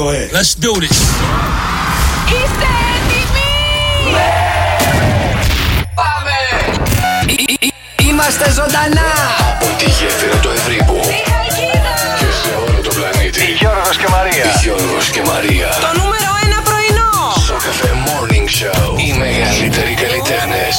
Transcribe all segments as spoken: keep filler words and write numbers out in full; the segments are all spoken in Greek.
Go ahead. Let's do this. Είστε έτοιμοι? Πάμε! Είμαστε ζωντανά! Από τη γέφυρα του Ευρύπου και σε όλο το πλανήτη. Γιώργος και Μαρία. Γιώργος και Μαρία. Το νούμερο ένα πρωινό. Σοκαφέ Morning Show. Οι μεγαλύτεροι καλλιτέχνες.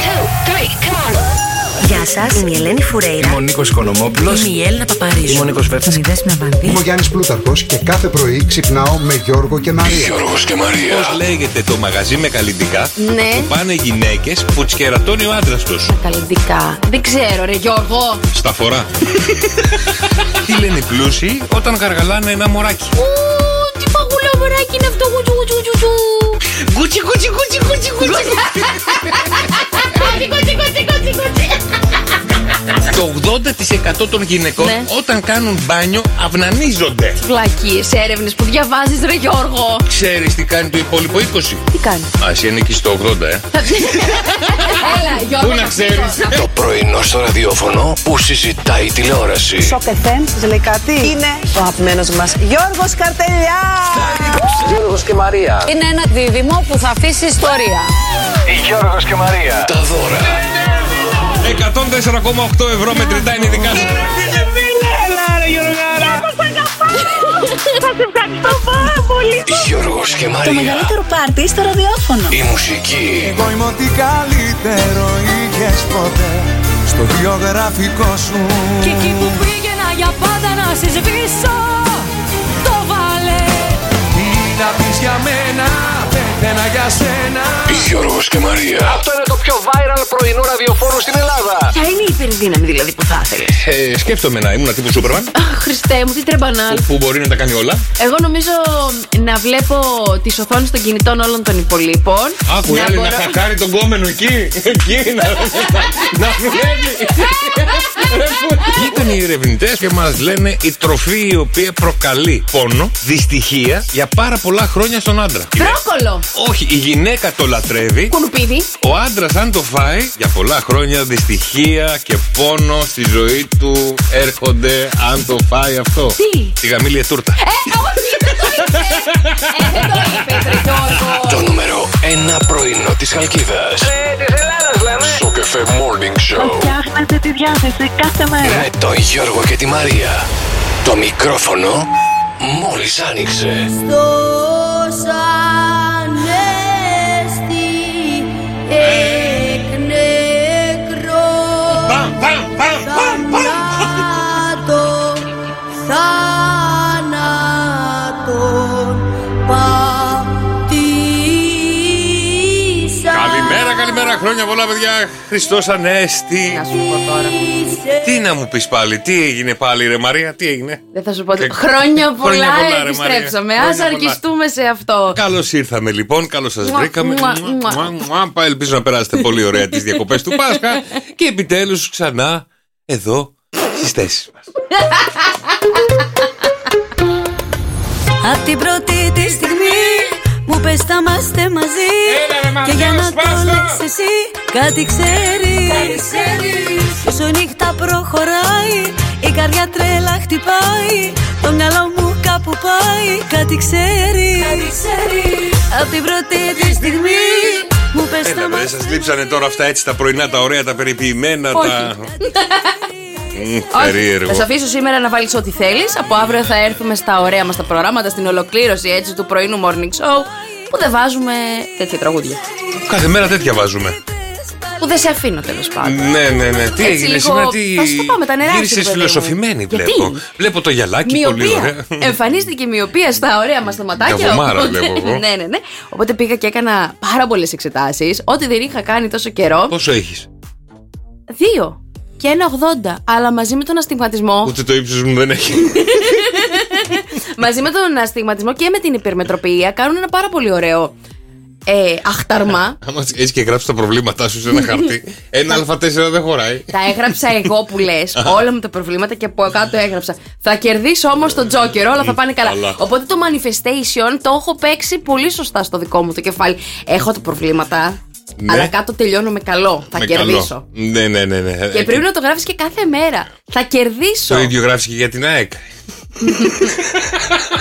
Γεια σας, είμαι η Ελένη Φουρέιρα. Είμαι ο Νίκος Οικονομόπουλος. Είμαι η Έλληνα Παπαρίζου. Είμαι ο Νίκος Βέρτης. Είμαι η Δέσποινα Βανδύ. Είμαι ο Γιάννης Πλούταρχος και κάθε πρωί ξυπνάω με Γιώργο και Μαρία. Γιώργος και Μαρία. Πώς λέγεται το μαγαζί με καλλιτικά Ναι. που πάνε γυναίκες που τις κερατώνει ο άντρας τους? Καλλιτικά. Δεν ξέρω, ρε Γιώργο. Στα φορά. Τι λένε οι πλούσιοι όταν γαργαλάνε ένα μωράκι? Ου, τι παγουλό μωράκι είναι αυτό. Γουτσου, γουτσου, γουτσου. Γκούτσι, γκούτσι, γκούτσι, γκούτσι, γκούτσι. Κότσι, κότσι, κότσι, κότσι, κότσι. Το ογδόντα τοις εκατό των γυναικών Ναι. όταν κάνουν μπάνιο αυνανίζονται. Βλακίες, έρευνες που διαβάζεις, ρε Γιώργο. Ξέρεις τι κάνει το υπόλοιπο είκοσι? Τι κάνει? Α, εσύ ανήκεις στο ογδόντα, ε. Έλα, Γιώργο. Πού να ξέρεις? Το πρωινό στο ραδιόφωνο που συζητάει η τηλεόραση. Σοκ εφ εμ, σας λέει κάτι? Είναι ο αγαπημένος μας Γιώργος Καρτελιάς. Γιώργος και Μαρία. Είναι ένα δίδυμο που θα αφήσει ιστορία. Γιώργος και Μαρία. Τα δώρα. εκατόν τέσσερα κόμμα οκτώ ευρώ μετρητά είναι δικά σου. Θα σε ευχαριστώ πάρα πολύ. Γιώργος και Το Μαρία. μεγαλύτερο πάρτι στο ραδιόφωνο. Η μουσική. Εγώ είμαι ό,τι καλύτερο είχες ποτέ στο βιογραφικό σου. Και εκεί που πήγαινα για πάντα να σε σβήσω, το βάλε. Τι να πεις για μένα, πέθαινα για σένα. Γιώργος και Μαρία. Αυτό είναι το πιο viral πρωινό ραδιοφόρο στην Ελλάδα. Ποια είναι η υπερδύναμη δηλαδή που θα ήθελες? Ε, σκέφτομαι να ήμουν τύπου Σούπερμαν Αχ, Χριστέ μου, τι τρεμπανάλ. που μπορεί να τα κάνει όλα. Εγώ νομίζω να βλέπω τις οθόνες των κινητών όλων των υπολείπων. Άκου, να άλλη να μπορώ- χακάρει τον κόμενο εκεί. Εκεί να, να δουλεύει. Ήταν οι ερευνητές και μας λένε η τροφή η οποία προκαλεί πόνο, δυστυχία για πάρα πολλά χρόνια στον άντρα. Μπρόκολο. Όχι, η γυναίκα το λατρεύει. Κουνουπίδι. Ο άντρας αν το φάει για πολλά χρόνια δυστυχία και πόνο στη ζωή του έρχονται αν το φάει αυτό. Τι? Τη γαμήλια τούρτα. Ε, όχι, δεν το είπες. Ε, δεν το είπες, ρε Γιώργο. Το νούμερο ένα πρωινό της Χαλκίδας. Ε, της Ελλάδας λέμε. Σοκαφέ Morning Show. Φτιάχνετε τη διάθεση κάθε μέρα. Με τον Γιώργο και τη Μαρία. Το μικρόφωνο μόλις άνοιξε. Στος ανέστη εκ νεκρός Παμ, παμ, παμ, παμ, παμ. θάνατον, θάνατον πατήσα. Καλημέρα, καλημέρα, χρόνια πολλά παιδιά. Χριστός Ανέστη. Να σου πω τώρα. Τι να μου πεις πάλι, τι έγινε πάλι ρε Μαρία, τι έγινε? Δεν θα σου πω. Και- Χρόνια πολλά, Χρόνια πολλά, ρε, επιστρέψαμε. Μαρία. Ας Χρόνια πολλά. αρκιστούμε σε αυτό. Καλώς ήρθαμε λοιπόν, καλώς σας Μουα, βρήκαμε. μουα, Μουα, μουα. μουα, μουα. Πα, Ελπίζω να περάσετε πολύ ωραία τις διακοπές του Πάσχα και επιτέλους ξανά εδώ στις θέσεις μας. Απ' την πρώτη τη στιγμή μου πες θα είμαστε μαζί. Έλα, ρε, Μαρία, Και για να σπάς το το. λες εσύ κάτι ξέρεις. Όσο η νύχτα προχωράει η καρδιά τρέλα χτυπάει. Το μυαλό μου κάπου πάει. Κάτι ξέρεις. Απ' την πρώτη τη στιγμή μου πες θα Έλα, δεν είμαστε. σας λείψανε τώρα αυτά έτσι τα πρωινά, τα ωραία, τα περιποιημένα, Όχι. τα... Μμ, Όχι, περίεργο. θα σε αφήσω σήμερα να βάλεις ό,τι θέλεις. Από αύριο θα έρθουμε στα ωραία μας τα προγράμματα, στην ολοκλήρωση έτσι του πρωινού morning show, που δεν βάζουμε τέτοια τραγούδια. Κάθε μέρα τέτοια βάζουμε. Που δεν σε αφήνω τέλος πάντων. Ναι, ναι, ναι. Τι Έτσι έγινε λίγο- σήμερα, τι. θα σου το πάμε, τα νερά σου, Γύρισες παιδί μου. φιλοσοφημένη, Γιατί? βλέπω. Βλέπω το γυαλάκι, πολύ Μοιοπία. ωραία. Εμφανίστηκε η μοιοπία στα ωραία μας τα ματάκια. Για βομάρα οπότε- βλέπω εγώ. ναι, ναι, ναι. Οπότε πήγα και έκανα πάρα πολλές εξετάσεις. Ό,τι δεν είχα κάνει τόσο καιρό. Πόσο έχεις? Δύο. Και ένα ογδόντα. Αλλά μαζί με τον αστιγματισμό. Ούτε το ύψος μου δεν έχει. Μαζί με τον αστιγματισμό και με την υπερμετροπία κάνουν ένα πάρα πολύ ωραίο ε, αχταρμά. Άμα έτσι και γράψεις τα προβλήματά σου σε ένα χαρτί. Ένα Α τέσσερα δεν χωράει. Τα έγραψα εγώ που λες όλα μου τα προβλήματα και από κάτω έγραψα. Θα κερδίσω όμως τον Τζόκερ, όλα θα πάνε καλά. καλά. Οπότε το manifestation το έχω παίξει πολύ σωστά στο δικό μου το κεφάλι. Έχω τα προβλήματα, Ναι. αλλά κάτω τελειώνω με καλό. Θα Με κερδίσω. καλό. Ναι, ναι, ναι, ναι. Και πρέπει να το γράφεις και κάθε μέρα. Θα κερδίσω. Το ίδιο γράφεις και για την ΑΕΚ.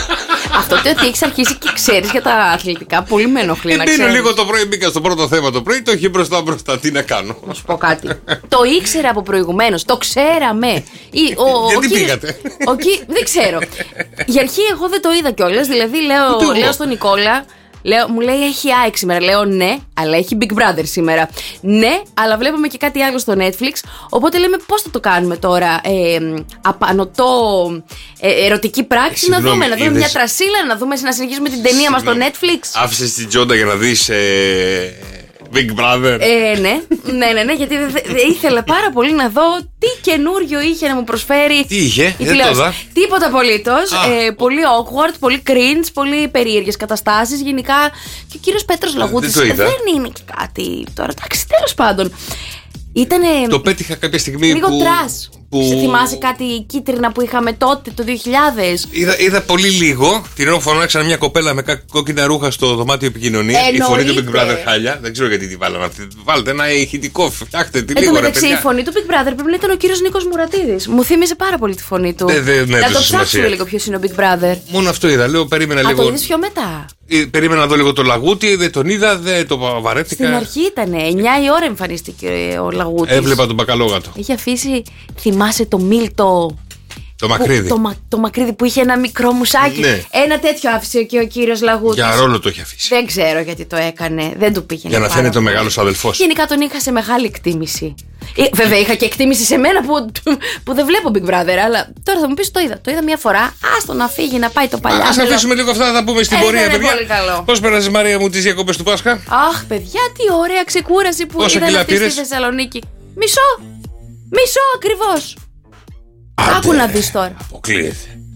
Αυτό το ότι έχει αρχίσει και ξέρει για τα αθλητικά πολύ με ενοχλεί. Να Μπαίνω λίγο το πρωί, μπήκα στο πρώτο θέμα το πρωί, το έχει μπροστά μπροστά. Τι να κάνω. Να σου πω κάτι. Το ήξερα από προηγουμένως, το ξέραμε. Ή, ο, Γιατί ο, κύριος, πήγατε. ο, δεν ξέρω. Για αρχή εγώ δεν το είδα κιόλας. Δηλαδή λέω, λέω στον Νικόλα. Λέω, μου λέει έχει ΑΕΚ σήμερα. Λέω ναι, αλλά έχει Big Brother σήμερα. Ναι, αλλά βλέπουμε και κάτι άλλο στο Netflix. Οπότε λέμε πώς θα το κάνουμε τώρα. Ε, απανωτό ε, ερωτική πράξη. Ε, να δούμε, να δούμε είδες... μια τρασίλα, να δούμε, να συνεχίσουμε την ταινία μας στο Netflix. Άφησες την Τζόντα για να δεις ε, Big Brother. Ε, ναι, ναι, ναι, ναι, γιατί δε, δε, ήθελα πάρα πολύ να δω τι καινούριο είχε να μου προσφέρει. Τι είχε, η δεν το δω. Τίποτα απολύτως. Ε, πολύ awkward, πολύ cringe, πολύ περίεργες καταστάσεις. Γενικά και ο κύριος Πέτρος Λαγούτης δεν, δεν είναι και κάτι τώρα. Εντάξει, τέλος πάντων. Ήτανε. Το πέτυχα κάποια στιγμή. Λίγο που... τρας. Που... Σε θυμάσαι κάτι κίτρινα που είχαμε τότε το δύο χιλιάδες. Είδα, είδα πολύ λίγο. Την ώρα φωνάξαν μια κοπέλα με κόκκινα ρούχα στο δωμάτιο επικοινωνία. Η φωνή του Big Brother χάλια. Δεν ξέρω γιατί τη βάλαμε αυτή. Βάλτε ένα ηχητικό, φτιάχτε τη λίγο. Εν τω μεταξύ, η φωνή του Big Brother πρέπει να ήταν ο κύριος Νίκος Μουρατίδης. Μου θύμισε πάρα πολύ τη φωνή του. Δεν, δεν, να το ψάξουμε λίγο ποιος είναι ο Big Brother. Μόνο αυτό είδα. Λέω, περίμενα Α, λίγο. το είδες πιο μετά. Περίμενα να δω λίγο το Λαγούτη, δεν τον είδα, δεν το βαρέθηκα. Στην αρχή ήταν εννιά η ώρα εμφανίστηκε ο Λαγούτης. Έβλεπα τον μπακαλόγατο. Είχε αφήσει, θυμάσαι το Μίλτο. Το μακρύδι. Που, το, το μακρύδι που είχε ένα μικρό μουσάκι. Ναι. Ένα τέτοιο άφησε και ο κύριος Λαγούτης. Για ρόλο το είχε αφήσει. Δεν ξέρω γιατί το έκανε. Δεν του πήγαινε. Για να φαίνεται ο μεγάλος αδελφός. Γενικά τον είχα σε μεγάλη εκτίμηση. Ε, βέβαια είχα και εκτίμηση σε μένα που, που δεν βλέπω Big Brother. Αλλά τώρα θα μου πεις το είδα. Το είδα μια φορά. Άστο να φύγει να πάει το παλιά. Ας αφήσουμε λίγο αυτά, θα τα πούμε στην ε, πορεία, παιδιά. Πώς πέρασες, Μαρία μου, τις διακοπές του Πάσχα? Αχ, παιδιά, τι ωραία ξεκούραση που Πόσα είδα αυτή στη Θεσσαλονίκη. Μισό. Μισό ακριβώς. Άκου να δεις τώρα. Αποκλείεται.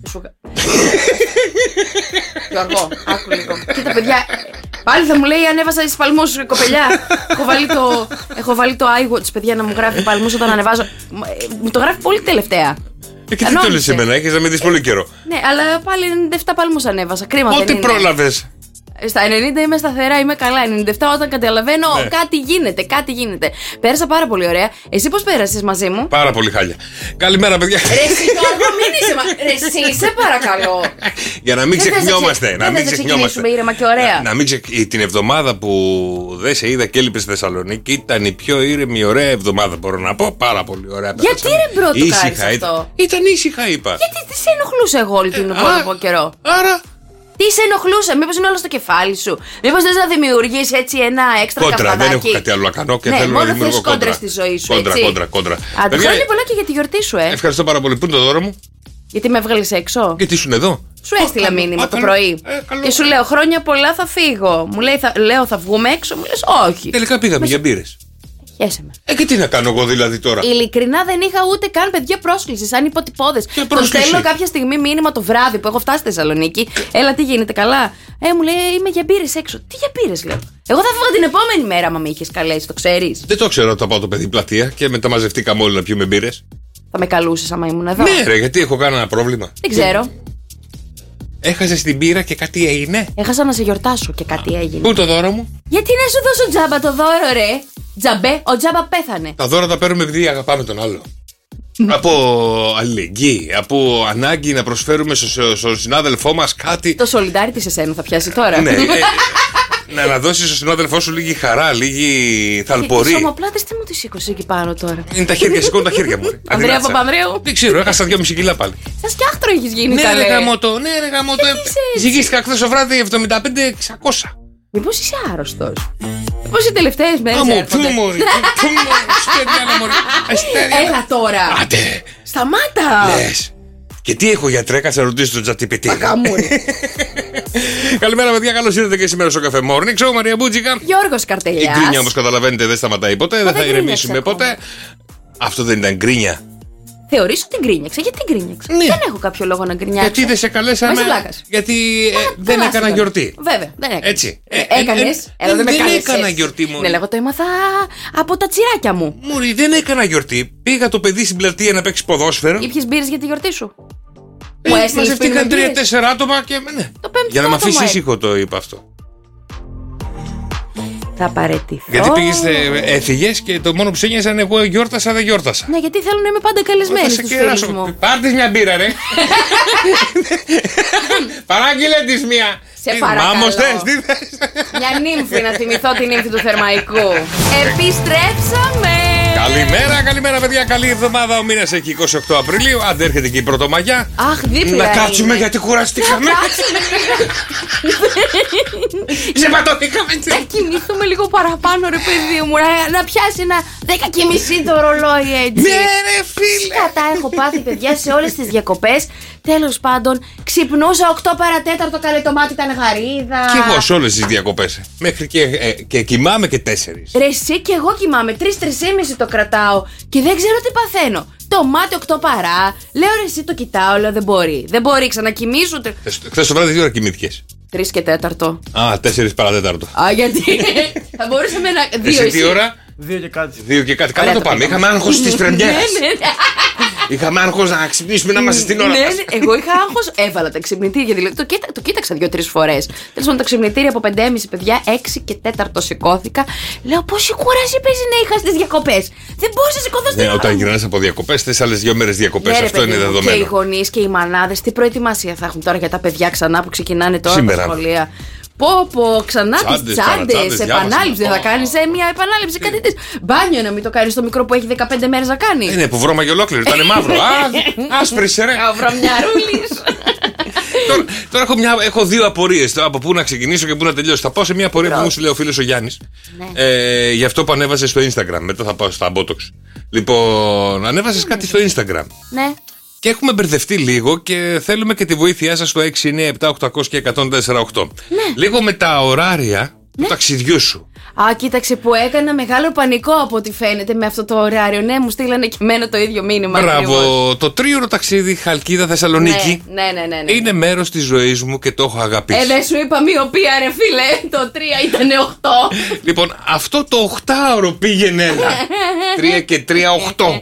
Γιώργο, άκου λίγο. Κοίτα, παιδιά, πάλι θα μου λέει ανέβασα τις παλμούς, κοπελιά. Έχω βάλει το, έχω βάλει το iWatch, παιδιά, να μου γράφει παλμούς όταν ανεβάζω. Μου το γράφει πολύ τελευταία. Ε, και τι το λες εμένα, έχεις να με δεις πολύ καιρό. Ναι, αλλά πάλι ενενήντα επτά παλμούς ανέβασα. Κρίμα δεν είναι. Ό,τι πρόλαβες. Στα ενενήντα είμαι σταθερά, είμαι καλά. ενενήντα επτά όταν καταλαβαίνω ναι. κάτι γίνεται, κάτι γίνεται. Πέρασα πάρα πολύ ωραία. Εσύ πώς πέρασες μαζί μου? Πάρα πολύ χάλια. Καλημέρα, παιδιά. Ρε εσύ το αργό μην είσαι. Μα... Ρε εσύ, σε παρακαλώ. Για να μην ξεχνιόμαστε. Να μην ξεχνιόμαστε. Ήρεμα και ωραία. Να, να μην ξε... Την εβδομάδα που δεν σε είδα και έλειπες στη Θεσσαλονίκη ήταν η πιο ήρεμη, ωραία εβδομάδα, μπορώ να πω. Πάρα πολύ ωραία. Γιατί ρε μπρο το κάνεις αυτό? Ήταν ήσυχα, είπα. Γιατί τι σε ενοχλούσε εγώ όλη την υπόλοιπο καιρό? Άρα. Τι σε ενοχλούσε, μήπως είναι όλο στο κεφάλι σου? Μήπως θες να δημιουργήσεις έτσι ένα έξτρα καφαδάκι? Κόντρα, δεν έχω κάτι άλλο να κάνω και ναι, θέλω να δημιουργώ κόντρα. Κόντρα στη ζωή σου, κόντρα, έτσι. Κόντρα, κόντρα, κόντρα. Χρόνια πολλά και για τη γιορτή σου, ε. Ευχαριστώ πάρα πολύ. Πού είναι το δώρο μου? Γιατί με έβγαλες έξω. Γιατί ήσουν εδώ. Σου έστειλα μήνυμα α, το καλό. πρωί. Ε, καλό. Και σου λέω χρόνια πολλά θα φύγω. Μου λέει, θα, λέω θα βγούμε έξω. Μου λες όχι. Τελικά πήγαμε με... για μπύρες. Χαίρεσαι με. Ε, και τι να κάνω εγώ δηλαδή τώρα? Ειλικρινά δεν είχα ούτε καν παιδιά πρόσκληση, σαν υποτυπώδες. Το στέλνω κάποια στιγμή μήνυμα το βράδυ που έχω φτάσει στη Θεσσαλονίκη. Έλα, τι γίνεται, καλά? Ε, μου λέει είμαι για μπύρες έξω. Τι για μπύρες, λέω? Εγώ θα φύγω την επόμενη μέρα, άμα με είχες καλέσει, το ξέρεις. Δεν το ξέρω, θα πάω το παιδί πλατεία και μετά μαζευτήκαμε όλοι να πιούμε μπύρες. Θα με καλούσες άμα ήμουν εδώ? Ναι, ρε, γιατί έχω κανένα πρόβλημα. Δεν ξέρω. Έχασες την μπύρα και κάτι έγινε? Έχασα να σε γιορτάσω και κάτι έγινε. Πού το δώρο μου? Γιατί να σου δώσω τζάμπα το δώρο, ρε? Τζαμπέ, ο τζάμπα πέθανε. Τα δώρα τα παίρνουμε επειδή αγαπάμε τον άλλο. Από αλληλεγγύη, από ανάγκη να προσφέρουμε στον στο συνάδελφό μας κάτι. Το solidarity σε σένα θα πιάσει τώρα. Ναι. ε, να, να δώσεις στον συνάδελφό σου λίγη χαρά, λίγη θαλπορή. Τις ομοπλάτες τι μου τις σήκωσε εκεί πάνω τώρα? Είναι τα χέρια, σηκώνω τα χέρια μου. Ανδρέα Παπανδρέου. Δεν ξέρω, έχασα δυόμισι κιλά πάλι. Σαν σκιάχτρο έχεις γίνει. Ναι, καλέ. ρε γαμώτο, ναι, ρε γαμώτο. Ζυγίστηκα χθες το βράδυ εβδομήντα πέντε εξακόσια. Μήπως είσαι άρρωστος? Μήπως οι τελευταίες μέρες έρχονται? Έλα τώρα. Άντε. Σταμάτα. Λες. Και τι έχω γιατρέ, κάτσε να ρωτήσω τον τζατιπιτή. Παγαμούρι. Καλημέρα, παιδιά. Καλώς ήρθατε και σήμερα στο καφέ Morning Show. Μαρία Μπούτζικα. Γιώργος Καρτελιάς. Η γκρίνια, όπως καταλαβαίνετε, δεν σταματάει ποτέ. Δεν θα ηρεμήσουμε ποτέ. Αυτό δεν ήταν γκρίνια? Θεωρείς ότι γκρίνιαξα? Γιατί γκρίνιαξα? Ναι. Δεν έχω κάποιο λόγο να γκρινιάξω. Γιατί δεν σε καλέσαμε? Γιατί ε, δεν έκανα γιορτή. Βέβαια, δεν έκανα. Έτσι. Ε, έκανες. Ε, ε, δεν δεν έκανα γιορτή μου. Ναι, λέγω το έμαθα από τα τσιράκια μου. Μωρή, δεν έκανα γιορτή. Πήγα το παιδί στην πλατεία να παίξει ποδόσφαιρο. Ήπιες μπύρες για τη γιορτή σου? Ε, μου έστειλες μαζευτήκαν τρία-τέσσερα άτομα και. Ναι. Το πέμπτο Για να με αφήσει άτομο, ήσυχο το είπα αυτό. Θα παραιτηθώ. Γιατί πήγες, έφυγες και το μόνο που σε νοιάζει είναι εγώ γιόρτασα, δεν γιόρτασα. Ναι, γιατί θέλω να είμαι πάντα καλεσμένη στους φίλους μου. Πάρτε μια μπύρα, ρε. Παράγγειλε της μία. Σε παρακαλώ. Μάμος θες, τι θες. Μια νύμφη, να θυμηθώ την νύμφη του Θερμαϊκού. Επιστρέψαμε. Καλημέρα, καλημέρα παιδιά, καλή εβδομάδα. Ο μήνας έχει είκοσι οκτώ Απριλίου. Άντε έρχεται και η Πρωτομαγιά. Αχ, δίπλα. Να κάτσουμε είναι. Γιατί κουραστήκαμε. Ξεπατώθηκαμε. Να κοιμηθούμε λίγο παραπάνω, ρε παιδί μου. Να, να πιάσει ένα δέκα και μισή το ρολόι έτσι. Ναι, ρε φίλε. Κατά έχω πάθει, παιδιά, σε όλες τις διακοπές. Τέλος πάντων, ξυπνούσα οκτώ παρατέταρτο, καλέ το μάτι ήταν γαρίδα. Και εγώ σε όλες τις διακοπές. Μέχρι και, ε, και κοιμάμαι και τέσσερις. Ρε εσύ και εγώ κοιμάμαι, τρεις τρεις και μισή το κρατάω και δεν ξέρω τι παθαίνω. Το μάτι οκτώ παρά. Λέω ρε εσύ το κοιτάω, λέω δεν μπορεί. Δεν μπορεί, ξανακοιμήσου. Χθες το βράδυ τι ώρα κοιμήθηκες? Τρεις και τέταρτο. Α, τέσσερις παρατέταρτο. Α, γιατί θα μπορούσαμε να. Δύο εσύ τι ώρα? Δύο και κάτι. Δύο και κάτι. Καλά το πάμε. Είχαμε άγχος στις πρεμιέρες. Ναι, ναι. Είχαμε άγχος να ξυπνήσουμε να είμαστε στην ώρα Ναι, μας. ναι, εγώ είχα άγχος, έβαλα τα ξυπνητήρια. Δηλαδή, το, κοίτα, το κοίταξα δύο-τρεις φορές. Τέλος πάντων, τα ξυπνητήρια από πέντε και μισή, παιδιά, έξι και τέταρτο σηκώθηκα. Λέω πόση κούραση παίζει να είχα στις διακοπές. Δεν μπορούσα να σηκωθώ στην Ναι, ώρα. όταν γυρνάς από διακοπές, θες άλλες δύο μέρες διακοπές. Ναι, ρε, αυτό παιδί είναι μου, δεδομένο. και οι γονείς και οι μανάδες, τι προετοιμασία θα έχουν τώρα για τα παιδιά ξανά που ξεκινάνε τώρα Σήμερα. τα σχολεία. Πω, πω, ξανά τις Τσάντες, τσάντες, παρατσάντες, επανάληψη. Δεν θα διάβασα. κάνεις ε, μια επανάληψη κάτι τέτοιο. Μπάνιο να μην το κάνεις το μικρό που έχει δεκαπέντε μέρες να κάνει. Είναι που βρώμα και ολόκληρο, ήταν μαύρο. Α, άσπρισε ρε. Ο βρωμιαρούλης. Τώρα, τώρα έχω, μια, έχω δύο απορίες. Από πού να ξεκινήσω και πού να τελειώσω. Θα πάω σε μια απορία που μου σου λέει ο φίλος ο Γιάννης. Ναι. Ε, για αυτό που ανέβασε στο Instagram. Μετά θα πάω στα Botox. Λοιπόν, ανέβασες κάτι στο Instagram. Ναι. Και έχουμε μπερδευτεί λίγο και θέλουμε και τη βοήθειά σας στο έξι εννιά επτά οκτώ μηδέν μηδέν και ένα μηδέν τέσσερα οκτώ. Ναι. Λίγο με τα ωράρια του Ναι. ταξιδιού σου. Α, κοίταξε που έκανα μεγάλο πανικό από ό,τι φαίνεται με αυτό το ωράριο. Ναι, μου στείλανε και εμένα το ίδιο μήνυμα. Μπράβο. ακριβώς. Το τρίωρο ταξίδι Χαλκίδα Θεσσαλονίκη Ναι, ναι, ναι, ναι, ναι. είναι μέρος της ζωής μου και το έχω αγαπήσει. Ε, δεν σου είπα μοιοπία, ρε φίλε. Το τρία ήταν οκτώ. Λοιπόν, αυτό το οχτάωρο πήγαινε ένα. Τρία και τρία, οχτώ.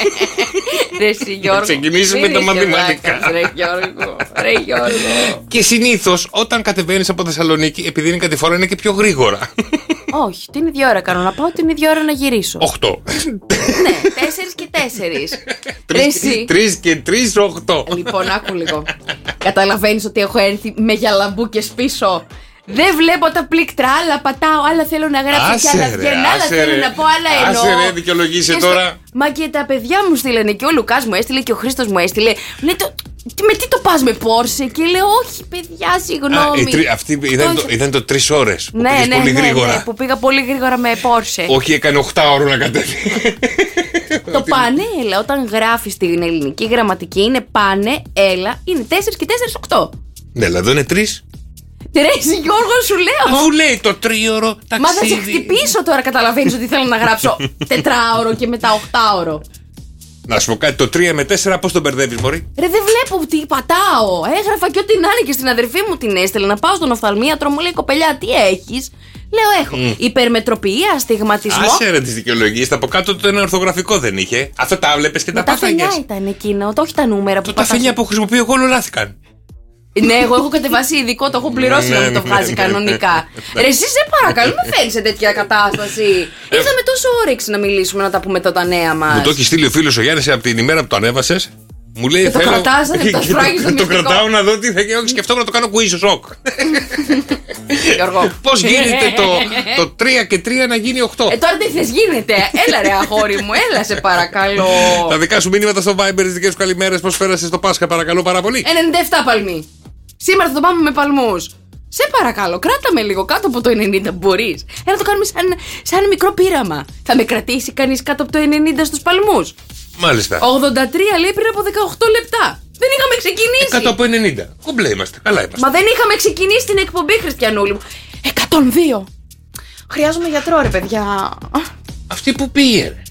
Ρε εσύ, Γιώργο. ξεκινήσουμε μην τα είσαι μαθηματικά. βλάκας, Ρε Γιώργο. Ρε Γιώργο. Και συνήθως όταν κατεβαίνεις από Θεσσαλονίκη, επειδή είναι κάτι φορά, είναι και πιο γρήγορα. Όχι, την ίδια ώρα κάνω να πάω, την ίδια ώρα να γυρίσω. Οχτώ. Ναι, τέσσερις και τέσσερις. Ρε εσύ. Τρεις και τρεις, οχτώ. Λοιπόν, άκου λίγο. Καταλαβαίνεις ότι έχω έρθει με γυαλαμπούκες πίσω. Δεν βλέπω τα πλήκτρα, άλλα πατάω, άλλα θέλω να γράψω κι άλλα Άσε ρε, βγαίνουν, άλλα άσε θέλω ρε. να πω, άλλα εννοώ. Άσε ρε, δικαιολογήσε Και στο- τώρα. Μα και τα παιδιά μου στείλανε και ο Λουκάς μου έστειλε και ο Χρήστος μου έστειλε. Λέει το. τι- Με τι το πας με Πόρσε? Και λέω όχι παιδιά, Α, οι συγγνώμη. τρι- Αυτοί ήταν το, ήταν το τρεις ώρες που Ναι, πήγες ναι, πολύ ναι, γρήγορα. ναι, που πήγα πολύ γρήγορα με Πόρσε. Όχι, έκανε οχτάωρο να κατέβει. Το πάνε, έλα, όταν γράφεις την ελληνική γραμματική είναι πάνε, έλα, είναι τέσσερα και τέσσερα, οκτώ. Ναι, αλλά εδώ είναι τρεις. Ρε, εσύ, Γιώργο, σου λέω. Αφού λέει το τρίωρο ταξίδι. Μα θα σε χτυπήσω τώρα, καταλαβαίνεις ότι θέλω να γράψω τετράωρο και μετά οχτάωρο. Να σου πω κάτι, το τρία με τέσσερα πώς τον μπερδεύεις, μωρή? Ρε, δεν βλέπω τι πατάω. Έγραφα και ό,τι να είναι και στην αδερφή μου την έστελε να πάω στον οφθαλμίατρο. Μου λέει κοπελιά, τι έχεις? Λέω, έχω Mm. υπερμετροπία, αστιγματισμό. Άσε ρε τις δικαιολογίες, από κάτω το ένα ορθογραφικό δεν είχε. Αυτό τα βλέπεις και Με τα τα φαινιά πάθαγες. ήταν εκείνο, το όχι τα νούμερα που Το τα πατάς. φαινιά που χρησιμοποιώ εγώ όλο λάθηκαν. Ναι, εγώ έχω κατεβάσει ειδικό, το έχω πληρώσει Ναι, να μου το ναι, βγάζει ναι, κανονικά. ναι. Ρε, εσύ σε παρακαλώ, με φέρνει σε τέτοια κατάσταση. Είχαμε τόσο όρεξη να μιλήσουμε, να τα πούμε τώρα τα νέα Μου μας. το έχει στείλει ο φίλος ο Γιάννης από την ημέρα που το ανέβασες. Μου λέει Και το θέλω. κρατάς, δεν Και το το- σφράγεις στο Το μυστικό. κρατάω να δω τι θα γίνει. Σκεφτόμουν να το κάνω quiz σοκ. Γιώργο. Πώς γίνεται το, το τρία και τρία να γίνει οκτώ. Ε, τώρα τι θες γίνεται. Έλα ρε αγόρι μου, έλα σε παρακαλώ. Τα δικά σου μήνυματα στο Viber, τις δικές σου καλημέρες, πώς πέρασες το Πάσχα, παρακαλώ πάρα πολύ. ενενήντα επτά παλμοί. Σήμερα θα το πάμε με παλμούς. Σε παρακαλώ, κράτα με λίγο κάτω από το ενενήντα, μπορείς. Έλα να το κάνουμε σαν, σαν μικρό πείραμα. Θα με κρατήσει κανείς κάτω από το ενενήντα στους παλμούς? Μάλιστα. ογδόντα τρία λέει πριν από δεκαοκτώ λεπτά. Δεν είχαμε ξεκινήσει. Κάτω από ενενήντα. Κομπλέ είμαστε. Καλά είμαστε. Μα δεν είχαμε ξεκινήσει την εκπομπή, Χριστιανούλη μου. εκατόν δύο. Χρειάζομαι γιατρό, ρε παιδιά. Αυτή που πήγε, ρε.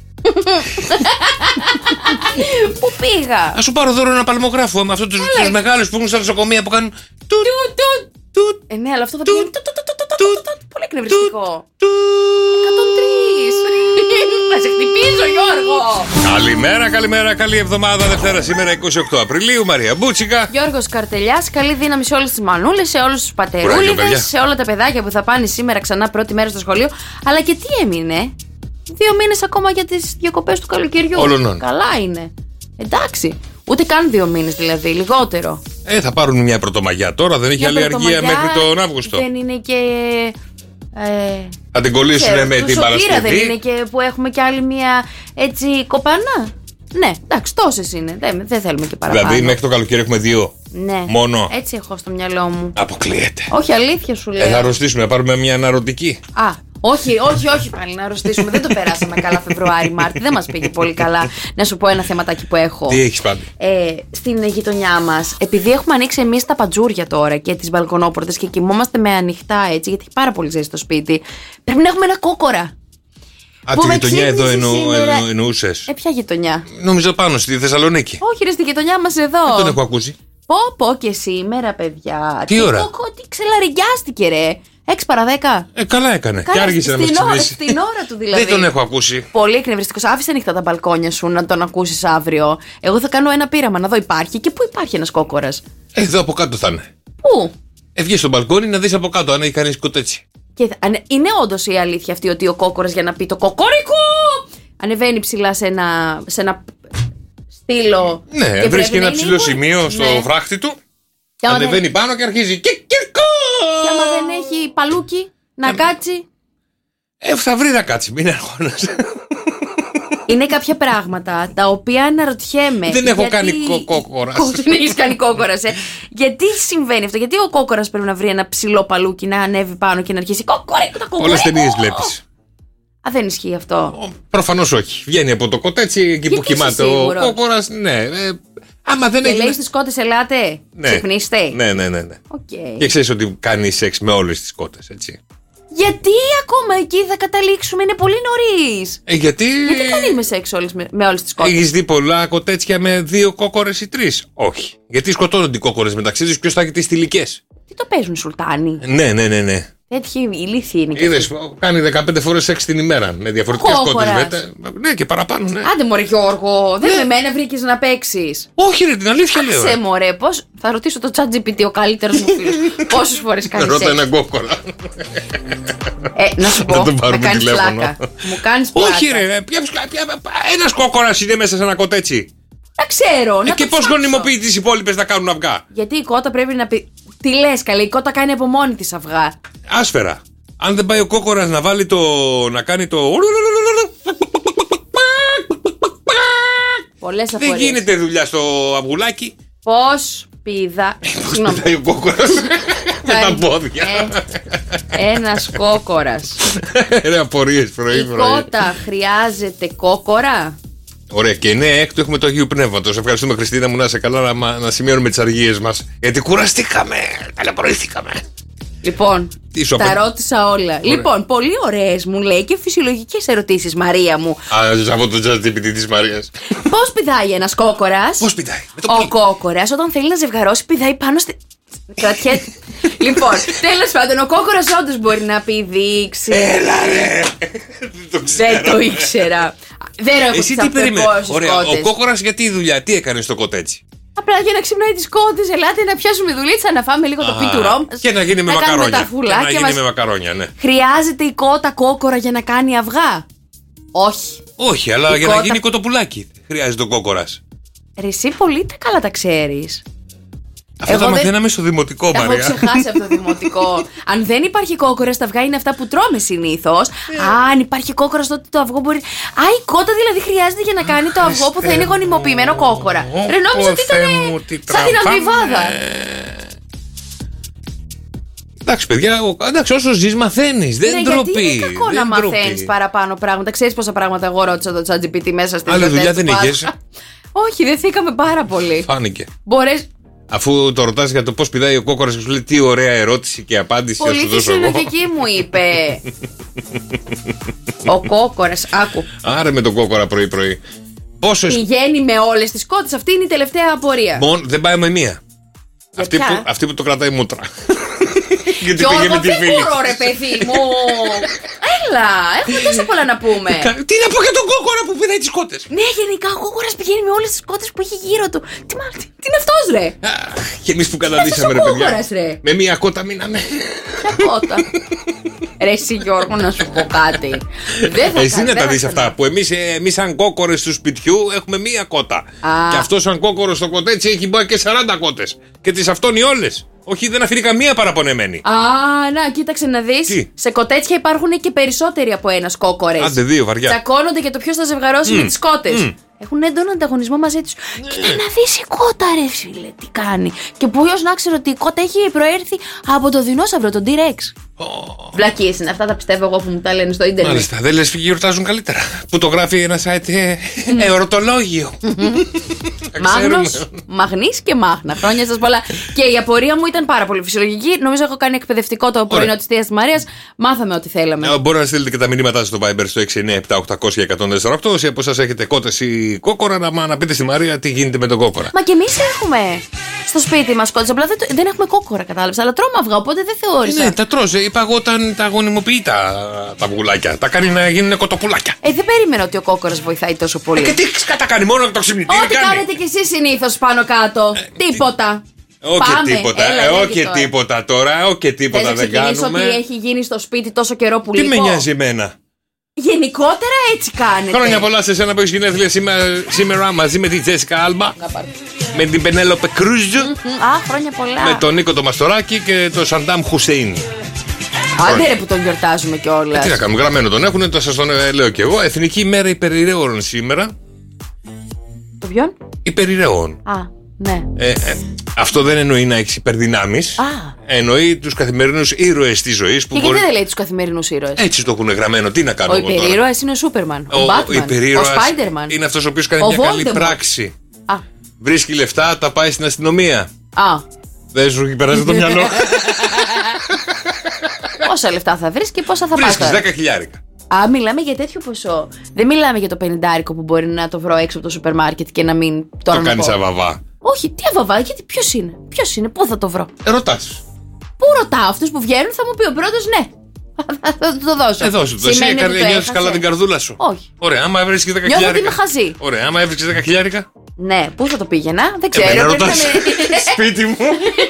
Πού πήγα? Α σου πάρω δώρο ένα παλμογράφο με αυτού του μεγάλου που έχουν στα νοσοκομεία που κάνουν. Τουτ, τουτ, τουτ. Ε, ναι, αλλά αυτό θα Τουτ, πηγαίνει. τουτ, Πολύ εκνευριστικό. εκατόν τρία. Να σε χτυπήσω, Γιώργο. Καλημέρα, καλημέρα, καλή εβδομάδα. Δευτέρα σήμερα είκοσι οκτώ Απριλίου. Μαρία Μπούτσικα. Γιώργος Καρτελιάς, καλή δύναμη σε όλες τις μανούλες, σε όλους τους πατερούλιδες, σε όλα τα παιδάκια που θα πάνε σήμερα ξανά πρώτη μέρα στο σχολείο. Αλλά και τι έμεινε? Δύο μήνες ακόμα για τις διακοπές του καλοκαιριού. Όλων. Καλά είναι. Εντάξει. Ούτε καν δύο μήνες δηλαδή, λιγότερο. Ε, θα πάρουν μια πρωτομαγιά τώρα, δεν έχει άλλη αργία μέχρι τον Αύγουστο. Δεν είναι και. Ε, θα την κολλήσουν με την Παρασκευή. Δεν είναι και που έχουμε κι άλλη μια έτσι κοπανά. Ναι, εντάξει, τόσες είναι. Δεν, δεν θέλουμε και παραπάνω. Δηλαδή μέχρι το καλοκαίρι έχουμε δύο. Ναι. Μόνο. Έτσι έχω στο μυαλό μου. Αποκλείεται. Όχι, αλήθεια σου λέω. Ε, θα αρρωστήσουμε, να πάρουμε μια αναρωτική. Α. Όχι, όχι, όχι πάλι να αρρωστήσουμε. Δεν το περάσαμε καλά Φεβρουάρι, Μάρτι. Δεν μας πήγε πολύ καλά. Να σου πω ένα θεματάκι που έχω. Τι έχεις πάλι? Ε, στην γειτονιά μας, επειδή έχουμε ανοίξει εμείς τα παντζούρια τώρα και τις μπαλκονόπορτες και κοιμόμαστε με ανοιχτά έτσι, γιατί έχει πάρα πολύ ζέστη στο σπίτι, πρέπει να έχουμε ένα κόκορα. Α, τη γειτονιά εδώ εννο, εννο, εννοούσες? Ε, ποια γειτονιά? Νομίζω πάνω στη Θεσσαλονίκη. Όχι, ρε, στη γειτονιά μας εδώ. Δεν τον έχω ακούσει. Πω, πω και σήμερα, παιδιά. Τι ώρα? Τι, τι ξελαριγκιάστηκε, ρε. έξι παρά δέκα. Ε, καλά έκανε. Καλά, και άργησε να μας ξυπνήσει. Στην ώρα του δηλαδή. Δεν τον έχω ακούσει. Πολύ εκνευριστικός. Άφησε ανοιχτά τα μπαλκόνια σου να τον ακούσεις αύριο. Εγώ θα κάνω ένα πείραμα να δω υπάρχει και πού υπάρχει ένας κόκορας. Εδώ από κάτω θα είναι. Πού? Ε, βγες στο μπαλκόνι να δεις από κάτω αν έχει κανείς κοτέτσι. Και είναι όντως η αλήθεια αυτή ότι ο κόκορας για να πει το κοκόρικο ανεβαίνει ψηλά σε ένα, σε ένα στήλο. Ναι, βρίσκει ένα ψηλό είναι... σημείο στο ναι. φράχτη του. Και ανεβαίνει δεν... πάνω και αρχίζει. Και κυρκό! Και άμα δεν έχει παλούκι να ε, κάτσει. Ε, θα βρει να κάτσει, μην αγχώνεσαι. Είναι κάποια πράγματα τα οποία αναρωτιέμαι. Δεν έχω γιατί... κάνει κόκορα. Δεν έχει κάνει κόκορα, ε. Γιατί συμβαίνει αυτό, γιατί ο κόκορας πρέπει να βρει ένα ψηλό παλούκι να ανέβει πάνω και να αρχίσει. Κοκορέκο, τα κοκορέκο. Όλες ταινίες βλέπεις. Α, δεν ισχύει αυτό. Προφανώς όχι. Βγαίνει από το κοτέτσι εκεί που κοιμάται ο κόκορας. Ναι. Ε, άμα δεν και έχει... λέει στις κότες ελάτε, ναι. ξυπνήστε. Ναι, ναι, ναι. ναι. Okay. Και ξέρεις ότι κάνει σεξ με όλες τις κότες, έτσι. Γιατί ακόμα εκεί θα καταλήξουμε, είναι πολύ νωρίς. Ε, γιατί... Γιατί δεν είμαι σεξ όλες, με, με όλες τις κότες. Έχεις δει πολλά κοτέτσια με δύο κόκορες ή τρεις? Όχι. Γιατί σκοτώνονται οι κόκορες μεταξύ τους, ποιος θα έχει τις τυλικές. Τι το παίζουν, Σουλτάνι? Ναι, ναι, ναι, ναι. Τέτοιοι ηλίθιοι είναι. Είδες, κάνει δεκαπέντε φορές σεξ την ημέρα με διαφορετικές κότες. Ναι, και παραπάνω, ναι. Άντε μωρέ Γιώργο, δεν ναι. με μένα βρήκες να παίξεις. Όχι, ρε, την αλήθεια λέω. Άσε μωρέ, πώς. Θα ρωτήσω το ChatGPT, ο καλύτερος μου φίλος. Πόσες φορές κάνει σεξ? Ρώτα ένα κόκορα. Ε, να σου πω, να, να κάνεις πλάκα. Μου κάνεις πλάκα. Όχι ρε, ένας κόκορας είναι μέσα σε ένα κοτέτσι. Τα ξέρω. Ε, και πώς γονιμοποιεί τις υπόλοιπες να κάνουν αυγά? Γιατί η κότα πρέπει να πει. Τι λες, καλή, η κότα κάνει από μόνη της αυγά. Άσφαιρα. Αν δεν πάει ο κόκορας να βάλει το. Να κάνει το. Πολλές αφορές. Δεν γίνεται δουλειά στο αυγουλάκι. Πώς πηδά. Πώς πηδάει ο κόκορας με τα πόδια. Ένας κόκορας. Ρε απορίες πρωί πρωί. Η κότα χρειάζεται κόκορα. Ωραία, και ναι, έκτο έχουμε το Αγίου Πνεύματος. Ευχαριστούμε, Χριστίνα μου, να είσαι καλά, να, να σημειώνουμε τις αργίες μας. Γιατί κουραστήκαμε, ταλαιπωρήθηκαμε. Λοιπόν, τα ρώτησα όλα. Ωραία. Λοιπόν, πολύ ωραίες μου λέει και φυσιολογικές ερωτήσεις, Μαρία μου. Α, από το ChatGPT της Μαρίας. Πώς πηδάει ένας κόκορας? Πώς πηδάει? Ο κόκορας όταν θέλει να ζευγαρώσει πηδάει πάνω στη. Κρατιέται. Λοιπόν, τέλος πάντων, ο κόκορας όντως μπορεί να πηδήξει. Έλα ρε! Δεν το ήξερα. Δεν ρωτήσα. Εσύ τι περίμενες? Ωραία, ο κόκορας γιατί η δουλειά, τι έκανε στο κοτέτσι? Απλά για να ξυπνάει τις κότες, ελάτε να πιάσουμε δουλίτσα, να φάμε λίγο το πίτουρό μας. Και να γίνει με να μακαρόνια. Τα και να γίνει μας... με μακαρόνια, ναι. Χρειάζεται η κότα κόκορα για να κάνει αυγά? Όχι. Όχι, αλλά η για κότα... να γίνει κοτοπουλάκι χρειάζεται ο κόκορας. Ρε, εσύ πολύ τα καλά τα ξέρεις. Αυτά εγώ τα μαθαίναμε δεν... στο δημοτικό, Μαρία. Έχω ξεχάσει από το δημοτικό. Αν δεν υπάρχει κόκορα, τα αυγά είναι αυτά που τρώμε συνήθως. Yeah. Αν υπάρχει κόκορα, τότε το αυγό μπορεί. Α, η κότα δηλαδή χρειάζεται για να κάνει το αυγό που θα είναι γονιμοποιημένο κόκορα. Ρε, νόμιζα ότι ήταν σαν την αμοιβάδα. Εντάξει, παιδιά, εντάξει, όσο ζεις μαθαίνεις. Δεν ντροπή. Ναι, είναι κακό να μαθαίνεις παραπάνω πράγματα. Ξέρεις πόσα πράγματα εγώ ρώτησα το ChatGPT μέσα στην άλλη δουλειά δεν είχες? Όχι, δεν θήκαμε πάρα πολύ. Φάνηκε. Μπορείς. Αφού το ρωτάς για το πώς πηδάει ο κόκορας και σου λέει τι ωραία ερώτηση και απάντηση. Πολύ φυσιολογική μου είπε. Ο κόκορας, άκου. Άρα με τον κόκορα πρωί-πρωί. Πόσες... Πηγαίνει με όλες τις κότες, αυτή είναι η τελευταία απορία. Μόνο, δεν πάει με μία. Αυτή που, αυτή που το κρατάει μούτρα. Γιώργο, δεν μπορώ, ρε παιδί μου. Έλα, έχουμε τόσο πολλά να πούμε. Τι να πω για τον κόκορα που πηδάει τις κότες. Ναι, γενικά ο κόκορας πηγαίνει με όλες τις κότες που έχει γύρω του. Τι, μα, τι, τι είναι αυτός, ρε. Και εμείς που καταντήσαμε, ρε παιδιά. Ρε. Με μία κότα μείναμε. Ποια κότα. Ρε εσύ Γιώργο, να σου πω κάτι. Δεν θα Εσύ να τα δεις αυτά που εμείς, εμείς σαν κόκορες του σπιτιού έχουμε μία κότα. Α. Και αυτός σαν κόκορος στο κοτέτσι έχει μπει και σαράντα κότες. Και τις αυτόνει όλες. Όχι, δεν αφήνει καμία παραπονεμένη. Α, να, κοίταξε να δεις. Τι? Σε κοτέτσια υπάρχουν και περισσότεροι από ένας κόκορες. Άντε, δύο βαριά. Τσακώνονται για το ποιος θα ζευγαρώσει mm. με τις κότες. Mm. Έχουν έντονο ανταγωνισμό μαζί τους. Mm. Κοίτα να δεις η κότα, ρε φίλε, τι κάνει. Και ποιος να ξέρει ότι η κότα έχει προέρθει από το δεινόσαυρο, τον T-Rex. Oh. Βλακίες είναι αυτά, τα πιστεύω εγώ που μου τα λένε στο ίντερνετ. Μάλιστα, δεν λες γιορτάζουν καλύτερα. Που το γράφει ένα site ε, mm. ερωτολόγιο. Μάγνος, Μαγνής και Μάχνα. Χρόνια σας πολλά. Και η απορία μου ήταν πάρα πολύ φυσιολογική. Νομίζω έχω κάνει εκπαιδευτικό το πρωινό της Θείας Μαρίας. Μάθαμε ό,τι θέλαμε. Ε, μπορεί να στείλετε και τα μηνύματά σας στο Viber στο έξι εννιά επτά οκτώ μηδέν μηδέν ένα τέσσερα οκτώ. Όσοι από εσάς έχετε κότες ή κόκορα, να, να πείτε στη Μαρία τι γίνεται με τον κόκορα. Μα και εμείς έχουμε στο σπίτι μας κότες. Απλά δεν, δεν έχουμε κόκορα, κατάλαβες. Αλλά τρώμε αυγά, οπότε δεν θεώρησα. Ναι, τα τρως. Είπα εγώ όταν τα γονιμοποιεί τα, τα βουλάκια. Τα κάνει να γίνουν κοτοπουλάκια. Ε, δεν περίμενα ότι ο κόκορας βοηθάει τόσο πολύ. Ε, και τι κατά κάνει, μόνο το ξυπνητήρι. Ό,τι κάνετε κι εσείς συνήθως πάνω κάτω. Ε, τίποτα. Όχι τίποτα, όχι τίποτα τώρα, όχι τίποτα δεν κάνουμε. Ότι έχει γίνει στο σπίτι τόσο καιρό που λείπω. Τι με νοιάζει εμένα. Γενικότερα έτσι κάνετε. Χρόνια πολλά σε εσένα που έχεις γενέθλια σήμερα, σήμερα μαζί με την Τζέσικα Άλμπα, με την Πενέλοπε Κρούζο, Α, χρόνια πολλά. με τον Νίκο το Μαστοράκη και τον Σαντάμ Χουσέιν. Άντε ρε που τον γιορτάζουμε κιόλας. Ε, τι να κάνουμε, γραμμένο τον έχουν, το σας τον λέω κι εγώ. Εθνική ημέρα υπερηρέων σήμερα. Το ποιον? Υπερηρέων. Α, ναι. Ε, ε, αυτό δεν εννοεί να έχεις υπερδυνάμεις. Α. Εννοεί τους καθημερινούς ήρωες της ζωής. Που και μπορεί... γιατί δεν λέει τους καθημερινούς ήρωες? Έτσι το έχουν γραμμένο, τι να κάνουμε. Ο υπερήρωας είναι ο Σούπερμαν, ο, ο Batman, ο Spider-Man. Είναι αυτός ο οποίος κάνει ο μια Voldemort. Καλή πράξη. Α. Βρίσκει λεφτά, τα πάει στην αστυνομία. Α. Δεν σου έχει περάσει το μυαλό. Πόσα λεφτά θα βρεις και πόσα θα πας? Βρίσκεις δέκα χιλιάρικα. Α, μιλάμε για τέτοιο ποσό. Δεν μιλάμε για το πενηντάρικο που μπορεί να το βρω έξω από το σούπερ μάρκετ και να μην το Το κάνεις αβαβά. Όχι, τι αβαβά, γιατί ποιος είναι, ποιος είναι, πού θα το βρω? Ρωτάς. Πού ρωτάω, αυτούς που βγαίνουν θα μου πει ο πρώτος ναι. Θα του το δώσω. Ε, δώσου το. Εσύ νιώθεις καλά την καρδούλα σου? Όχι. Ωραία, άμα έβρισκες δέκα χιλιάρικα. Νιώθω ότι είμαι χαζή. Ωραία, άμα έβρισκες δέκα χιλιάρικα. Ναι, πού θα το πήγαινα, δεν ξέρω. Εμένα ρωτάς. Σπίτι μου.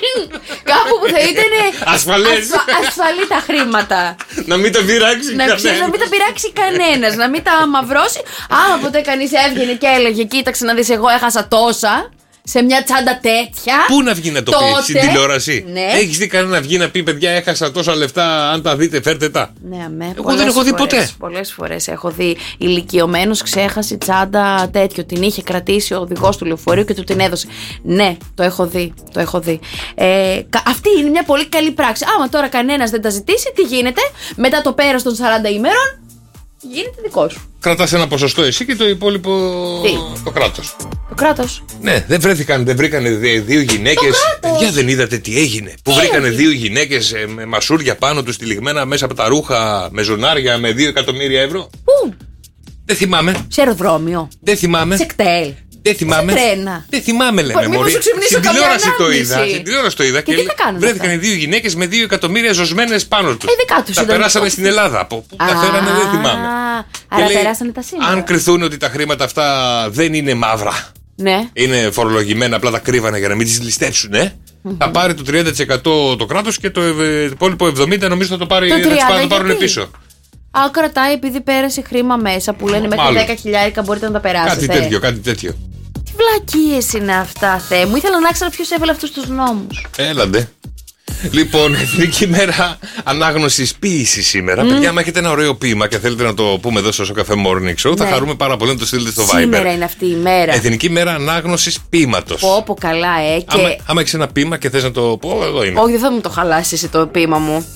Κάπου που θα ήταν ασφαλές. Ασφα... ασφαλή τα χρήματα. Να μην τα πειράξει να κανένας. Να μην τα πειράξει κανένας, να μην τα αμαυρώσει. Άμα ποτέ κανείς έβγαινε και έλεγε, κοίταξε να δεις, εγώ έχασα τόσα σε μια τσάντα τέτοια. Πού να βγει να το τότε... πει, στην τηλεόραση? Ναι. Έχεις δει κανένα να βγει να πει, παιδιά, έχασα τόσα λεφτά, αν τα δείτε, φέρτε τα? Ναι, αμέ, εγώ δεν έχω δει φορές, ποτέ. Πολλές φορές έχω δει ηλικιωμένος ξέχασε τσάντα τέτοιο. Την είχε κρατήσει ο οδηγός του λεωφορείου και του την έδωσε. Ναι, το έχω δει. Το έχω δει. Ε, αυτή είναι μια πολύ καλή πράξη. Άμα τώρα κανένας δεν τα ζητήσει, τι γίνεται? Μετά το πέρας των σαράντα ημέρων γίνεται δικό σου. Κρατάς ένα ποσοστό εσύ και το υπόλοιπο τι? Το κράτος. Το κράτος. Ναι, δεν βρέθηκαν, δεν βρήκανε δύο γυναίκες. Παιδιά, δεν είδατε τι έγινε? Που βρήκανε δύο γυναίκες με μασούρια πάνω τους τυλιγμένα μέσα από τα ρούχα, με ζωνάρια, με δύο εκατομμύρια ευρώ. Πού? Δεν θυμάμαι. Σε αεροδρόμιο. Δεν θυμάμαι. Σε κτέλ. Δεν θυμάμαι. Σε τρένα. Δεν θυμάμαι, λέμε. Μήπως σου ξυπνήσω στην τηλεόραση καμιά το είδα. Στην τηλεόραση το είδα και, και βρέθηκαν οι δύο γυναίκες με δύο εκατομμύρια ζωσμένες πάνω τους. Ε, δικά τους τα περάσανε στην Ελλάδα. Από πού τα φέρανε δεν θυμάμαι. Άρα περάσανε τα σύνορα. Αν κρυθούν ότι τα χρήματα αυτά δεν είναι μαύρα. Ναι. Είναι φορολογημένα, απλά τα κρύβανε για να μην τις ληστέψουν, ε. Mm-hmm. Θα πάρει το τριάντα τοις εκατό το κράτος και το υπόλοιπο εβδομήντα τοις εκατό νομίζω θα το, πάρει, το τριάντα τοις εκατό θα το πάρουν πίσω. Α, κρατάει επειδή πέρασε χρήμα μέσα που λένε μέχρι δέκα χιλιάρικα μπορείτε να τα περάσετε. Κάτι τέτοιο, κάτι τέτοιο. Τι βλακίες είναι αυτά, Θεέ μου. Ήθελα να ξέρω ποιος έβαλε αυτούς τους νόμους. Έλαντε. Λοιπόν, Εθνική Μέρα Ανάγνωσης Ποίησης σήμερα. Mm. Παιδιά, άμα έχετε ένα ωραίο ποίημα και θέλετε να το πούμε εδώ στο Καφέ Morning Show, ναι, θα χαρούμε πάρα πολύ να το στείλετε στο Viber. Σήμερα είναι αυτή η μέρα. Εθνική Μέρα Ανάγνωσης Ποίηματος. Πω, πω, καλά, ε. Και... Άμα, άμα έχεις ένα ποίημα και θες να το πω, εδώ είναι. Όχι, δεν θα μου το χαλάσει εσύ το ποίημα μου.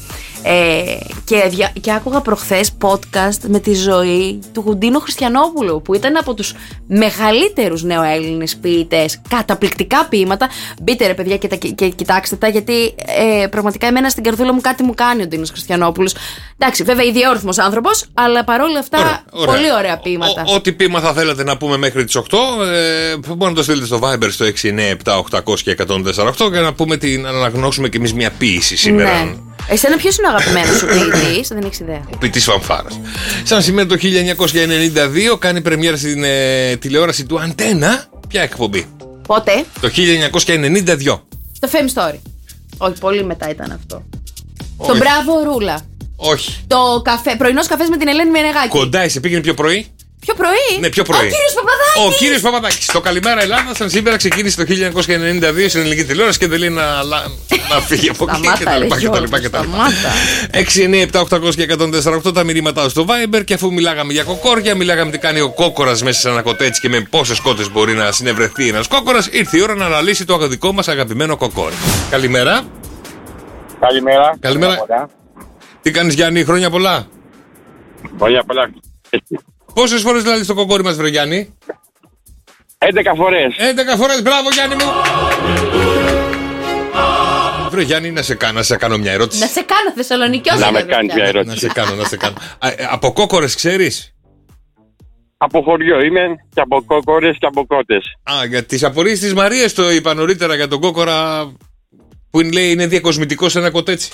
Ε, και, δια, και άκουγα προχθές podcast με τη ζωή του Ντίνο Χριστιανόπουλου, που ήταν από τους μεγαλύτερους νεοέλληνες ποιητές. Καταπληκτικά ποίηματα. Μπείτε ρε παιδιά και, τα, και κοιτάξτε τα, γιατί ε, πραγματικά εμένα στην καρδούλα μου κάτι μου κάνει ο Ντίνος Χριστιανόπουλος. Εντάξει, βέβαια ιδιόρυθμος άνθρωπος, αλλά παρόλα αυτά ωραία, ωραία. Πολύ ωραία ποίηματα. Ό,τι ποίημα θα θέλατε να πούμε μέχρι τις οκτώ, ε, μπορείτε να το στείλετε στο Viber στο έξι εννιά επτά οκτακόσια εκατόν τέσσερα οκτώ για να πούμε την, να αναγνώσουμε κι εμείς μια ποίηση σήμερα. Ναι. Εσένα ποιος είναι ο αγαπημένος σου ποιητής? Δεν έχεις ιδέα. Ο ποιητής Φανφάρας. Σαν σήμερα το χίλια εννιακόσια ενενήντα δύο κάνει πρεμιέρα στην ε, τηλεόραση του Αντένα. Ποια εκπομπή? Πότε? Το χίλια εννιακόσια ενενήντα δύο. Το Fame Story. Όχι, πολύ μετά ήταν αυτό. Όχι. Το Μπράβο Ρούλα. Όχι. Το καφέ, πρωινός καφές με την Ελένη Μενεγάκη. Κοντά είσαι, πήγαινε πιο πρωί. Πιο πρωί? Ναι, πιο πρωί. Ο κύριος Παπαδάκης. Ο κύριος Παπαδάκης. Το Καλημέρα Ελλάδα, σαν σήμερα, ξεκίνησε το χίλια εννιακόσια ενενήντα δύο στην ελληνική τηλεόραση και δεν λέει να, να φύγει από εκεί κτλ. έξι εννιά επτά οκτακόσια εκατόν τέσσερα οκτώ τα μηνύματά στο Viber. Και αφού μιλάγαμε για κοκόρια, μιλάγαμε τι κάνει ο κόκορας μέσα σε ένα κοτέτσι και με πόσες κότες μπορεί να συνευρεθεί ένας κόκορας, ήρθε η ώρα να αναλύσει το δικό μας αγαπημένο κοκόρι. Καλημέρα. Καλημέρα. Καλημέρα. Τι κάνεις, Γιάννη, χρόνια πολλά? Χρόνια πολλά. Πόσες φορές λάλης το κοκόρι μας, βρε Γιάννη? έντεκα φορές. έντεκα φορές, μπράβο Γιάννη μου. Βρε Γιάννη, να σε κάνω, να σε κάνω μια ερώτηση. Να σε κάνω, Θεσσαλονικιός. Να με κάνεις μια ερώτηση. Να σε κάνω, να σε κάνω. Α, ε, από κόκορες ξέρεις? Από χωριό είμαι και από κόκορες και από κότες. Α, για τις απορίες της Μαρίας το είπα νωρίτερα για τον κόκορα που λέει είναι διακοσμητικό σε ένα κοτέτσι.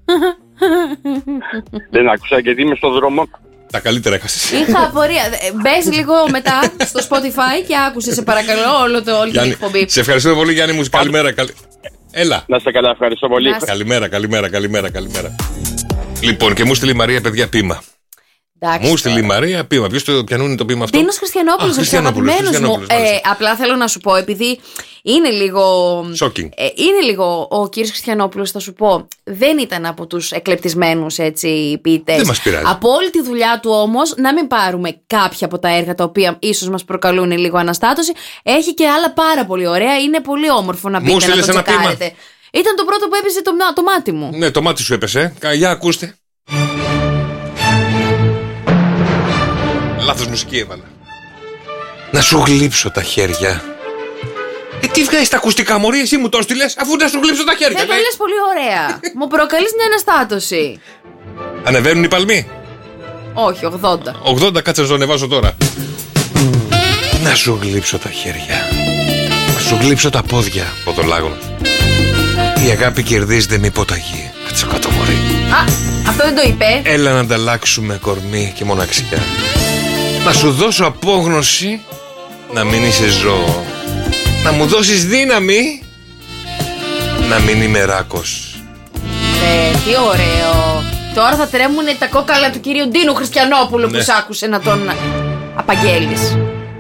Δεν άκουσα γιατί είμαι στο δρόμο. Τα καλύτερα έχασες. Είχα απορία. Μπες λίγο μετά στο Spotify και άκουσε, σε παρακαλώ, όλο το, όλη Γιάννη, την εκπομπή. Σε ευχαριστώ πολύ, Γιάννη μου. Καλημέρα. Καλη... Έλα. Να είστε καλά, ευχαριστώ πολύ. Καλημέρα, καλημέρα, καλημέρα, καλημέρα. Λοιπόν, και μου στείλει η Μαρία, παιδιά, ποίημα. Μου στείλει η Μαρία ποίημα. Ποιος το πιανούν το ποίημα αυτό? Ντίνος Χριστιανόπουλος, ο αγαπημένος μου. Ε, απλά θέλω να σου πω, επειδή είναι λίγο. Shocking. Ε, είναι λίγο ο κύριος Χριστιανόπουλος, θα σου πω. Δεν ήταν από τους εκλεπτισμένους ποιητές. Δεν μας πειράζει. Από όλη τη δουλειά του όμως, να μην πάρουμε κάποια από τα έργα τα οποία ίσως μας προκαλούν λίγο αναστάτωση. Έχει και άλλα πάρα πολύ ωραία. Είναι πολύ όμορφο να μπείτε να το τσεκάρετε. Ήταν το πρώτο που έπεσε το, το μάτι μου. Ναι, το μάτι σου έπεσε. Για ακούστε. Λάθος μουσική έβαλα. Να σου γλύψω τα χέρια. Ε, τι βγάζεις τα ακουστικά, μωρή, εσύ μου το στείλες, αφού να σου γλύψω τα χέρια. Δεν το λες πολύ ωραία. Μου προκαλείς μια αναστάτωση. Ανεβαίνουν οι παλμοί? Όχι, ογδόντα. ογδόντα, κάτσε να το ανεβάσω τώρα. Να σου γλύψω τα χέρια. Να σου γλύψω τα πόδια, ποδολάγων. Η αγάπη κερδίζεται με υποταγή. Κάτσε κάτω, μωρή. Α, αυτό δεν το είπε. Έλα να ανταλλάξουμε κορμί και μοναξιά. Να σου δώσω απόγνωση, να μην είσαι ζώο. Να μου δώσεις δύναμη, να μην είμαι ράκος. Ε, τι ωραίο. Τώρα θα τρέμουν τα κόκαλα του κυρίου Ντίνου Χριστιανόπουλου, ναι, που σ' άκουσε να τον απαγγέλεις.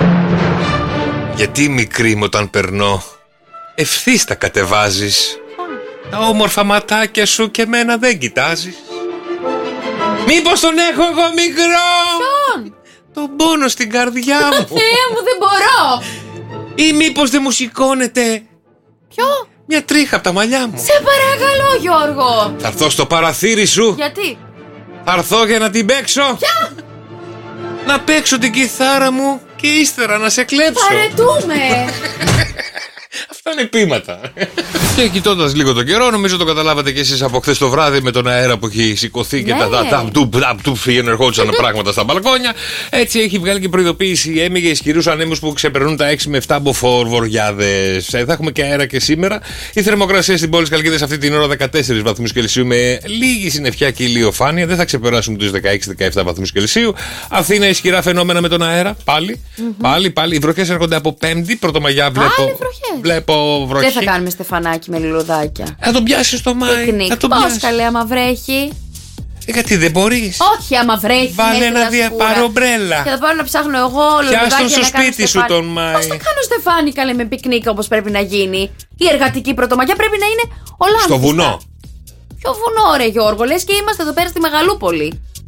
Γιατί μικρή μου όταν περνώ, ευθύς τα κατεβάζεις. Τα όμορφα ματάκια σου και μένα δεν κοιτάζεις. Μήπως τον έχω εγώ μικρό? Ποιον? Τον πόνο στην καρδιά μου. Θεέ μου, δεν μπορώ. Ή μήπως δεν μου σηκώνεται Ποιο? μια τρίχα από τα μαλλιά μου. Σε παρακαλώ, Γιώργο. Θα έρθω στο παραθύρι σου. Γιατί? Θα έρθω για να την παίξω. Ποια? Να παίξω την κιθάρα μου και ύστερα να σε κλέψω. Παρετούμε. Αυτά είναι ποίηματα. Και κοιτώντας λίγο τον καιρό, νομίζω το καταλάβατε κι εσείς από χθες το βράδυ με τον αέρα που έχει σηκωθεί και ναι, τα ταπ-τουπ ενεργόντουσαν πράγματα στα μπαλκόνια. Έτσι έχει βγάλει και προειδοποίηση έμι για ισχυρούς ανέμους που ξεπερνούν τα έξι με επτά μποφόρ-βοριάδες. Θα έχουμε και αέρα και σήμερα. Η θερμοκρασία στην πόλη της Χαλκίδας αυτή την ώρα δεκατέσσερις βαθμούς Κελσίου με λίγη συννεφιά και ηλιοφάνεια. Δεν θα ξεπεράσουμε τους δεκαέξι με δεκαεπτά βαθμούς Κελσίου. Αθήνα ισχυρά φαινόμενα με τον αέρα. Πάλι, mm-hmm. πάλι, πάλι. Οι βροχές έρχονται από Πέμπτη. Πρωτομαγιά βλέπω. Βλέπω βροχή. Δεν θα κάνουμε στεφανάκι με λουλουδάκια. Θα τον πιάσεις το Μάη. Πικνίκ. Πώς καλέ, άμα βρέχει. Ε, γιατί δεν μπορείς? Όχι, άμα βρέχει. Βάλε ένα διαπάρο ομπρέλα. Και θα πάω να ψάχνω εγώ λουλουδάκια. Πιάστον στο να σπίτι σου τον Μάη. Πώς θα κάνω στεφάνι καλέ με πικνίκ όπως πρέπει να γίνει? Η εργατική πρωτομαγιά πρέπει να είναι ολάνθιστα. Στο βουνό. Ποιο βουνό, ρε Γιώργο? Λες και είμαστε εδώ πέρα στη Μεγαλούπολη.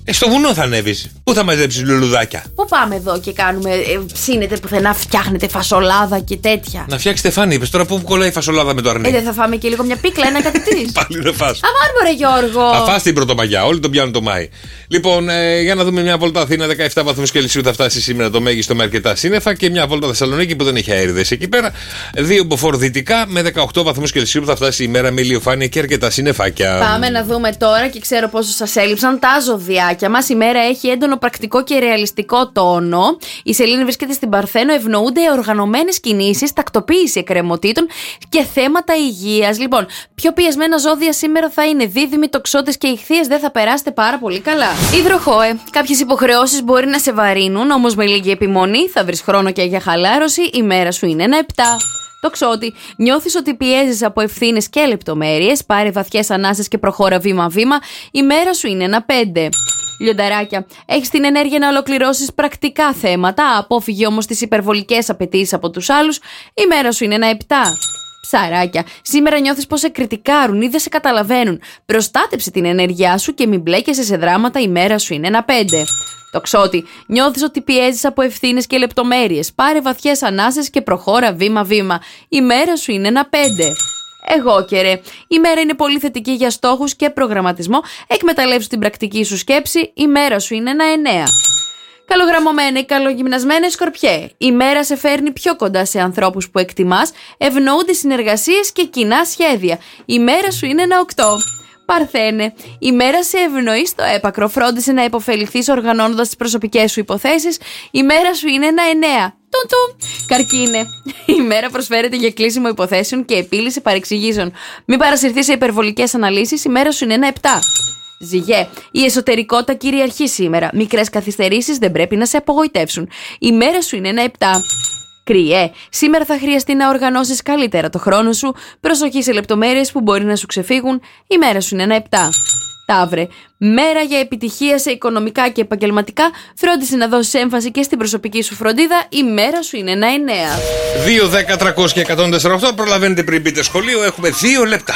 Ε, στο βουνό θα ανέβεις. Πού θα μαζέψεις λουλουδάκια? Πού πάμε εδώ και κάνουμε, ε, ψήνετε πουθενά, φτιάχνετε φασολάδα και τέτοια? Να φτιάξει στεφάνι, είπες τώρα, πού κολλάει η φασολάδα με το αρνί? Ε, δεν θα φάμε και λίγο μια πίκλα, ένα κάτι τρεις? Πάλι δεν φας. Αμάν μωρέ Γιώργο. Θα φας την Πρωτομαγιά, όλοι τον πιάνουν το Μάη. Λοιπόν, ε, για να δούμε μια βόλτα Αθήνα, δεκαεπτά βαθμούς Κελσίου θα φτάσει σήμερα το μέγιστο με αρκετά σύννεφα, και μια βόλτα Θεσσαλονίκη που δεν έχει αέριδες εκεί πέρα. Δύο μποφόρ δυτικά με δεκαοκτώ βαθμούς Κελσίου που θα φτάσει η μέρα με ηλιοφάνεια και αρκετά σύννεφάκια. Πάμε να δούμε τώρα, και ξέρω πόσο σας έλειψαν τα ζωδιάκια μας. Η μέρα έχει έντονο πρακτικό και ρεαλιστικό τόνο. Η σελήνη βρίσκεται στην Παρθένο, ευνοούνται οργανωμένες κινήσεις, τακτοποίηση εκκρεμωτήτων και θέματα υγείας. Λοιπόν, πιο πιεσμένα ζώδια σήμερα θα είναι Δίδυμοι, Τοξότες και Ιχθύες. Δεν θα περάσετε πάρα πολύ καλά. Υδροχόε, κάποιες υποχρεώσεις μπορεί να σε βαρύνουν, όμως με λίγη επιμονή θα βρεις χρόνο και για χαλάρωση. Η μέρα σου είναι ένα επτά. Τοξότη, νιώθεις ότι πιέζεις από ευθύνες και λεπτομέρειες. Πάρε βαθιές ανάσες και προχώρα βήμα-βήμα. Η μέρα σου είναι ένα πέντε. Λιονταράκια, έχεις την ενέργεια να ολοκληρώσεις πρακτικά θέματα. Απόφυγε όμως τις υπερβολικές απαιτήσεις από τους άλλους. Η μέρα σου είναι ένα επτά. Ψαράκια, σήμερα νιώθεις πως σε κριτικάρουν ή δεν σε καταλαβαίνουν. Προστάτεψε την ενέργειά σου και μην μπλέκεσαι σε δράματα. Η μέρα σου είναι ένα πέντε. Τοξότη, νιώθεις ότι πιέζεις από ευθύνες και λεπτομέρειες. Πάρε βαθιές ανάσες και προχώρα βήμα-βήμα. Η μέρα σου είναι ένα πέντε. Εγώ και ρε, η μέρα είναι πολύ θετική για στόχους και προγραμματισμό. Εκμεταλλεύσου την πρακτική σου σκέψη. Η μέρα σου είναι ένα εννέα. Καλογραμμωμένε, καλογυμνασμένε Σκορπιέ, η μέρα σε φέρνει πιο κοντά σε ανθρώπους που εκτιμάς. Ευνοούνται συνεργασίες και κοινά σχέδια. Η μέρα σου είναι ένα οκτώ. Παρθένε, η μέρα σε ευνοεί στο έπακρο. Φρόντισε να υποφεληθείς οργανώνοντας τις προσωπικές σου υποθέσεις. Η μέρα σου είναι ένα εννέα. Τουντου. Καρκίνε, η μέρα προσφέρεται για κλείσιμο υποθέσεων και επίλυση παρεξηγήσεων. Μην παρασυρθείς σε υπερβολικές αναλύσεις. Η μέρα σου είναι ένα επτά. Ζυγέ, η εσωτερικότητα κυριαρχεί σήμερα. Μικρές καθυστερήσεις δεν πρέπει να σε απογοητεύσουν. Η μέρα σου είναι ένα επτά. Κρυέ, σήμερα θα χρειαστεί να οργανώσεις καλύτερα το χρόνο σου. Προσοχή σε λεπτομέρειες που μπορεί να σου ξεφύγουν. Η μέρα σου είναι ένα επτά. Ταύρε, μέρα για επιτυχία σε οικονομικά και επαγγελματικά. Φρόντισε να δώσεις έμφαση και στην προσωπική σου φροντίδα. Η μέρα σου είναι ένα εννέα. δύο, δέκα, τριακόσια και εκατόν τέσσερα οκτώ. Προλαβαίνετε πριν μπείτε σχολείο. Έχουμε δύο λεπτά.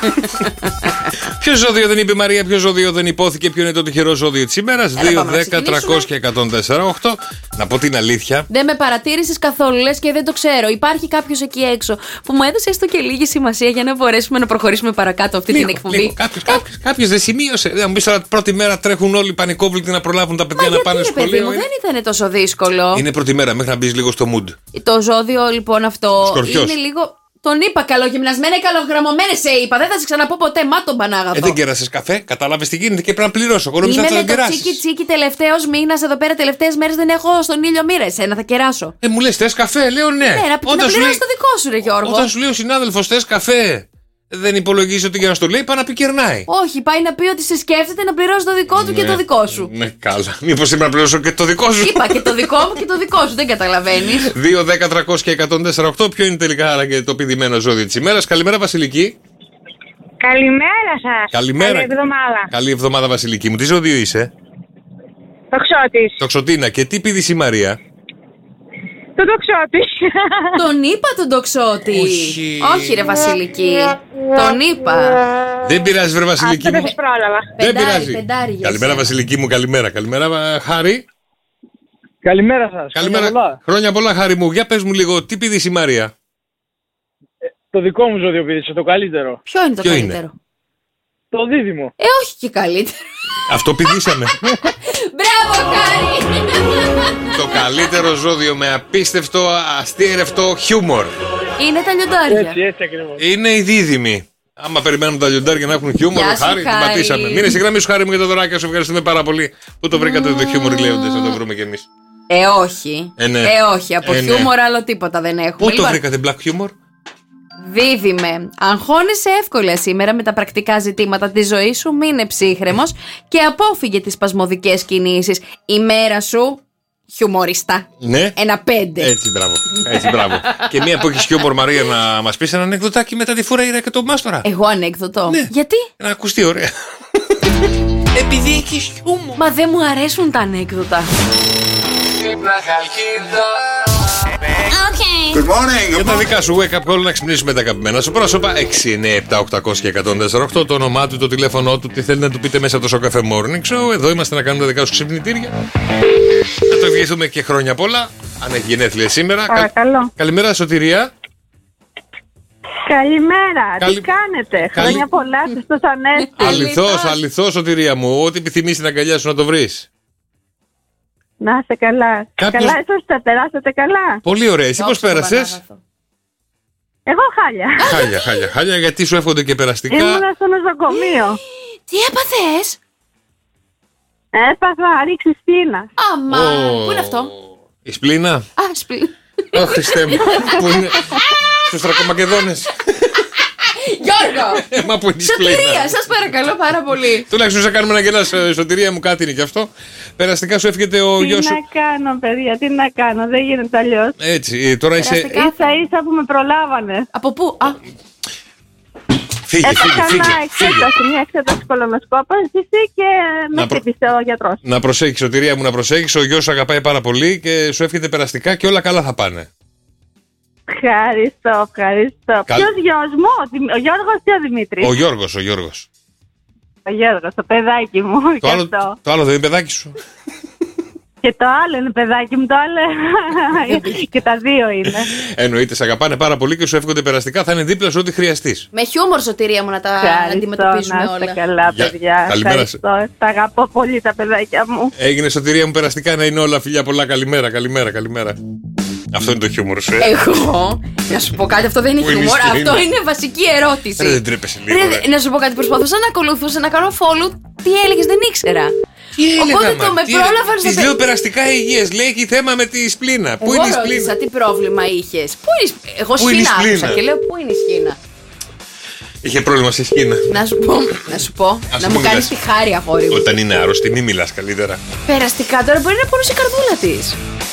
Ποιο ζώδιο δεν είπε η Μαρία, ποιο ζώδιο δεν υπόθηκε, ποιο είναι το τυχερό ζώδιο της ημέρας? δύο, δέκα, τριακόσια και εκατόν τέσσερα οκτώ. Να πω την αλήθεια. Δεν με παρατήρησες καθόλου, λες και δεν το ξέρω. Υπάρχει κάποιος εκεί έξω που μου έδωσε έστω και λίγη σημασία για να μπορέσουμε να προχωρήσουμε παρακάτω αυτή λίγο, την εκπομπή. Κάποιος δεν σημείωσε. Να μου πει τώρα, πρώτη μέρα τρέχουν όλοι πανικόβλητοι να προλάβουν τα παιδιά. Μα να πάνε στο σχολείο. Μου, είναι... δεν ήταν τόσο δύσκολο. Είναι πρώτη μέρα, μέχρι να μπει λίγο στο mood. Το ζώδιο λοιπόν αυτό Σκορπιός. Είναι λίγο. Τον είπα καλογυμνασμένα ή καλογραμμωμένε, σε είπα. Δεν θα σε ξαναπώ ποτέ. Μα τον πανάγαθο. Ε, δεν κέρασες καφέ, κατάλαβες τι γίνεται και πρέπει να πληρώσω. Εγώ νόμιζα θα τον κεράσει. Τσίκι τσίκι τελευταίο μήνα εδώ πέρα, τελευταίες μέρες δεν έχω στον ήλιο μοίρα. Εσένα θα κεράσω. Ε, μου λες θες καφέ, λέω ναι. Ναι, να, να πληρώσει λέει... το δικό σου, ρε Γιώργο. Όταν σου λέει ο συνάδελφος θες καφέ, δεν υπολογίζει ότι για να στο λέει πάει να πει κερνάει. Όχι, πάει να πει ότι σε σκέφτεται να πληρώσει το δικό του ναι, και το δικό σου. Ναι, καλά. Μήπως πρέπει να πληρώσω και το δικό σου. Είπα και το δικό μου και το δικό σου, δεν καταλαβαίνεις. δύο, δέκα, τριακόσια και εκατόν τέσσερα οκτώ. Ποιο είναι τελικά άραγε το πηδημένο ζώδιο της ημέρας? Καλημέρα, Βασιλική. Καλημέρα σας. Καλημέρα. Καλή εβδομάδα. Καλή εβδομάδα, Βασιλική μου. Τι ζώδιο είσαι? Τοξότης. Τοξοτίνα. Και τι πήδησε η Μαρία? Τον τοξότη. Τον είπα τον τοξότη. Όχι. Όχι, ρε Βασιλική. Τον είπα. Δεν πειράζει, βρε Βασιλική. Αυτό δεν σας πρόλαβα. Δεν πεντάρι, πειράζει. Πεντάρι, Καλημέρα, Βασιλική μου. Καλημέρα. Καλημέρα, Χάρη. Καλημέρα σας. Καλημέρα. Χρόνια πολλά. Χρόνια πολλά, Χάρη μου. Για πες μου λίγο, τι πήδησε η Μαρία? Ε, το δικό μου ζώδιο πήδησε, το καλύτερο. Ποιο είναι το Ποιο καλύτερο? Είναι? Το δίδυμο. Ε, όχι και καλύτερο. Αυτό πηδήσαμε. Μπράβο, Χάρη. Το καλύτερο ζώδιο με απίστευτο, αστείρευτο χιούμορ. Είναι τα λιοντάρια. Έτσι, έτσι ακριβώς. Είναι οι δίδυμοι. Άμα περιμένουν τα λιοντάρια να έχουν χιούμορ, Γεια σου, Χάρη, την Χάρη. πατήσαμε. Μείνε στη γραμμή σου, Χάρη μου, για τα δωράκια σου. Ευχαριστούμε πάρα πολύ. Πού το βρήκατε το χιούμορ, λέοντες, να το βρούμε κι εμείς. Ε, όχι. Ε, ναι. Ε, όχι. Από Ε, ναι. χιούμορ άλλο τίποτα δεν έχουμε. Πού το Λοιπόν, βρήκατε, black humor? Δίδυμε, αγχώνεσαι εύκολα σήμερα με τα πρακτικά ζητήματα της ζωής σου. Μείνε ψύχρεμος και απόφυγε τις σπασμωδικές κινήσεις. Η μέρα σου χιουμοριστά. Ναι. Ένα πέντε. Έτσι, μπράβο. Έτσι, μπράβο. Και μία που έχει χιούμορ, Μαρία, να μας πεις ένα ανεκδοτάκι μετά τη Φουρέιρα και τον Μάστορα. Εγώ ανέκδοτο. Ναι. Γιατί? Να ακουστεί ωραία. Επειδή έχεις χιούμορ. Μα δεν μου αρέσουν τα ανέκδοτα. Okay. Good morning. Για τα δικά σου wake up call να ξυπνήσουμε τα αγαπημένα σου πρόσωπα. έξι εννιά επτά οκτακόσια και εκατόν τέσσερα οκτώ. Το όνομά του, το τηλέφωνό του, τι θέλει να του πείτε μέσα από το Show Cafe Morning Show. Εδώ είμαστε να κάνουμε τα δικά σου ξυπνητήρια. Να το ευχηθούμε και χρόνια πολλά. Αν έχει γενέθλια σήμερα. Παρακαλώ. Καλημέρα, Σωτηρία. Καλημέρα. Καλη... Τι κάνετε? Καλη... Χρόνια πολλά σας στο Ανέστη. Αληθώς, αληθώς, Σωτηρία μου. Ό,τι επιθυμείς την αγκαλιά σου να το βρεις. Να είστε καλά. Κάποιος... Καλά ίσως τα περάσατε καλά. Πολύ ωραία. Εσύ πώς πέρασες? Εγώ χάλια. Χάλια, χάλια, χάλια. Γιατί σου εύχονται και περαστικά. Ήμουνα στο νοσοκομείο. Τι έπαθες? Έπαθα ρήξη σπίνα. Αμά, oh. Πού είναι αυτό? Η σπλήνα. Α, σπλήνα. Ω, Χριστέ μου. Πού είναι? Στους Θρακομακεδόνες. Γιώργο! Μα που είναι η σπλήνα. Σωτηρία, σας παρακαλώ πάρα πολύ. Τουλάχιστον σε κάνουμε να γελάς, Σωτηρία μου, κάτι είναι κι αυτό. Περαστικά σου εύχεται ο γιος σου. Τι να κάνω, παιδιά, τι να κάνω, δεν γίνεται αλλιώς. Έτσι, τώρα είσαι. Ίσα ίσα που με προλάβανε. Από πού? Α. Φύγε, φύγε, φύγε. Έκανα εξέταση, μια εξέταση κολονοσκόπηση και με χτύπησε ο γιατρός. Να προσέχεις, Σωτηρία μου, να προσέχεις. Ο γιος σου αγαπάει πάρα πολύ και σου εύχεται περαστικά και όλα καλά θα πάνε. Ευχαριστώ, ευχαριστώ. Καλ... Ποιος γιος μου, ο Γιώργος ή ο Δημήτρης? Ο Γιώργος, ο Γιώργος. Ο Γιώργος, το παιδάκι μου. Το, άλλο, το. το άλλο δεν είναι παιδάκι σου? Και το άλλο είναι παιδάκι μου, το άλλο. Και τα δύο είναι. Εννοείται, σε αγαπάνε πάρα πολύ και σου εύχονται περαστικά. Θα είναι δίπλα σου ό,τι χρειαστείς. Με χιούμορ, Σωτηρία μου, να τα Ευχαριστώ, αντιμετωπίζουμε να όλα. Καλά, παιδιά. Καλημέρα. Ευχαριστώ. Τα αγαπώ πολύ τα παιδάκια μου. Έγινε, Σωτηρία μου, περαστικά να είναι όλα φιλιά πολλά. Καλημέρα, καλημέρα, καλημέρα. Αυτό είναι το χιούμορ σου, ε. Εγώ. Να σου πω κάτι, αυτό δεν είναι χιούμορ. Αυτό είναι βασική ερώτηση. Ρε, δεν τρέπεσαι λίγο. Ρε, να σου πω κάτι, προσπαθούσα να ακολουθούσα, να κάνω follow. Τι έλεγες, δεν ήξερα. Τι έλεγα, οπότε μα, το με πρόλαβαν στο. Της λέω περαστικά υγείας. Λέει έχει θέμα με τη σπλήνα. Πού είναι η σπλήνα? Ρώτησα τι πρόβλημα είχες. Πού είναι η... Εγώ σκήνα άκουσα και λέω πού είναι η σκήνα. Είχε πρόβλημα στη σκήνα. Να σου πω, να, σου πω, να μου κάνεις τη χάρη, αγόρι μου. Όταν είναι άρρωστη, μη μιλάς καλύτερα. Περαστικά τώρα μπορεί να πονέσει η καρδούλα της.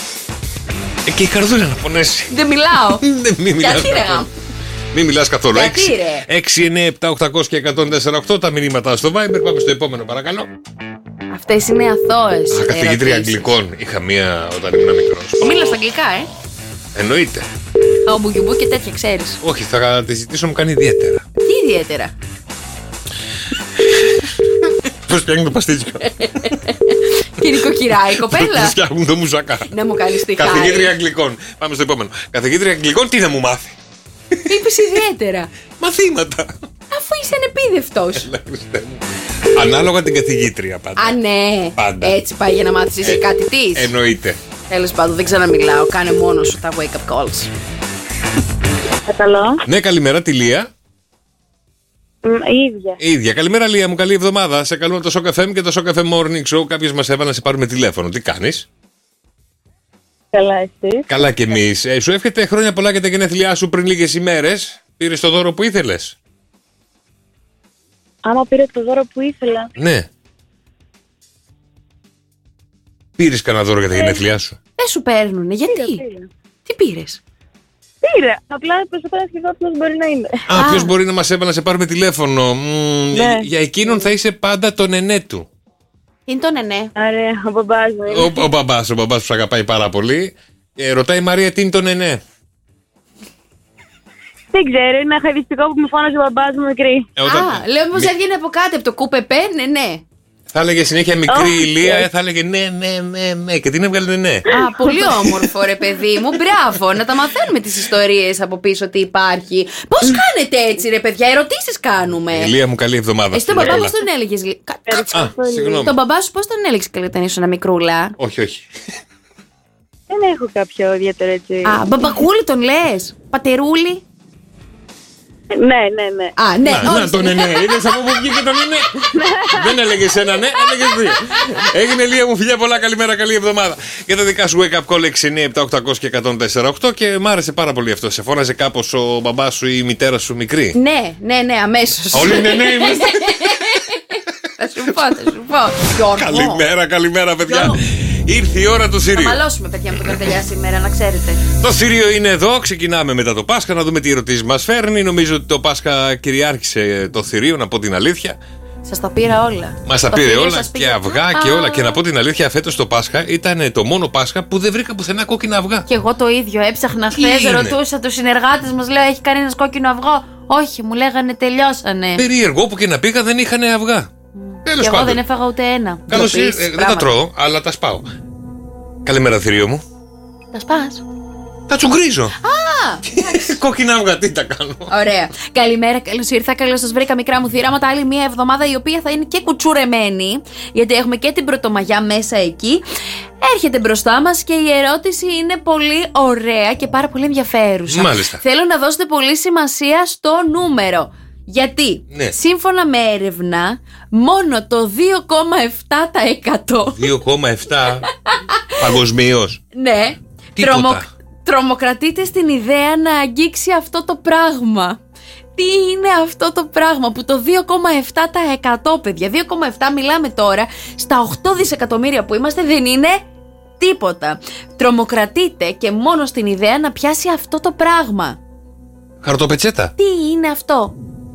Ε, και η καρδούλα να πονέσει. Δεν μιλάω. Δεν μη μιλάς. Γιατί ρε? Μην μιλάς καθόλου. Γιατί ρε? έξι εννιά επτά οκτακόσια και εκατόν τέσσερα οκτώ τα μηνύματα στο Viber. Πάμε στο επόμενο, παρακαλώ. Αυτές είναι αθώες. Α, καθηγήτρια αγγλικών. Είχα μία όταν ήμουν μικρός. Μίλας αγγλικά, ε. Εννοείται. Ο Μπουγιουμπού και τέτοια, ξέρεις. Όχι, θα τη ζητήσω, μου κάνει ιδιαίτερα. Τι ιδιαίτερα? Πώς φτιάχνει το παστίτσιο. Και νοικοκυρά, η κοπέλα. Πώς φτιάχνουν το μουσακά. Να μου κάνεις τη χάρη. Καθηγήτρια αγγλικών. Πάμε στο επόμενο. Καθηγήτρια αγγλικών, τι να μου μάθει? Είπες ιδιαίτερα. Μαθήματα. Αφού είσαι ανεπίδευτος. Ανάλογα την καθηγήτρια πάντα. Α, ναι. Πάντα. Έτσι πάει για να μάθεις εσύ ε, κάτι της. Εννοείται. Τέλος πάντων, δεν ξαναμιλάω. Κάνε μόνος σου τα wake up calls. Παρακαλώ. Ναι, καλημέρα, τη Λία. Η ίδια. Η ίδια. Καλημέρα, Λία μου, καλή εβδομάδα. Σε καλούμε το Show Cafe και το Show Cafe Morning Show. Κάποιος μας έβαλε να σε πάρουμε τηλέφωνο. Τι κάνεις? Καλά, εσείς? Καλά κι εμείς. Ε, σου εύχεται χρόνια πολλά για τα γενέθλιά σου πριν λίγες ημέρες. Πήρες το δώρο που ήθελες? Άμα πήρε το δώρο που ήθελα. Ναι. Πήρες κανένα δώρο για τα γενέθλιά σου? Δεν σου παίρνουνε, γιατί? Πήρα, πήρα. Τι πήρες? Πήρε. Απλά προσπαθώ να σκεφτώ ποιος μπορεί να είναι. Α, ποιος μπορεί να μας έβαλε να σε πάρουμε τηλέφωνο. Μ, ναι. Για εκείνον θα είσαι πάντα το νενέ του. Είναι το νενέ. Ωραία, ο μπαμπάς μου είναι. Ο, ο μπαμπάς, ο μπαμπάς που σε αγαπάει πάρα πολύ. Ε, ρωτάει η Μαρία τι είναι το νενέ. Δεν ξέρω, είναι ένα χαριστικό που μου φώναζε ο μπαμπάς μου μικρή. Ε, όταν... Α, λέω πως Μη... έβγαινε από κάτω, από το κούπεπέ, ναι, ναι. Θα έλεγε συνέχεια μικρή Oh, Ηλία, yes. θα έλεγε ναι, ναι, ναι, ναι. Και την έβγαλε ναι. Α, πολύ όμορφο ρε παιδί μου, μπράβο. Να τα μαθαίνουμε τις ιστορίες από πίσω τι υπάρχει. Πώς κάνετε έτσι ρε παιδιά, ερωτήσεις κάνουμε. Ηλία μου, καλή εβδομάδα. Εσύ τον μπαμπά πώς τον έλεγες? Α, συγγνώμη. Τον μπαμπά σου πώς τον έλεγες καλή όταν ήσουν μικρούλα? Όχι, όχι. Δεν έχω κάποιο ιδιαίτερο έτσι. Α, μπαμπακούλη τον λες? Πατερούλη? Ναι, ναι, ναι. Α, ναι. Να, να το ναι, ναι. Είδες από πού βγήκε το ναι, ναι. Δεν έλεγες ένα ναι, έλεγες δύο. Έγινε Λία μου, φιλιά πολλά, καλημέρα, καλή εβδομάδα. Για τα δικά σου wake up call έξι εννιά επτά οκτακόσια και εκατόν τέσσερα οκτώ και μ' άρεσε πάρα πολύ αυτό. Σε φώναζε κάπως ο μπαμπάς σου ή η μητέρα σου μικρή? Ναι, ναι, ναι, αμέσως. Όλοι ναι, ναι, είμαστε. Θα σου πω, θα σου πω. Καλημέρα, καλημέρα, παιδιά. Ήρθε η ώρα του θηρίου. Θα μαλώσουμε, παιδιά, με το καρτελιά σήμερα, να ξέρετε. Το θηρίο είναι εδώ. Ξεκινάμε μετά το Πάσχα να δούμε τι ερωτήσεις μας φέρνει. Νομίζω ότι το Πάσχα κυριάρχησε το θηρίο, να πω την αλήθεια. Σας τα πήρα όλα. Μας τα πήρε όλα και αυγά και όλα. Και να πω την αλήθεια, φέτος το Πάσχα ήταν το μόνο Πάσχα που δεν βρήκα πουθενά κόκκινα αυγά. Και εγώ το ίδιο. Έψαχνα χθες, ρωτούσα τους συνεργάτες μας, λέω: έχει κανένας κόκκινο αυγό? Όχι, μου λέγανε τελειώσανε. Περίεργο που και να πήγα δεν είχαν αυγά. Τέλος και πάντων. εγώ δεν έφαγα ούτε ένα. Καλώς ήρθατε. Ε, δεν τα τρώω, αλλά τα σπάω. Καλημέρα, θηρίο μου. Τα σπάς? Τα τσουγκρίζω. Α! Κόκκινα αυγά, τι τα κάνω. Ωραία. Καλημέρα, καλώς ήρθα. Καλώς σας βρήκα, μικρά μου θύραματα. Άλλη μια εβδομάδα η οποία θα είναι και κουτσουρεμένη, γιατί έχουμε και την Πρωτομαγιά μέσα εκεί. Έρχεται μπροστά μας και η ερώτηση είναι πολύ ωραία και πάρα πολύ ενδιαφέρουσα. Μάλιστα. Θέλω να δώσετε πολύ σημασία στο νούμερο. Γιατί, ναι. σύμφωνα με έρευνα, μόνο το δύο κόμμα επτά τοις εκατό δύο κόμμα επτά παγκοσμίως. Ναι. Τρομο, τρομοκρατείται στην ιδέα να αγγίξει αυτό το πράγμα. Τι είναι αυτό το πράγμα που το δύο κόμμα επτά τοις εκατό, παιδιά, δύο κόμμα επτά μιλάμε τώρα, στα οκτώ δισεκατομμύρια που είμαστε δεν είναι τίποτα. Τρομοκρατείται και μόνο στην ιδέα να πιάσει αυτό το πράγμα. Χαρτοπετσέτα. Τι είναι αυτό?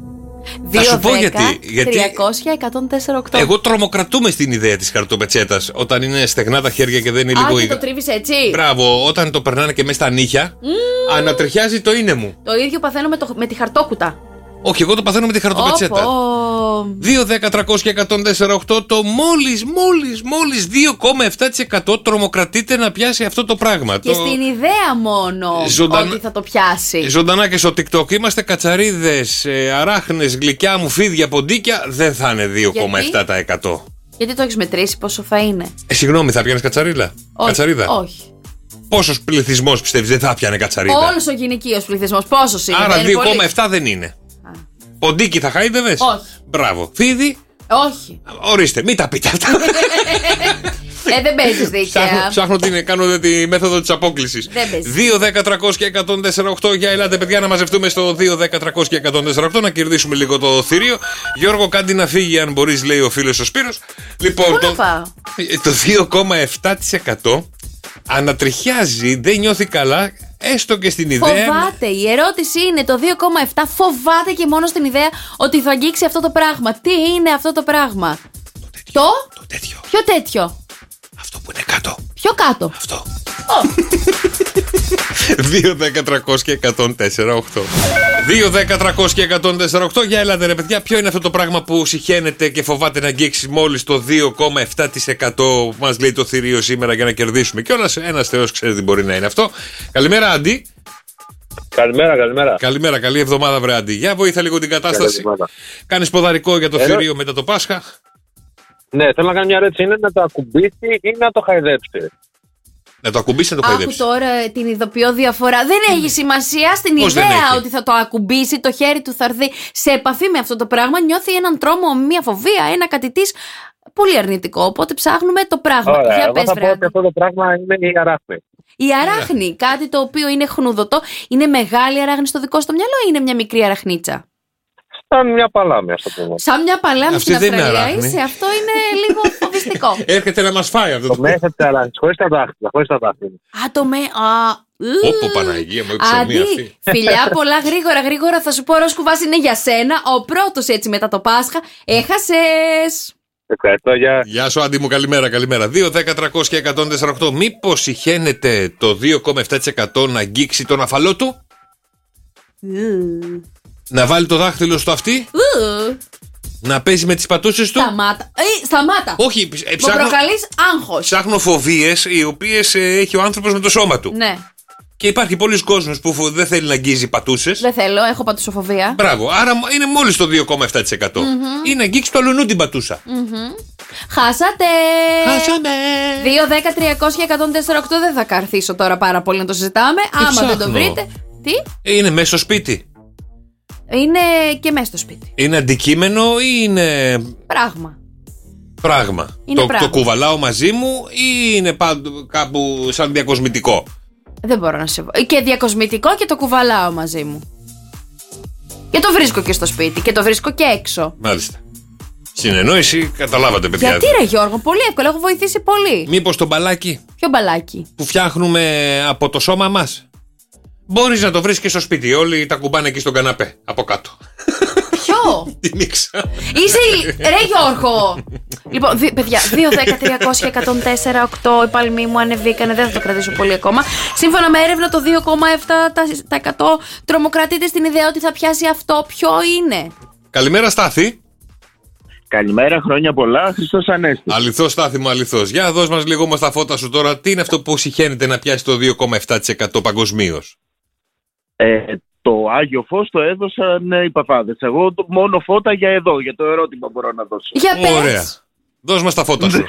Θα σου πω γιατί. γιατί... τριακόσια εκατόν τέσσερα οκτώ. Εγώ τρομοκρατούμε στην ιδέα της χαρτοπετσέτας όταν είναι στεγνά τα χέρια και δεν είναι Α, λίγο. Α, και το τρίβεις έτσι. Μπράβο, όταν το περνάνε και μέσα στα νύχια, mm. ανατριχιάζει το είναι μου. Το ίδιο παθαίνω με, το, με τη χαρτόκουτα. Όχι, εγώ το παθαίνω με τη χαρτοπετσέτα. δύο, δέκα, τριακόσια, εκατόν τέσσερα οκτώ. Το μόλις, μόλις, μόλις δύο κόμμα επτά τοις εκατό τρομοκρατείται να πιάσει αυτό το πράγμα. Και το... στην ιδέα μόνο Ζωντανα... ότι θα το πιάσει. Ζωντανά και στο TikTok είμαστε κατσαρίδες, ε, αράχνες, γλυκιά μου, φίδια, ποντίκια. Δεν θα είναι δύο κόμμα επτά τοις εκατό. Γιατί το έχεις μετρήσει πόσο θα είναι? Ε, συγγνώμη, θα πιάνεις κατσαρίλα? Όχι, κατσαρίδα. Όχι. Πόσος πληθυσμός πιστεύεις δεν θα πιάνε κατσαρίδα? Όλος ο γυναικείος πληθυσμός. Πόσος είναι? Άρα δύο κόμμα επτά δεν είναι. Ποντίκι θα χάιδευες? Όχι. Μπράβο. Φίδι? Όχι. Ορίστε, μην τα πείτε αυτά. Ε, δεν παίζεις δίκαια. Ψάχνω, ψάχνω την, κάνω τη μέθοδο της απόκλησης. δύο, δέκα, τριακόσια, εκατόν τέσσερα οκτώ. Για ελάτε, παιδιά, να μαζευτούμε στο δύο, δέκα, τριακόσια, εκατόν τέσσερα οκτώ να κερδίσουμε λίγο το θηρίο. Γιώργο, κάντε να φύγει αν μπορείς, λέει ο φίλος ο Σπύρος. Λοιπόν, Πού το, να πάω? το δύο κόμμα επτά τοις εκατό ανατριχιάζει, δεν νιώθει καλά. Έστω και στην ιδέα. Φοβάται. Η ερώτηση είναι το δύο κόμμα επτά. Φοβάται και μόνο στην ιδέα ότι θα αγγίξει αυτό το πράγμα. Τι είναι αυτό το πράγμα? Το, το? το τέτοιο. Ποιο τέτοιο? Αυτό που είναι κάτω. Ποιο κάτω? Αυτό. Oh. δύο, δέκα, τριακόσια, εκατόν τέσσερα οκτώ. δύο, δέκα, τριακόσια, εκατόν τέσσερα οκτώ. Για ελάτε, ρε παιδιά, ποιο είναι αυτό το πράγμα που συχαίνεται και φοβάται να αγγίξει μόλις το δύο κόμμα επτά τοις εκατό που μας λέει το θηρίο σήμερα για να κερδίσουμε κιόλας? Ένας Θεός ξέρει τι μπορεί να είναι αυτό. Καλημέρα, Άντι. Καλημέρα, καλημέρα. Καλημέρα, καλή εβδομάδα, βρε Άντι. Για βοήθα λίγο την κατάσταση. Κάνεις ποδαρικό για το Ερώ... θηρίο μετά το Πάσχα? Ναι, θέλω να κάνω μια ερώτηση. Είναι να το ακουμπήσει ή να το χαϊδέψει? Να το ακουμπήσει, να το χαϊδέψει. Άκου τώρα την ειδοποιώ διαφορά. Δεν έχει σημασία στην Πώς ιδέα ότι θα το ακουμπήσει, το χέρι του θα έρθει σε επαφή με αυτό το πράγμα. Νιώθει έναν τρόμο, μια φοβία, ένα κάτι της πολύ αρνητικό. Οπότε ψάχνουμε το πράγμα. Ωραία, για εγώ πες, θα πω ότι αυτό το πράγμα είναι η αράχνη. Η αράχνη, κάτι το οποίο είναι χνουδωτό. Είναι μεγάλη αράχνη στο δικό στο μυαλό ή είναι μια μικρή αραχνίτσα? Σαν μια παλάμη, ας το πούμε. Σαν μια παλάμη στην Αυστραλία είσαι, αυτό είναι λίγο φοβιστικό. Έρχεται να μας φάει αυτό το Το μέσα της αράχνης, χωρίς τα δάχτυλα, χωρίς τα δάχτυλα. Α, το με... Όπο Παναγία μου, η ψωμί αυτή. Φιλιά, πολλά γρήγορα, γρήγορα θα σου πω, Ρος Κουβάς είναι για σένα. Ο πρώτος έτσι μετά το Πάσχα. Έχασες. Ευχαριστώ, γεια. Γεια σου, Άντι μου, καλημέρα, καλημέρα. δύο, δέκα, τριακόσια, εκατόν τέσσερα οκτώ. Μήπως συχαίνεται το δύο κόμμα επτά τοις εκατό να αγγίξει τον αφαλό του? Mm. Να βάλει το δάχτυλο στο αυτί? Mm. Να παίζει με τις πατούσες του? Σταμάτα. Ε, σταμάτα. Όχι, ε, ψάχνω, μου προκαλείς άγχος. Ψάχνω φοβίες οι οποίες ε, έχει ο άνθρωπος με το σώμα του. Ναι. Και υπάρχει πολλοί κόσμος που δεν θέλει να αγγίζει πατούσες. Δεν θέλω, έχω πατουσοφοβία. Μπράβο, άρα είναι μόλις το δύο κόμμα επτά τοις εκατό. Mm-hmm. Ή να αγγίξει το αλουνού την πατούσα. Mm-hmm. Χάσατε! Χάσαμε! δύο, δέκα, τριακόσια, εκατόν τέσσερα οκτώ. Δεν θα καρθίσω τώρα πάρα πολύ να το συζητάμε. Τι Άμα ψάχνω. δεν το βρείτε. Τι? Είναι μέσα στο σπίτι. Είναι και μέσα στο σπίτι. Είναι αντικείμενο ή είναι. Πράγμα. Πράγμα. Είναι το, πράγμα. το κουβαλάω μαζί μου ή είναι πάντου, κάπου σαν διακοσμητικό? Δεν μπορώ να σε πω. Και διακοσμητικό και το κουβαλάω μαζί μου. Και το βρίσκω και στο σπίτι και το βρίσκω και έξω. Μάλιστα. Συνεννόηση, καταλάβατε, παιδιά. Γιατί ρε Γιώργο, πολύ εύκολα, έχω βοηθήσει πολύ. Μήπως το μπαλάκι? Ποιο μπαλάκι? Που φτιάχνουμε από το σώμα μας. Μπορείς να το βρεις και στο σπίτι. Όλοι τα κουμπάνε εκεί στον καναπέ, από κάτω. Ποιο? Την ήξα. Είσαι. Ρε Γιώργο! Λοιπόν, δι, παιδιά, δύο δέκα τριακόσια εκατόν τέσσερα οκτώ οι παλμοί μου ανεβήκανε, δεν θα το κρατήσω πολύ ακόμα. Σύμφωνα με έρευνα, το δύο κόμμα επτά τοις εκατό τρομοκρατείται στην ιδέα ότι θα πιάσει αυτό. Ποιο είναι? Καλημέρα, Στάθη. Καλημέρα, χρόνια πολλά. Χριστός Ανέστη. Αληθώς, Στάθη μου, αληθώς. Για δώσ' μας λίγο όμως τα φώτα σου τώρα. Τι είναι αυτό που συχαίνεται να πιάσει το δύο κόμμα επτά τοις εκατό παγκοσμίως? Ε, το Άγιο Φως το έδωσαν οι παπάδες. Εγώ το, μόνο φώτα για εδώ, για το ερώτημα μπορώ να δώσω. Για πες. Ωραία. Δώσ' μας τα φώτα σου.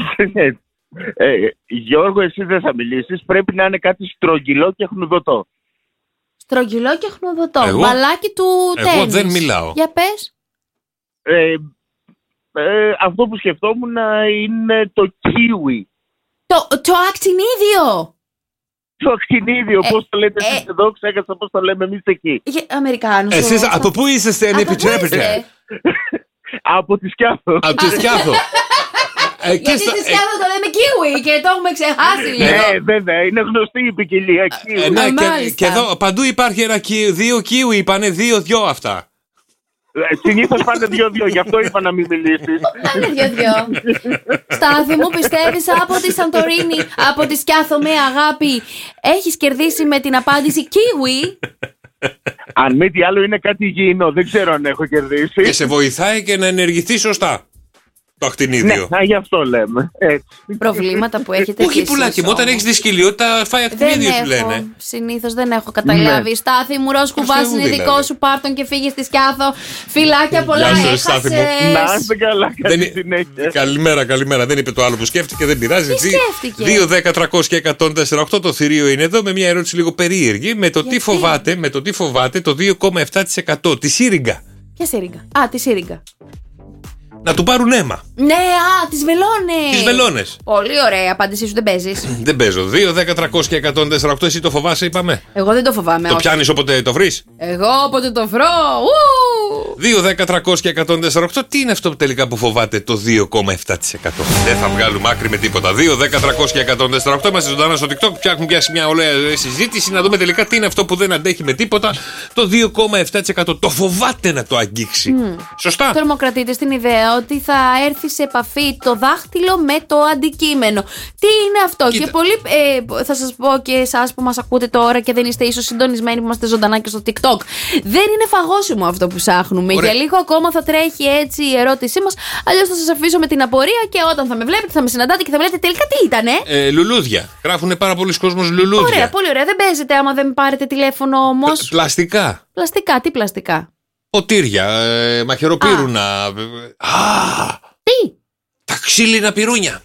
ε, Γιώργο, εσύ δεν θα μιλήσεις. Πρέπει να είναι κάτι στρογγυλό και χνουδωτό. Στρογγυλό και χνουδωτό. Εγώ? Μπαλάκι του τένις. Εγώ δεν μιλάω. Για πες. Ε, ε, αυτό που σκεφτόμουν είναι το κίουι. Το, το ακτινίδιο. Το ακτινίδιο, Ε, πώς το λέτε ε, εσείς εδώ, ξέχασα πώς το λέμε εμείς εκεί. Αμερικάνους. Εσείς από πού είσαστε, αν Από πού επιτρέπετε? είστε? Από τη Σκιάθο. Από τη Σκιάθο. Ε, και Γιατί στα- στη Σκιάθο το λέμε kiwi και το έχουμε ξεχάσει λίγο. Ναι, βέβαια, είναι γνωστή η ποικιλία. Ε, ναι, Α, και, μάλιστα. και εδώ παντού υπάρχει ένα κι- δύο κίουι, είπανε δύο-δυο αυτά. Συνήθως πάνε δύο-δύο, γι' αυτό είπα να μην μιλήσεις. Να είναι δυο-δυο. Στάθη μου, πιστεύεις από τη Σαντορίνη, από τη Σκιάθο με αγάπη, έχεις κερδίσει με την απάντηση kiwi? Αν μη τι άλλο είναι κάτι υγιεινό, δεν ξέρω αν έχω κερδίσει. Και σε βοηθάει και να ενεργηθεί σωστά το ακτινίδιο. Ναι, γι' αυτό λέμε. Έτσι. Προβλήματα που έχετε Όχι εσείς πουλάκι μου, όταν όμως. έχεις δυσκολιότητα φάει Δεν ακτινίδιο σου λένε. έχω. Συνήθως δεν έχω καταλάβει. Ναι. Στάθη μου, ροζ κουβάς Αυτό είναι δηλαδή. δικό σου. Πάρτον και φύγε στη Σκιάθο. Φιλάκια πολλά. Γεια σου, Στάθη μου. Να είστε καλά, Δεν καλή είναι- συνέχεια. Καλημέρα, καλημέρα. Δεν είπε το άλλο που σκέφτηκε, δεν πειράζει. Τι σκέφτηκε? δύο δέκα τριακόσια εκατόν τέσσερα οκτώ το θηρίο είναι εδώ με μια ερώτηση λίγο περίεργη. Με το τι Γιατί? φοβάται, με το τι φοβάται το δύο κόμμα επτά τοις εκατό τη Σύριγγα. Ποια σύριγγα? Α, τη σύριγγα. Να του πάρουν αίμα. Ναι, α, τις βελόνες. Τις βελόνες. Πολύ ωραία, απάντησή σου δεν παίζεις. Δεν παίζω. δύο δέκα τριακόσια εκατόν τέσσερα οκτώ εσύ το φοβάσαι, είπαμε. Εγώ δεν το φοβάμαι. Το όχι. πιάνεις όποτε το βρεις. Εγώ όποτε το βρω. ου! δύο δέκα τριακόσια εκατόν τέσσερα οκτώ τι είναι αυτό που τελικά που φοβάται το δύο κόμμα επτά τοις εκατό. Δεν θα βγάλουμε άκρη με τίποτα. δύο δέκα τριακόσια εκατόν τέσσερα οκτώ είμαστε ζωντανά στο TikTok. Φτιάχνουμε πιάσει μια ωραία συζήτηση να δούμε τελικά τι είναι αυτό που δεν αντέχει με τίποτα. Το δύο κόμμα επτά τοις εκατό. Το φοβάται να το αγγίξει. Σωστά. Τρομοκρατείτε στην ιδέα ότι θα έρθει σε επαφή το δάχτυλο με το αντικείμενο. Τι είναι αυτό? Κοίτα. Και πολύ. Ε, θα σας πω και εσάς που μας ακούτε τώρα και δεν είστε ίσως συντονισμένοι που είμαστε ζωντανά και στο TikTok. Δεν είναι φαγώσιμο αυτό που ψάχνουμε. Ωραία. Για λίγο ακόμα θα τρέχει έτσι η ερώτησή μας. Αλλιώς θα σας αφήσω με την απορία και όταν θα με βλέπετε, θα με συναντάτε και θα βλέπετε τελικά τι ήτανε. Ε, λουλούδια. Γράφουν πάρα πολλοί κόσμος λουλούδια. Ωραία, πολύ ωραία. Δεν παίζετε άμα δεν πάρετε τηλέφωνο όμως. Πλαστικά. Πλαστικά, τι πλαστικά? Ποτήρια. Ε, μαχαιροπύρουνα. Α, Τι? τα ξύλινα πυρούνια.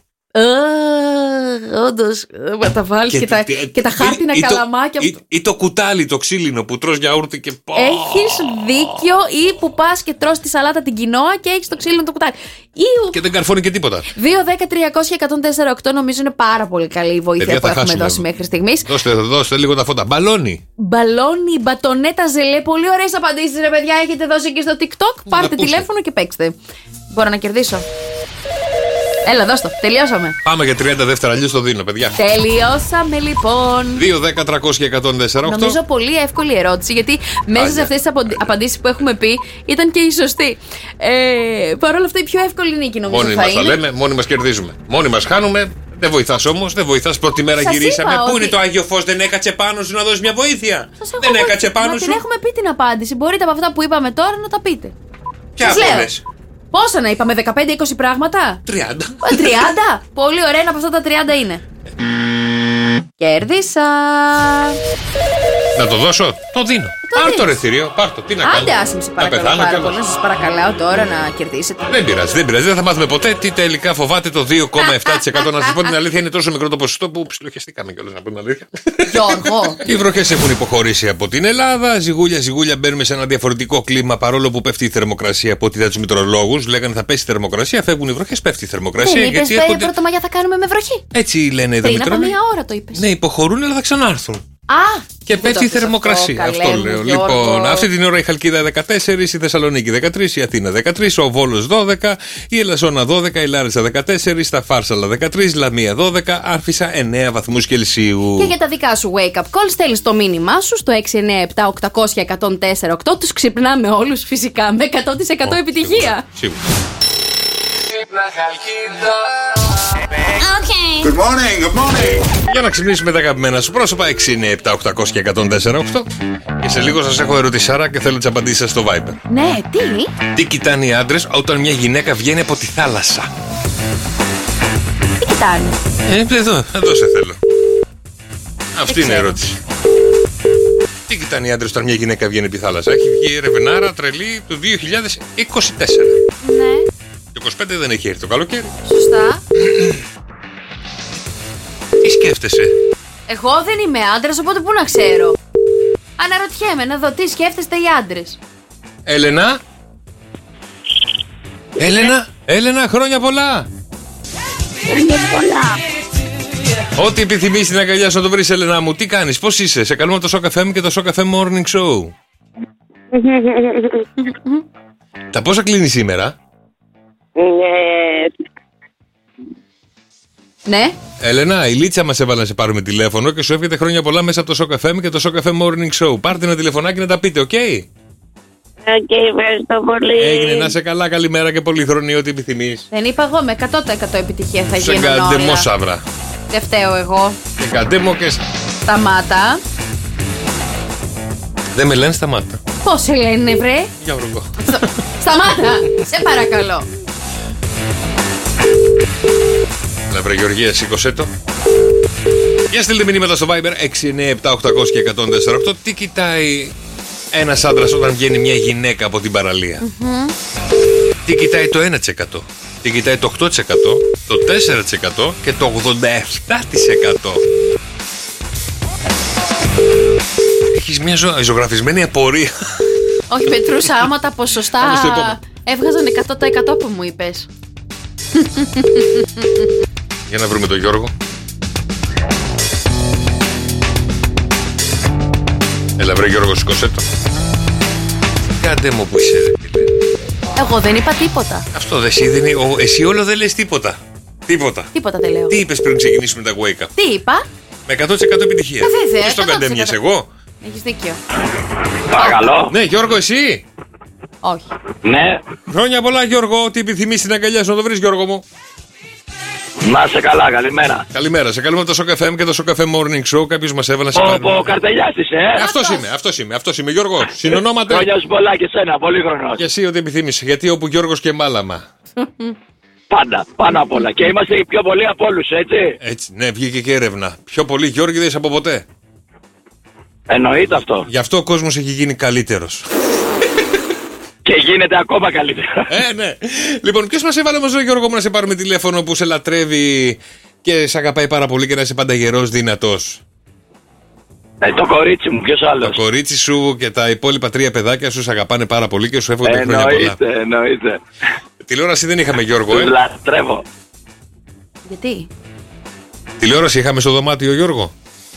Όντως, με τα βάλεις και, τα, και τα χάρτινα ή το- καλαμάκια. Ή, ή το κουτάλι το ξύλινο που τρως γιαούρτι και. Έχεις δίκιο, ή που πας και τρως τη σαλάτα την κοινόα και έχεις το ξύλινο το κουτάλι. Ή Και δεν καρφώνει και τίποτα. δύο δέκα τριακόσια εκατόν τέσσερα οκτώ νομίζω είναι πάρα πολύ καλή η βοήθεια Παιδιά, που θα έχουμε χάσουμε. δώσει μέχρι στιγμής. Δώστε, δώστε λίγο τα φώτα. Μπαλόνι. Μπαλόνι, μπατονέτα, ζελέ. Πολύ ωραίες απαντήσεις, ρε παιδιά. Έχετε δώσει και στο TikTok. Πάρτε πούσε. τηλέφωνο και παίξτε. Μπορώ να κερδίσω. Έλα, δώσ' το. Τελειώσαμε. Πάμε για τριάντα δεύτερα, αλλιώς το δίνω, παιδιά. Τελειώσαμε λοιπόν. δύο δέκα τριακόσια εκατόν τέσσερα οκτώ. Νομίζω πολύ εύκολη ερώτηση, γιατί μέσα σε αυτές τις απο- απαντήσεις που έχουμε πει ήταν και η σωστή. Ε, Παρ' όλα αυτά, η πιο εύκολη νίκη νομίζω Μόνοι θα μας τα είναι. λέμε, μόνοι μας κερδίζουμε. Μόνοι μας χάνουμε. Δεν βοηθάς όμως, δεν βοηθάς. Πρώτη μέρα Σας γυρίσαμε. είπα Πού ότι- είναι το Άγιο Φως, δεν έκατσε πάνω σου να δώσει μια βοήθεια. Σας έχω Δεν πει- έκατσε πάνω Μα σου. την έχουμε πει την απάντηση. Μπορείτε από αυτά που είπαμε τώρα να τα πείτε. Ποια Σας λέω. απόλες? Πόσα να είπαμε, δεκαπέντε είκοσι πράγματα? τριάντα. Ε, τριάντα. Πολύ ωραία, ένα από αυτά τα τριάντα είναι. Κέρδισα. Να το δώσω, το δίνω. Πάρ' το ρε θηρίο, πάρ' το. Τι να κάνω. Άντε, άσε με σε Να παρακαλώ πεθάνω πάρα κιόλας. πολύ. Να σας παρακαλάω τώρα να κερδίσετε. Δεν πειράζει, δεν πειράζει. Δεν θα μάθουμε ποτέ τι τελικά φοβάται το δύο κόμμα επτά τοις εκατό. Να σα πω την αλήθεια, είναι τόσο μικρό το ποσοστό που ψιλοχεστήκαμε κιόλας, να πούμε την αλήθεια. Γιώργο. Οι βροχές έχουν υποχωρήσει από την Ελλάδα. Ζιγούλια, ζιγούλια μπαίνουμε σε ένα διαφορετικό κλίμα παρόλο που πέφτει η θερμοκρασία από ό,τι είδα τους μετρολόγους. Λέγανε θα πέσει η θερμοκρασία, φεύγουν οι βροχές, πέφτει η θερμοκρασία. Δεν είπες έρχονται- πρώτο Μαγιά θα κάνουμε με βροχή. Έτσι λένε οι Πριν από μετρολόγοι. μία ώρα το είπες. Ναι, υποχωρούν, αλλά θα ξανάρθουν. Α! Και πέφτει η θερμοκρασία. Αυτό, αυτό λέω. Λοιπόν, αυτή την ώρα η Χαλκίδα δεκατέσσερα, η Θεσσαλονίκη δεκατρία, η Αθήνα δεκατρία, ο Βόλος δώδεκα, η Ελασσόνα δώδεκα, η Λάρισα δεκατέσσερα, στα Φάρσαλα δεκατρία, Λαμία δώδεκα, Άρφισσα εννέα βαθμούς Κελσίου. Και για τα δικά σου wake up calls στέλνεις το μήνυμά σου στο έξι εννιά επτά οκτακόσια εκατόν τέσσερα οκτώ. Τους ξυπνάμε όλους φυσικά με εκατό τοις εκατό oh, επιτυχία. Σίγουρα. Okay. Good morning, good morning. Για να ξυπνήσουμε τα αγαπημένα σου πρόσωπα. έξι εννιά επτά οκτακόσια εκατόν τέσσερα οκτώ. Και σε λίγο σας έχω ερωτησάρα και θέλω τις απαντήσεις στο Viber. Ναι, τι? Τι κοιτάνε οι άντρες όταν μια γυναίκα βγαίνει από τη θάλασσα? Τι κοιτάνε? Ε, εδώ, εδώ σε θέλω. Αυτή είναι η ερώτηση. Τι κοιτάνε οι άντρες όταν μια γυναίκα βγαίνει από τη θάλασσα? Έχει βγει ερευνάρα τρελή του δύο χιλιάδες είκοσι τέσσερα. Ναι. Το είκοσι πέντε δεν έχει έρθει το καλοκαίρι. Σωστά. Τι σκέφτεσαι? Εγώ δεν είμαι άντρας, οπότε πού να ξέρω. Αναρωτιέμαι να δω τι σκέφτεστε οι άντρες. Έλενα. Έλενα. Έλενα, χρόνια πολλά. Χρόνια πολλά. Ό,τι επιθυμείς στην αγκαλιά σου να το βρεις, Έλενα μου. Τι κάνεις, πώς είσαι? Σε καλούμε το Σοκαφέ μου και το Σοκαφέ Morning Show. Τα πόσα κλείνει σήμερα? Ναι. Έλενα, η Λίτσα μας έβαλε να σε πάρουμε τηλέφωνο και σου εύχεται χρόνια πολλά μέσα από το Σοκ εφ εμ και το Σοκ εφ εμ Morning Show. Πάρτε ένα τηλεφωνάκι να τα πείτε, οκ? Okay? Οκ, okay, ευχαριστώ πολύ. Έγινε, να σε καλά, καλημέρα και πολυχρονή, ό,τι επιθυμείς. Δεν είπα εγώ, με εκατό τοις εκατό επιτυχία θα γίνουν όλα. Σε καντεμό σαύρα. Δεν φταίω εγώ. Και καντεμό και... Σταμάτα. Δεν με λένε σταμάτα. Πώς σε λένε, βρε? Γιώργο. Σταμάτα, σε παρακαλώ. Έλα βρε Γεωργία, σήκωσέ το. Για στείλτε μηνύματα στο Viber έξι εννιά επτά οκτακόσια εκατόν τέσσερα οκτώ. Τι κοιτάει ένας άντρας όταν βγαίνει μια γυναίκα από την παραλία? Mm-hmm. Τι κοιτάει το ένα τοις εκατό? Τι κοιτάει το οκτώ τοις εκατό? Το τέσσερα τοις εκατό και το ογδόντα επτά τοις εκατό? Έχεις μια ζω... ζωγραφισμένη απορία. Όχι, μετρούσα άμα τα ποσοστά έβγαζαν εκατό τοις εκατό που μου είπες. Για να βρούμε τον Γιώργο. Έλα βρε Γιώργο, σηκώσέ το. Κάντε μου που είσαι ρε φίλε. Εγώ δεν είπα τίποτα. Αυτό δεν εσύ, δεν είναι, ο, εσύ όλο δεν λες τίποτα. Τίποτα. Τίποτα δεν λέω. Τι είπες πριν ξεκινήσουμε τα wake up? Τι είπα? Με εκατό τοις εκατό επιτυχία. Ε, βέβαια. Ποιος τον καντέμιες, εγώ? Έχεις δίκιο. Παρακαλώ. Ναι, Γιώργο, εσύ? Όχι. Ναι. Χρόνια πολλά, Γιώργο. Τι επιθυμείς στην αγκαλιά σου να το βρεις, Γιώργο μου? Να είσαι καλά, καλημέρα. Καλημέρα. Σε καλούμε το Σοκ εφ εμ και το Σοκ εφ εμ Morning Show. Κάποιος μας έβαλε να σε πάρει. Ο Καρτελιάς είσαι, ε? Αυτός είμαι, αυτός είμαι, αυτός είμαι, Γιώργο. Συνονόμαται. Χρόνια σου πολλά και σένα, πολύ χρονός. Και εσύ ό,τι επιθυμείς. Γιατί όπου Γιώργος και μάλαμα. Πάντα, πάνω απ' όλα. Και είμαστε οι πιο πολλοί από όλους, έτσι. Έτσι, ναι, βγήκε και έρευνα. Πιο πολύ Γιώργη δεν είσαι από ποτέ. Εννοείται αυτό. Γι' αυτό ο κόσμος έχει γίνει καλύτερος. Και γίνεται ακόμα καλύτερο. Ε, ναι. Λοιπόν, ποιος μας έβαλε όμως, Γιώργο μου, να σε πάρουμε τηλέφωνο που σε λατρεύει και σε αγαπάει πάρα πολύ και να είσαι πάντα γερός, δυνατός? Ε, το κορίτσι μου, ποιος άλλος? Το κορίτσι σου και τα υπόλοιπα τρία παιδάκια σου σε αγαπάνε πάρα πολύ και σου εύχονται χρόνια πολλά. Εννοείται, εννοείται. Τηλεόραση δεν είχαμε, Γιώργο, ε. Τους λατρεύω. Γιατί? Τηλεόραση είχαμε στο δωμάτιο, Γιώργο?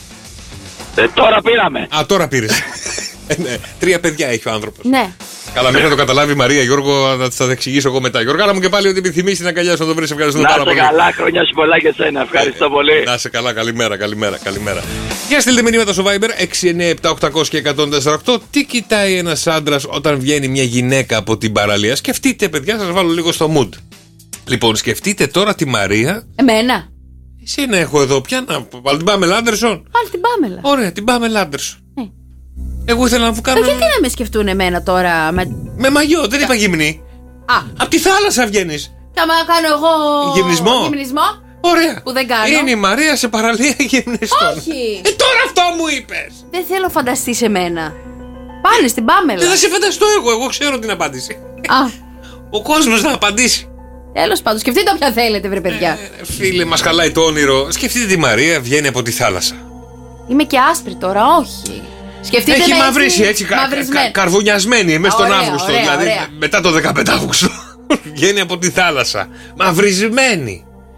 Ε, τώρα πήραμε. Α, τώρα πήρες. Ναι, τρία παιδιά έχει ο άνθρωπος. Ναι. Καλά, μέχρι να το καταλάβει η Μαρία, Γιώργο, θα τα εξηγήσω εγώ μετά. Γιώργα μου και πάλι ό,τι επιθυμείς στην αγκαλιά σου να το βρεις. Ευχαριστούμε πάρα πολύ. Να είσαι καλά, χρόνια σου πολλά και σένα. Ευχαριστώ πολύ. Να είσαι καλά, καλημέρα, καλημέρα, καλημέρα. Για στείλτε μηνύματα στο Viber έξι εννιά επτά οκτακόσια εκατόν τέσσερα οκτώ. Τι κοιτάει ένας άντρας όταν βγαίνει μια γυναίκα από την παραλία? Σκεφτείτε, παιδιά, σας βάλω λίγο στο mood. Λοιπόν, σκεφτείτε τώρα τη Μαρία. Εμένα. Εσύ να έχω εδώ πια να. Πάλι την Πάμελα Άντερσον. Πάλι την Πάμελα. Ωραία, την Πάμελα Άντερσον. Ε. Εγώ ήθελα να μου κάνω. Ε, γιατί να με σκεφτούν εμένα τώρα με. Με μαγιό, δεν είπα γυμνή. Α. Απ' τη θάλασσα βγαίνεις. Θα μα κάνω εγώ. Γυμνισμό. Γυμνισμό. Ωραία. Που δεν κάνω. Είναι η Μαρία σε παραλία γυμνιστών. Όχι. Ε, τώρα αυτό μου είπες. Δεν θέλω φανταστεί σε μένα. Πάνε στην Πάμελα. Δεν θα σε φανταστώ εγώ, εγώ ξέρω την απάντηση. Α. Ο κόσμος θα απαντήσει. Τέλος πάντων, σκεφτείτε όποια θέλετε, βρε παιδιά. Ε, φίλε, μας χαλάει το όνειρο. Σκεφτείτε τη Μαρία βγαίνει από τη θάλασσα. Είμαι και άσπρη τώρα, όχι. Σκεφτείτε έχει με μαυρίσει έτσι, κα, κα, καρβουνιασμένη μέσα στον Αύγουστο. Ωραία, δηλαδή ωραία. μετά το δεκαπέντε Αύγουστο. Βγαίνει από τη θάλασσα. Μαυρισμένη.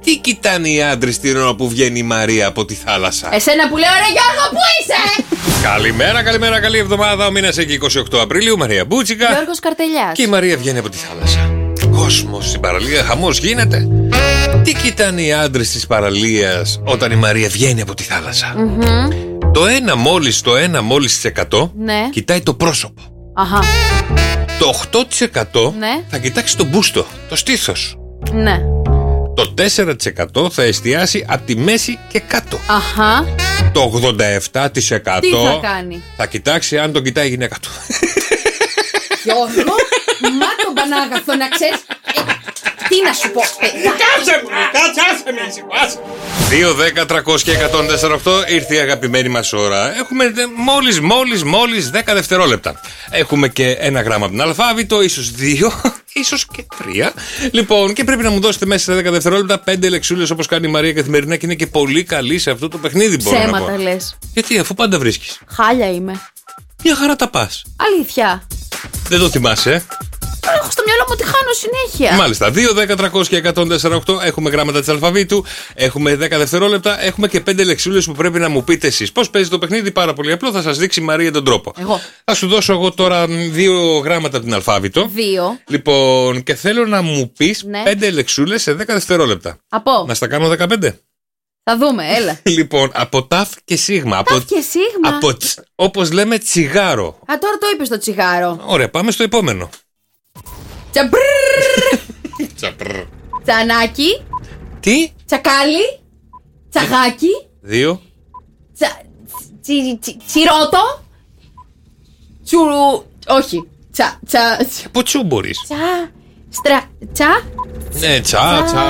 Τι κοιτάνε οι άντρες την ώρα που βγαίνει η Μαρία από τη θάλασσα? Εσένα που λέω, ρε Γιώργο, πού είσαι? Καλημέρα, καλημέρα, καλή εβδομάδα. Ο μήνας έχει είκοσι οκτώ Απριλίου. Μαρία Μπούτσικα. Γιώργος Καρτελιάς. Και η Μαρία βγαίνει από τη θάλασσα. Κόσμος στην παραλία, χαμός γίνεται. Τι κοιτάνε οι άντρες της παραλίας όταν η Μαρία βγαίνει από τη θάλασσα? Mm-hmm. Το ένα μόλις, το ένα μόλις της εκατό ναι. κοιτάει το πρόσωπο. Αχα. Το οκτώ τοις εκατό ναι. θα κοιτάξει το μπούστο, το στήθος. Ναι. Το τέσσερα τοις εκατό θα εστιάσει από τη μέση και κάτω. Αχα. Το ογδόντα επτά τοις εκατό τι θα κάνει? Θα κοιτάξει αν τον κοιτάει η γυναίκα του. Γιώργο, μα τον Πανάγαθο να ξέρεις. Τι να σου πω, κάτσε μου, κάτσε με, σηκώσε. δύο, δέκα, τριακόσια, εκατόν τέσσερα οκτώ ήρθε η αγαπημένη μας ώρα. Έχουμε μόλις, μόλις, μόλις δέκα δευτερόλεπτα. Έχουμε και ένα γράμμα από την αλφάβητο, ίσως δύο, ίσως και τρία. Λοιπόν, και πρέπει να μου δώσετε μέσα σε δέκα δευτερόλεπτα πέντε λεξούλες όπως κάνει η Μαρία καθημερινά και είναι και πολύ καλή σε αυτό το παιχνίδι. Ψέματα λες. Γιατί, αφού πάντα βρίσκεις. Χάλια είμαι. Μια χαρά τα πας. Αλήθεια. Δεν το θυμάσαι, ε? Έχω στο μυαλό μου ότι χάνω συνέχεια. Μάλιστα. δύο, δέκα, τριακόσια, εκατόν τέσσερα οκτώ. Έχουμε γράμματα της αλφαβήτου. Έχουμε δέκα δευτερόλεπτα. Έχουμε και πέντε λεξούλες που πρέπει να μου πείτε εσείς. Πώς παίζει το παιχνίδι? Πάρα πολύ απλό. Θα σας δείξει η Μαρία τον τρόπο. Εγώ. Θα σου δώσω εγώ τώρα δύο γράμματα από την αλφάβητο. Δύο. Λοιπόν, και θέλω να μου πεις ναι. πέντε λεξούλες σε δέκα δευτερόλεπτα. Από. Να στα κάνω δεκαπέντε. Θα δούμε, έλα. Λοιπόν, από ταφ και σίγμα. Ταφ από... και σίγμα. Από... Όπως λέμε τσιγάρο. Α, τώρα το είπες το τσιγάρο. Ωραία, πάμε στο επόμενο. Τσαμπρρρρ. Τσαπρρ. Τσανάκι. Τι? Τσακάλι. Τσαγάκι. Δύο. Τσα... Τσι... τσι... Τσιρότο. Τσουρου... Όχι. Τσα... Τσα... Από τσου μπορείς. Τσα... Στρα... Τσα... Ναι, τσα, τσα...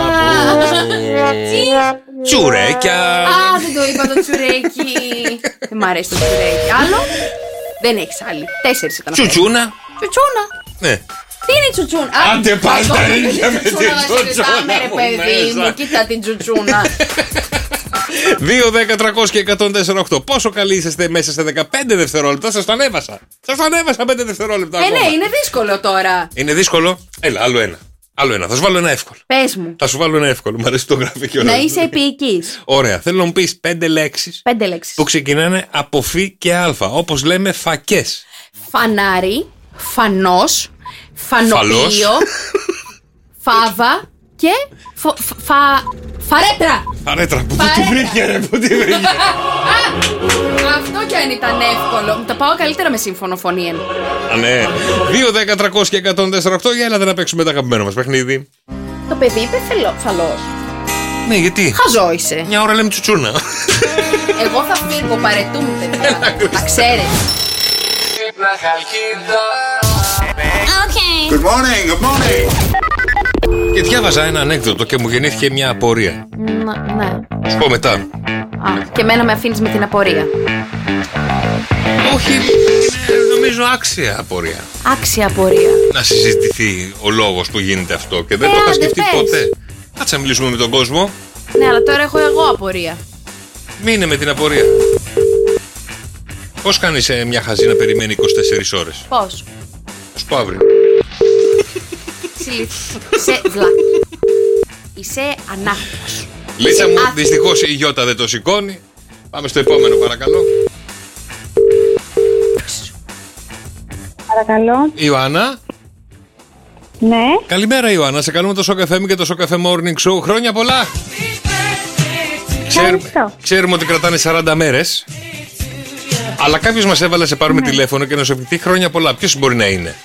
Τσουρέκια. Α, δεν το είπα το τσουρέκι. Δεν μ' αρέσει το τσουρέκι. Άλλο? Δεν έχεις άλλη. Τέσσερις ήταν. Τσουτσούνα. Τσουτσούνα. Ναι. Τι είναι η τσουτσούνα? Άντε πας τα ίδια με την τσουτσούνα. Ρε παιδί μου, κοίτα την τσουτσούνα. δύο, δέκα, τριακόσια, εκατόν τέσσερα οκτώ. Πόσο καλοί είσαστε μέσα σε δεκαπέντε δευτερόλεπτα? Σας το ανέβασα. Σας το ανέβασα πέντε δευτερόλεπτα. Ε, ναι, είναι δύσκολο τώρα. Είναι δύσκολο. Έλα, άλλο ένα. Άλλο ένα. Θα σου βάλω ένα εύκολο. Πες μου. Θα σου βάλω ένα εύκολο. Μ' αρέσει το γράφει και όλα. Να είσαι επίοικης. Ωραία. Θέλω να μου πεις πέντε λέξεις. Πέντε λέξεις. Που ξεκινάνε από φι και αλφα. Όπως λέμε φακές. Φανάρι. Φανός. Φανοπείο. Φάβα. Και. Φο, φα, φαρέτρα. Φαρέτρα. Πού τη βρήκε, ρε, πού τη βρήκε. Αυτό κι αν ήταν εύκολο. Τα πάω καλύτερα με σύμφωνο φωνή. Α, ναι. δύο, δέκα, τριακόσια, εκατόν τέσσερα οκτώ. Για έλατε να παίξουμε το αγαπημένο μας παιχνίδι. Το παιδί είπε φαλός. Ναι, γιατί? Χαζό είσαι. Μια ώρα λέμε τσουτσούνα. Εγώ θα φύγω, παρετούμε παιδιά. Να ξέρεις. Okay. Good morning, good morning. Και διάβαζα ένα ανέκδοτο και μου γεννήθηκε μια απορία. Ν, ναι. Σου πω μετά. Α, και εμένα με αφήνεις με την απορία. Όχι, νομίζω άξια απορία. Άξια απορία. Να συζητηθεί ο λόγος που γίνεται αυτό και δεν ε, το είχα σκεφτεί πες. ποτέ. Κάτσε να μιλήσουμε με τον κόσμο. Ναι, αλλά τώρα έχω εγώ απορία. Μείνε με την απορία. Πώς κάνεις ε, μια χαζή να περιμένει είκοσι τέσσερις ώρες? Πώς? Πώς πω αύριο. Είσαι βλά. Είσαι ανάπηρος. Λίτσα μου, δυστυχώς η Γιώτα δεν το σηκώνει. Πάμε στο επόμενο, παρακαλώ. Παρακαλώ. Ιωάννα. Ναι. Καλημέρα, Ιωάννα. Σε καλούμε το Σοκ εφ εμ και το Σοκ εφ εμ Morning Show. Χρόνια πολλά. Ξέρουμε, ξέρουμε ότι κρατάνε σαράντα μέρες. Αλλά κάποιος μας έβαλε σε πάρουμε ναι. τηλέφωνο και να σου ευχηθεί χρόνια πολλά. Ποιος μπορεί να είναι?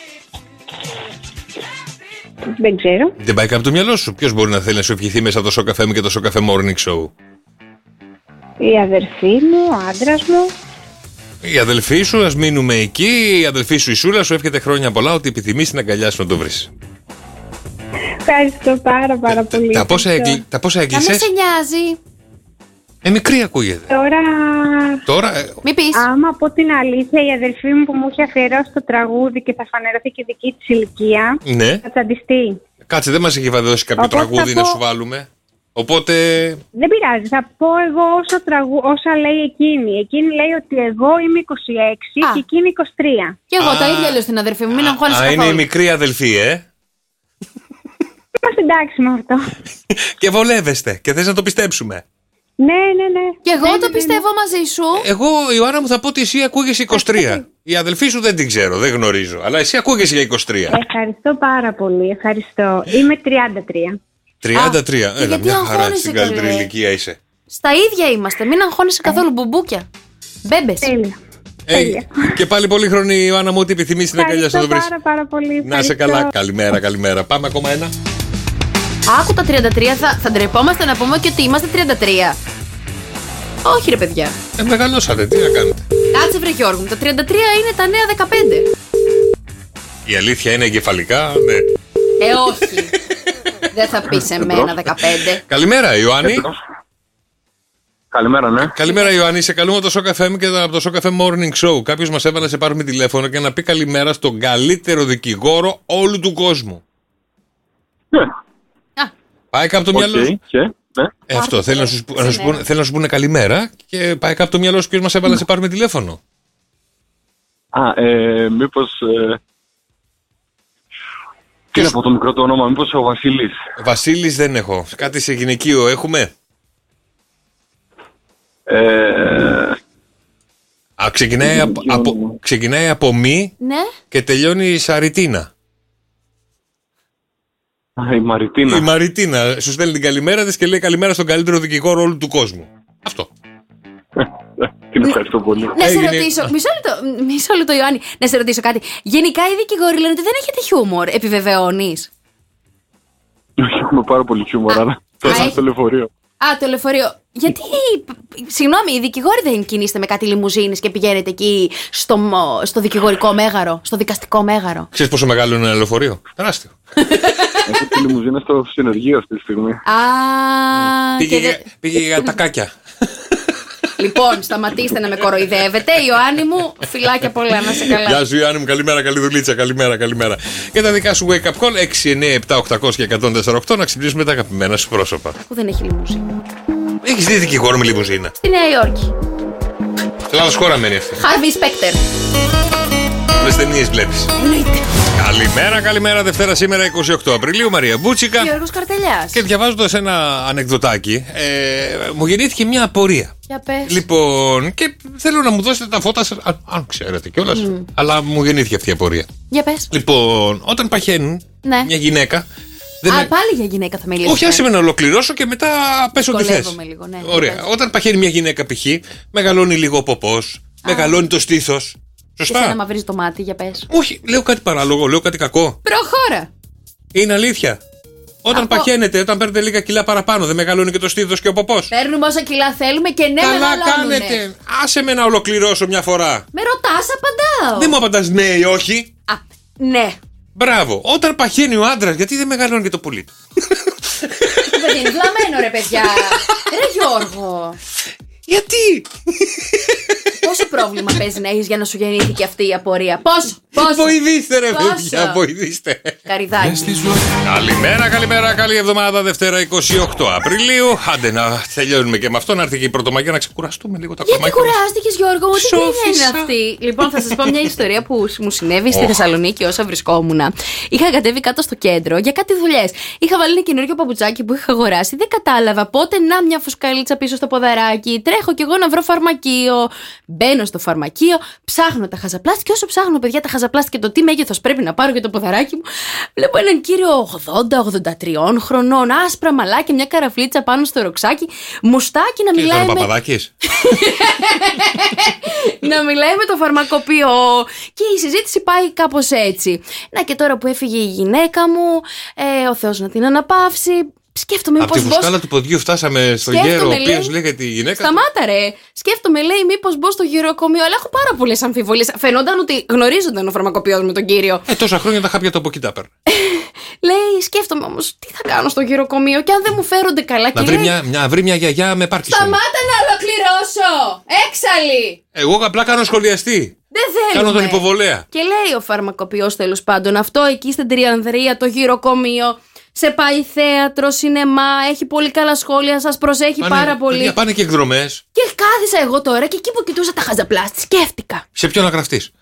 Δεν ξέρω. Δεν πάει κάπου το μυαλό σου? Ποιος μπορεί να θέλει να σου ευχηθεί μέσα από το Σοκ εφ εμ και το Σοκ εφ εμ Morning Show? Η αδερφή μου, ο άντρας μου. Η αδελφή σου, ας μείνουμε εκεί. Η αδελφή σου η Σούλα σου εύχεται χρόνια πολλά. Ό,τι επιθυμείς την αγκαλιά σου να το βρεις. Ευχαριστώ πάρα πάρα πολύ. Τα πόσα, έγκλη, τα πόσα έγκλεισες? Να με σε νοιάζει. Ε, μικρή ακούγεται. Τώρα... Τώρα... Ε... Μη πεις. Άμα πω την αλήθεια, η αδερφή μου που μου είχε αφιερώσει το τραγούδι και θα φανερωθεί και δική της ηλικία, ναι. θα τσαντιστεί. Κάτσε, δεν μας έχει βαδώσει κάποιο Οπότε τραγούδι πω... να σου βάλουμε. Οπότε... Δεν πειράζει, θα πω εγώ όσα, τραγου... όσα λέει εκείνη. Εκείνη λέει ότι εγώ είμαι είκοσι έξι Α. και εκείνη είκοσι τρία. Και εγώ Α. τα ίδια λέω στην αδερφή μου, μην αγχώνεσαι καθόλου. Α, είναι η μικρή αδελφή, ε. Είμαστε εντάξει με αυτό. Και βολεύεστε και θες να το πιστέψουμε. Ναι, ναι, ναι. Και εγώ ναι, το ναι, πιστεύω ναι. μαζί σου. Εγώ, Ιωάννα μου, θα πω ότι εσύ ακούγεσαι είκοσι τρία. Η αδελφή σου δεν την ξέρω, δεν γνωρίζω. Αλλά εσύ ακούγεσαι για είκοσι τρία. Ευχαριστώ πάρα πολύ. Ευχαριστώ. Είμαι τριάντα τρία. τριάντα τρία. Α, Έλα, γιατί μια χαρά αγχώνεσαι, στην καλύτερη καλέ. ηλικία είσαι. Στα ίδια είμαστε. Μην αγχώνεσαι καθόλου, μπουμπούκια. Μπέμπες. Τέλεια. Ε, και πάλι πολύ χρόνο, Ιωάννα μου, ό,τι επιθυμείς στην αγκαλιά σου να το βρεις. Πάρα, πάρα πολύ. Να είσαι καλά. Καλημέρα, καλημέρα. Πάμε ακόμα ένα. Άκου τα τριάντα τρία, θα, θα ντρεπόμαστε να πούμε και ότι είμαστε τριάντα τρία. Όχι ρε παιδιά. Ε, μεγαλώσατε, τι να κάνετε. Κάτσε βρε Γιώργο μου, τα τριάντα τρία είναι τα νέα δεκαπέντε. Η αλήθεια είναι εγκεφαλικά, ναι. Ε, όχι. Δεν θα πεις σε μένα δεκαπέντε. Καλημέρα, Ιωάννη. Καλημέρα, ναι. Καλημέρα, Ιωάννη. Σε καλούμε το Shock εφ εμ και από το Shock εφ εμ Morning Show. Κάποιος μας έβαλε να σε πάρουμε τηλέφωνο και να πει καλημέρα στον καλύτερο δικηγόρο όλου του κόσμου. Ναι. Πάει κάπου το μυαλό σου. Και, ναι. Ε, αυτό. Θέλει να σου, να σου πούνε, θέλει να σου πούνε καλημέρα και πάει κάπου το μυαλό σου ποιος μας έβαλε να σε πάρουμε τηλέφωνο. Α, ε, μήπως... Ε... Τι να πω το μικρό το όνομα, μήπως ο Βασίλης. Βασίλης δεν έχω. Κάτι σε γυναικείο έχουμε. Ε... Α, ξεκινάει, από, από, ξεκινάει από μη ναι. Και τελειώνει Σαριτίνα. Α, η Μαριτίνα. Η Μαριτίνα. Σου στέλνει την καλημέρα της και λέει καλημέρα στον καλύτερο δικηγόρο όλου του κόσμου. Αυτό. Την ευχαριστώ πολύ. Να σε ρωτήσω, μισό λεπτό, μισό λεπτό Ιωάννη, να σε ρωτήσω κάτι. Γενικά οι δικηγόροι λένε ότι δεν έχετε χιούμορ. Επιβεβαιώνεις? Όχι, έχουμε πάρα πολύ χιούμορ, αλλά τώρα στο λεωφορείο. Α, το λεωφορείο. Γιατί, συγγνώμη, οι δικηγόροι δεν κινείστε με κάτι λιμουζίνες και πηγαίνετε εκεί στο, στο δικηγορικό μέγαρο, στο δικαστικό μέγαρο? Ξέρεις πόσο μεγάλο είναι ένα λεωφορείο? Τεράστιο. Έχω τη λιμουζίνα στο συνεργείο αυτή τη στιγμή. Α, πήγε, και για, δε... πήγε για τα κάκια. Λοιπόν, σταματήστε να με κοροϊδεύετε. Ιωάννη μου, φιλάκια πολλά, να σε καλά. Γεια σου, Ιωάννη μου, καλημέρα, καλή δουλίτσα, καλημέρα, καλημέρα. Και τα δικά σου wake up call έξι εννιά επτά οκτώ μηδέν μηδέν ένα μηδέν τέσσερα οκτώ να ξυπνήσουμε τα αγαπημένα σου πρόσωπα. Που δεν έχει λιμουζίνα. Έχεις δει δικηγόρο με λιμουζίνα? Στη Νέα Υόρκη. Σε λάθος χώρα μένει αυτή. Harvey Specter. Όλες ταινίες βλέπεις. Καλημέρα, καλημέρα. Δευτέρα σήμερα είκοσι οκτώ Απριλίου. Μαρία Μπούτσικα. Γιώργος Καρτελιάς. Και διαβάζοντας ένα ανεκδοτάκι, ε, μου γεννήθηκε μια απορία. Για πες. Λοιπόν, και θέλω να μου δώσετε τα φώτα σας, αν, αν ξέρετε κιόλας, mm. αλλά μου γεννήθηκε αυτή η απορία. Για πες. Λοιπόν, όταν παχαίνουν ναι. μια γυναίκα. Δεν Α, με... πάλι για γυναίκα θα μιλήσω. Όχι, άσε με να ολοκληρώσω και μετά πέσω τη θέση. Λίγο, ναι. Ωραία. Όταν παχαίνει μια γυναίκα π.χ., μεγαλώνει λίγο ο ποπός, μεγαλώνει το στήθος. Σωστά. Και να μαυρίζει το μάτι, για πες. Όχι, λέω κάτι παράλογο, λέω κάτι κακό. Προχώρα. Είναι αλήθεια. Όταν Από... παχαίνετε, όταν παίρνετε λίγα κιλά παραπάνω, δεν μεγαλώνει και το στήθος και ο ποπός? Παίρνουμε όσα κιλά θέλουμε και ναι, καλά μεγαλώνουνε. Κάνετε. Άσε με να ολοκληρώσω μια φορά. Με ρωτάς, απαντάω. Δεν μου απαντάς ναι ή όχι. Α, ναι. Μπράβο. Όταν παχαίνει ο άντρας, γιατί δεν μεγαλώνει και το πουλί του? Το παιδί είναι βλαμμένο, ρε παιδιά. Ρε Γιώργο. Γιατί? Πόσο πρόβλημα παίζει να έχεις για να σου γεννήθηκε αυτή η απορία? Πόσο, πόσο. Βοηθήστε ρε πόσο. παιδιά, βοηθήστε. Καριδάκι. Καλημέρα, καλημέρα, καλή εβδομάδα. Δευτέρα είκοσι οκτώ Απριλίου. Άντε να τελειώνουμε και με αυτό, να έρθει και η Πρωτομαγιά να ξεκουραστούμε λίγο τα κομμάτια. Γιατί κουράστηκες Γιώργο μου, τι κρίνια είναι αυτή? Λοιπόν, θα σας πω μια ιστορία που μου συνέβη στη Θεσσαλονίκη όσα βρισκόμουν. Είχα κατέβει κάτω στο κέντρο για κάτι δουλειές. Είχα βάλει ένα καινούριο παπουτσάκι που είχα αγοράσει. Δεν κατάλαβα πότε να μια φουσκαλίτσα πίσω στο ποδαράκι. Τρέχω κι εγώ να βρω φαρμακείο. Μπαίνω στο φαρμακείο, ψάχνω τα χαζαπλάστ και όσο ψάχνω, παιδιά, τα χαζαπλάστ και το τι μέγεθος πρέπει να πάρω για το ποδαράκι μου, βλέπω έναν κύριο ογδόντα ογδόντα τρία χρονών, άσπρα μαλάκια, μια καραφλίτσα πάνω στο ροξάκι, μουστάκι να μιλάει. Και με... Παπαδάκης. να μιλάει με το φαρμακοποιό. Και η συζήτηση πάει κάπως έτσι. Να και τώρα που έφυγε η γυναίκα μου, ε, ο Θεός να την αναπαύσει. Σκέφτομαι από μήπως. τη φουσκάλα του ποδιού φτάσαμε στο γέρο, ο οποίος λέγεται η γυναίκα. Σταμάτα, ρε. Σκέφτομαι, λέει, μήπως μπω στο γυροκομείο, αλλά έχω πάρα πολλές αμφιβολίες. Φαινόταν ότι γνωρίζονταν ο φαρμακοποιός με τον κύριο. Ε, τόσα χρόνια τα χάπια του από εκεί τα παίρνει. Λέει, σκέφτομαι όμως τι θα κάνω στο γυροκομείο και αν δεν μου φέρονται καλά. Να και βρει λέει, μια, μια, βρει μια γιαγιά με πάρκινσον. Σταμάτα να ολοκληρώσω! Έξαλλη! Εγώ απλά κάνω σχολιαστή. Δεν θέλουμε. Κάνω τον υποβολέα. Και λέει ο φαρμακοποιός τέλος πάντων, αυτό εκεί στην Τριανδρία, το γυροκομείο. Σε πάει θέατρο, σινεμά, έχει πολύ καλά σχόλια, σας προσέχει πάνε, πάρα πολύ. Παιδιά, πάνε και εκδρομές. Και κάθισα εγώ τώρα και εκεί που κοιτούσα τα χαζαπλάστη, σκέφτηκα. Σε ποιον να γραφτείς?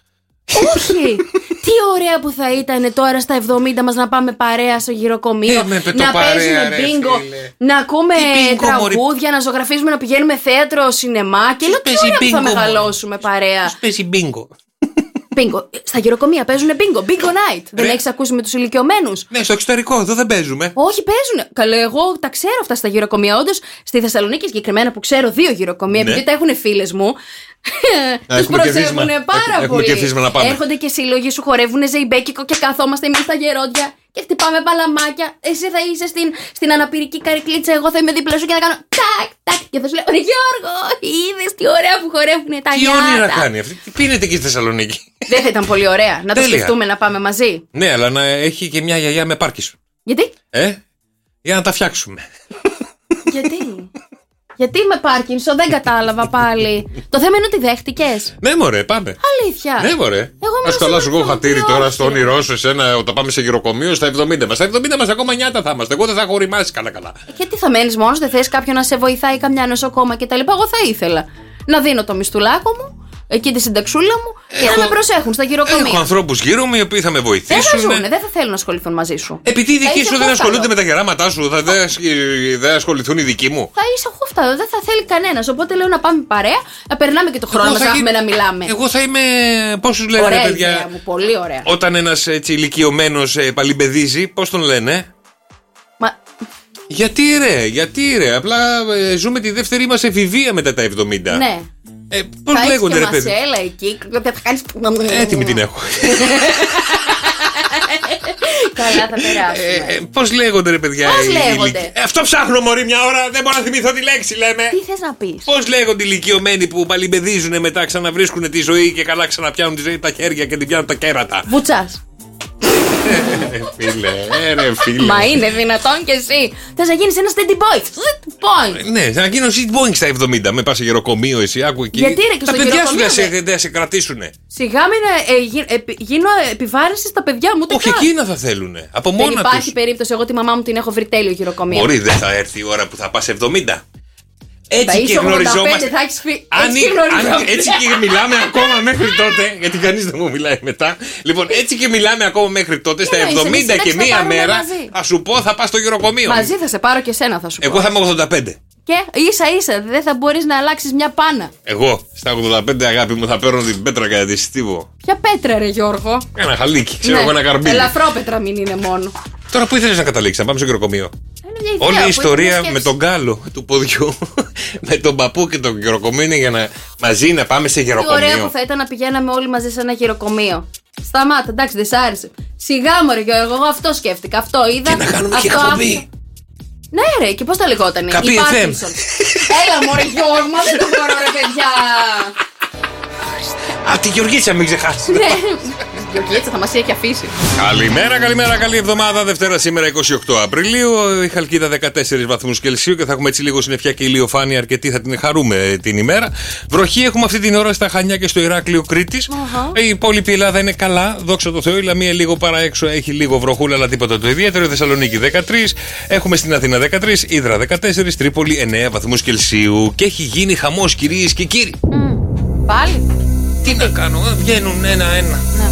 Όχι! Τι ωραία που θα ήταν τώρα στα εβδομήντα μας να πάμε παρέα στο γυροκομείο. Ε, με να παρέα, παίζουμε ρε, μπίγκο, φίλε. να ακούμε μπίγκο, τραγούδια, μωρή. να ζωγραφίζουμε, να πηγαίνουμε θέατρο, σινεμά. Και λέω τι παίζει ωραία που θα μπίγκο, μεγαλώσουμε παρέα. Παίζει μπίγκο. Μπίγκο. Στα γυροκομεία παίζουν μπίγκο. Μπίγκο night. Δεν Ρε. έχεις ακούσει με τους ηλικιωμένους? Ναι, στο εξωτερικό, εδώ δεν παίζουμε. Όχι, παίζουν. Καλό, εγώ τα ξέρω αυτά στα γυροκομεία. Όντως, στη Θεσσαλονίκη συγκεκριμένα που ξέρω δύο γυροκομεία, Ναι. επειδή τα έχουν φίλες μου. Τους έχουμε και προσέχουν φύσμα. πάρα Έχουμε πολύ. και φύσμα να πάμε. Έρχονται και σύλλογοι, σου χορεύουν ζεϊμπέκικο και καθόμαστε εμείς στα γερόντια και χτυπάμε παλαμάκια. Εσύ θα είσαι στην, στην αναπηρική καρικλίτσα, εγώ θα είμαι δίπλα σου και θα κάνω τάκ, τάκ. Και θα σου λέω: Ρε Γιώργο, είδες τι ωραία που χορεύουν τα Τι νιάτα. όνειρα κάνει αυτή. Τι πίνετε εκεί στη Θεσσαλονίκη. Δεν θα ήταν πολύ ωραία να το Τέλεια. σκεφτούμε να πάμε μαζί? Ναι, αλλά να έχει και μια γιαγιά με Πάρκινσον. Γιατί? Ε, για να τα φτιάξουμε. Γιατί? Γιατί με Πάρκινσον, δεν κατάλαβα πάλι. Το θέμα είναι ότι δέχτηκες. Ναι, μωρέ, πάμε. Αλήθεια. Ναι, μωρέ. Εγώ Α σου καλά, σου εγώ χατήρι όχι. τώρα στο όνειρό σου, εσένα, όταν πάμε σε γυροκομείο στα εβδομήντα μας. Στα εβδομήντα μας ακόμα νιάτα θα είμαστε. Εγώ δεν θα έχω οριμάσει καλά-καλά. Γιατί θα μένεις μόνος, δεν θες κάποιον να σε βοηθάει, καμιά νοσοκόμα κτλ. Εγώ θα ήθελα να δίνω το μιστουλάκο μου, εκεί τη συνταξούλα μου, για να με προσέχουν στα γυροκομεία. Έχω ανθρώπους γύρω μου οι οποίοι θα με Δεν θα βοηθήσουν. ζουνε, δεν θα θέλουν να ασχοληθούν μαζί σου. Επειδή οι Θα δικοί είσαι σου δεν χούφταλο. ασχολούνται με τα γεράματά σου, θα δεν ασχ- δεν ασχοληθούν οι δικοί μου. Θα είσαι χούφταλο, δεν θα θέλει κανένας. Οπότε λέω να πάμε παρέα, να περνάμε και το χρόνο Εγώ μας θα να έχουμε γι- να μιλάμε. Εγώ θα είμαι. Πόσους λένε, Ωραία ρε ιδέα παιδιά. μου, πολύ ωραία. Όταν ένας έτσι ηλικιωμένος ε, παλιμπεδίζει, πώς τον λένε. Μα... Γιατί ρε, γιατί ρε. Απλά ε, ζούμε τη δεύτερη μας εφηβεία μετά τα εβδομήντα. Ναι. Ε, πώς Θα λέγονται, ρε έχεις και παιδί. μασέλα εκεί, θα κάνεις... Έτοιμη την έχω. Καλά, θα περάσουμε. Ε, πώς λέγονται, ρε παιδιά. Πώς οι λέγονται? ηλικι- Ε, αυτό ψάχνω, μωρή, μια ώρα. Δεν μπορώ να θυμηθώ τη λέξη, λέμε. Τι θες να πεις? Πώς λέγονται οι ηλικιωμένοι που παλιμπεδίζουν μετά, ξαναβρίσκουν τη ζωή και καλά ξαναπιάνουν τη ζωή από τα χέρια και την πιάνουν τα κέρατα. Βουτσάς. Ε, φίλε, ε, ρε φίλε. Μα είναι δυνατόν κι εσύ? Θες να γίνεις ένα steady boy. Steady boy. Ναι, να γίνω seat boeing στα εβδομήντα. Με πα σε γεροκομείο, εσύ, άκου εκεί. Γιατί, ρε, και τα στο παιδιά σου γεροκομείο, δεν σε, δεν σε κρατήσουνε. Σιγά μην ε, γι- επι- γίνω επιβάρυνση στα παιδιά μου. ούτε Όχι, καν. εκείνα θα θέλουνε. Από Δεν μόνα υπάρχει τους. περίπτωση. Εγώ τη μαμά μου την έχω βρει τέλειο γυροκομείο. Μπορεί, δεν θα έρθει η ώρα που θα πα εβδομήντα. Θα Έτσι και είσαι ογδόντα πέντε, γνωριζόμαστε. θα έχεις φυ- Αν, έτσι και αν- γνωριζόμαστε. έτσι και μιλάμε ακόμα μέχρι τότε, γιατί κανείς δεν μου μιλάει μετά. Λοιπόν, έτσι και μιλάμε ακόμα μέχρι τότε, στα εννοείς, εβδομήντα εμείς και εντάξει, θα μία πάρουμε μέρα, μαζί. θα σου πω θα πας στο γυροκομείο. Μαζί θα σε πάρω και σένα, θα σου πω. Εγώ θα είμαι ογδόντα πέντε. Και ίσα ίσα δεν θα μπορείς να αλλάξεις μια πάνα. Εγώ στα ογδόντα πέντε, αγάπη μου, θα παίρνω την πέτρα κατά τη στίβο. Ποια πέτρα, ρε Γιώργο? Ένα χαλίκι, ξέρω Ναι, εγώ, ένα καρμπίδι. ελαφρόπετρα μην είναι μόνο. Τώρα πού ήθελες να καταλήξεις, να πάμε στο γυροκομείο. Είναι μια ιδέα Όλη η που ιστορία ήθελα να με τον γκάλο του ποδιού, με τον παππού και τον γυροκομείο είναι για να μαζί να πάμε σε Τι ωραία που γυροκομείο. θα ήταν να πηγαίναμε όλοι μαζί σε ένα γυροκομείο. Σταμάτα, εντάξει, δεν σ' άρεσε. Σιγά μωρέ Γιώργο, εγώ αυτό σκέφτηκα. Αυτό είδα. Και να κάνουμε αυτό και εκπομπή. άκουσα. Ναι, ρε, και πώς τα λεγότανε. Καπί η εφ εμ. Πάρκινσον. Έλα μωρέ Γιώργο, μα δεν το μπορώ, ρε παιδιά. Α, τη Γεωργίτσα μην ξεχάσει. Ναι, Γεωργίτσα θα μας έχει αφήσει. Καλημέρα, καλημέρα, καλή εβδομάδα. Δευτέρα σήμερα είκοσι οκτώ Απριλίου. Η Χαλκίδα δεκατέσσερις βαθμούς Κελσίου και θα έχουμε έτσι λίγο συννεφιά και ηλιοφάνεια αρκετή. Θα την χαρούμε την ημέρα. Βροχή έχουμε αυτή την ώρα στα Χανιά και στο Ηράκλειο Κρήτης. Αχα. Η υπόλοιπη Ελλάδα είναι καλά, δόξα τω Θεώ. Η Λαμία λίγο παρά έξω έχει λίγο βροχούλα, αλλά τίποτα το ιδιαίτερο. Η Θεσσαλονίκη δεκατρείς. Έχουμε στην Αθήνα δεκατρείς. Ύδρα δεκατέσσερις. Τρίπολη εννέα βαθμούς Κελσίου. Και έχει γίνει χαμός, κυρίες και κύριοι. Πάλι. Τι να κάνω, ε, βγαίνουν ένα-ένα. Ναι.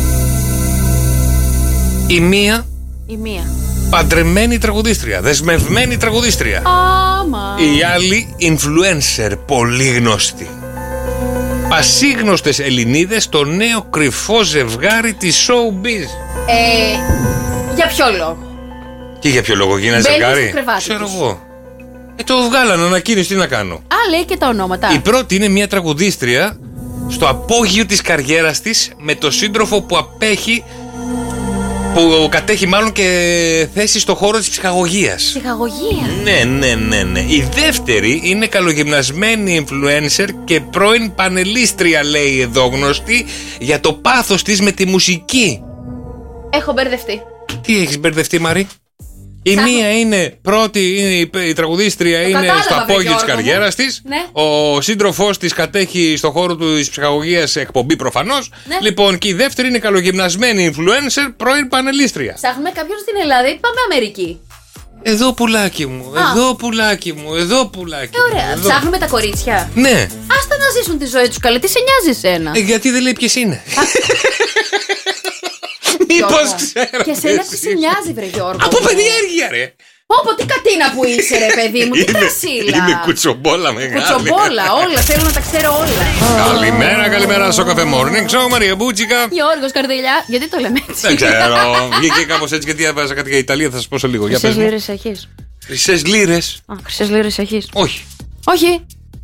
Η μία Η μία. παντρεμένη τραγουδίστρια, δεσμευμένη τραγουδίστρια. Άμα. Η άλλη influencer, πολύ γνωστή. Πασίγνωστες Ελληνίδες, το νέο κρυφό ζευγάρι της showbiz. Ε, για ποιο λόγο? Και για ποιο λόγο γίνει ένα Μπαίνει ζευγάρι? στο κρεβάτι Ξέρω τους. εγώ. Ε, το βγάλανε ανακοίνωση, τι να κάνω. Α, λέει και τα ονόματα. Η πρώτη είναι μια τραγουδίστρια στο απόγειο της καριέρας της με το σύντροφο που απέχει, που κατέχει μάλλον και θέση στο χώρο της ψυχαγωγίας. Ψυχαγωγία. Ναι, ναι, ναι, ναι. Η δεύτερη είναι καλογυμνασμένη influencer και πρώην πανελίστρια, λέει εδώ, γνωστή για το πάθος της με τη μουσική. Έχω μπερδευτεί. Τι έχεις μπερδευτεί, Μαρή? Η Ψάχνω. μία είναι πρώτη, είναι η, η τραγουδίστρια, είναι κατάλαβα, στο βρε, απόγειο της Γιώργο μου. καριέρας της. Ναι. Ο σύντροφός της κατέχει στο χώρο του της ψυχαγωγίας εκπομπή προφανώς. Ναι. Λοιπόν, και η δεύτερη είναι καλογυμνασμένη influencer, πρώην πανελίστρια. Ψάχνουμε κάποιον στην Ελλάδα ή πάμε Αμερική? Εδώ πουλάκι μου, Α. εδώ πουλάκι μου, εδώ πουλάκι Ε, ωραία. μου. εδώ. Ψάχνουμε τα κορίτσια. Ναι. Άστα να ζήσουν τη ζωή τους καλή. Τι σε νοιάζει εσένα? Ε, γιατί δεν λέει ποιες είναι. Μήπως ξέρω. Και εσένα τι σε νοιάζει, βρε Γιώργο? Από περιέργεια, ρε. Πω τι κατίνα που είσαι, ρε παιδί μου, τι πρασίλα. Είμαι κουτσομπόλα μεγάλη. Κουτσομπόλα, όλα, θέλω να τα ξέρω όλα. Καλημέρα, καλημέρα στο Cafe Morning Show, Μαρία Μπούτσικα. Γιώργος Καρδελιά, γιατί το λέμε έτσι? Δεν ξέρω, βγήκε κάπως έτσι γιατί έβαζα κάτι για Ιταλία, θα σας πω σε λίγο. Χρυσές λίρες έχεις? Χρυσές λίρες? Α, χρυσές λίρες έχεις? Όχι. Όχι.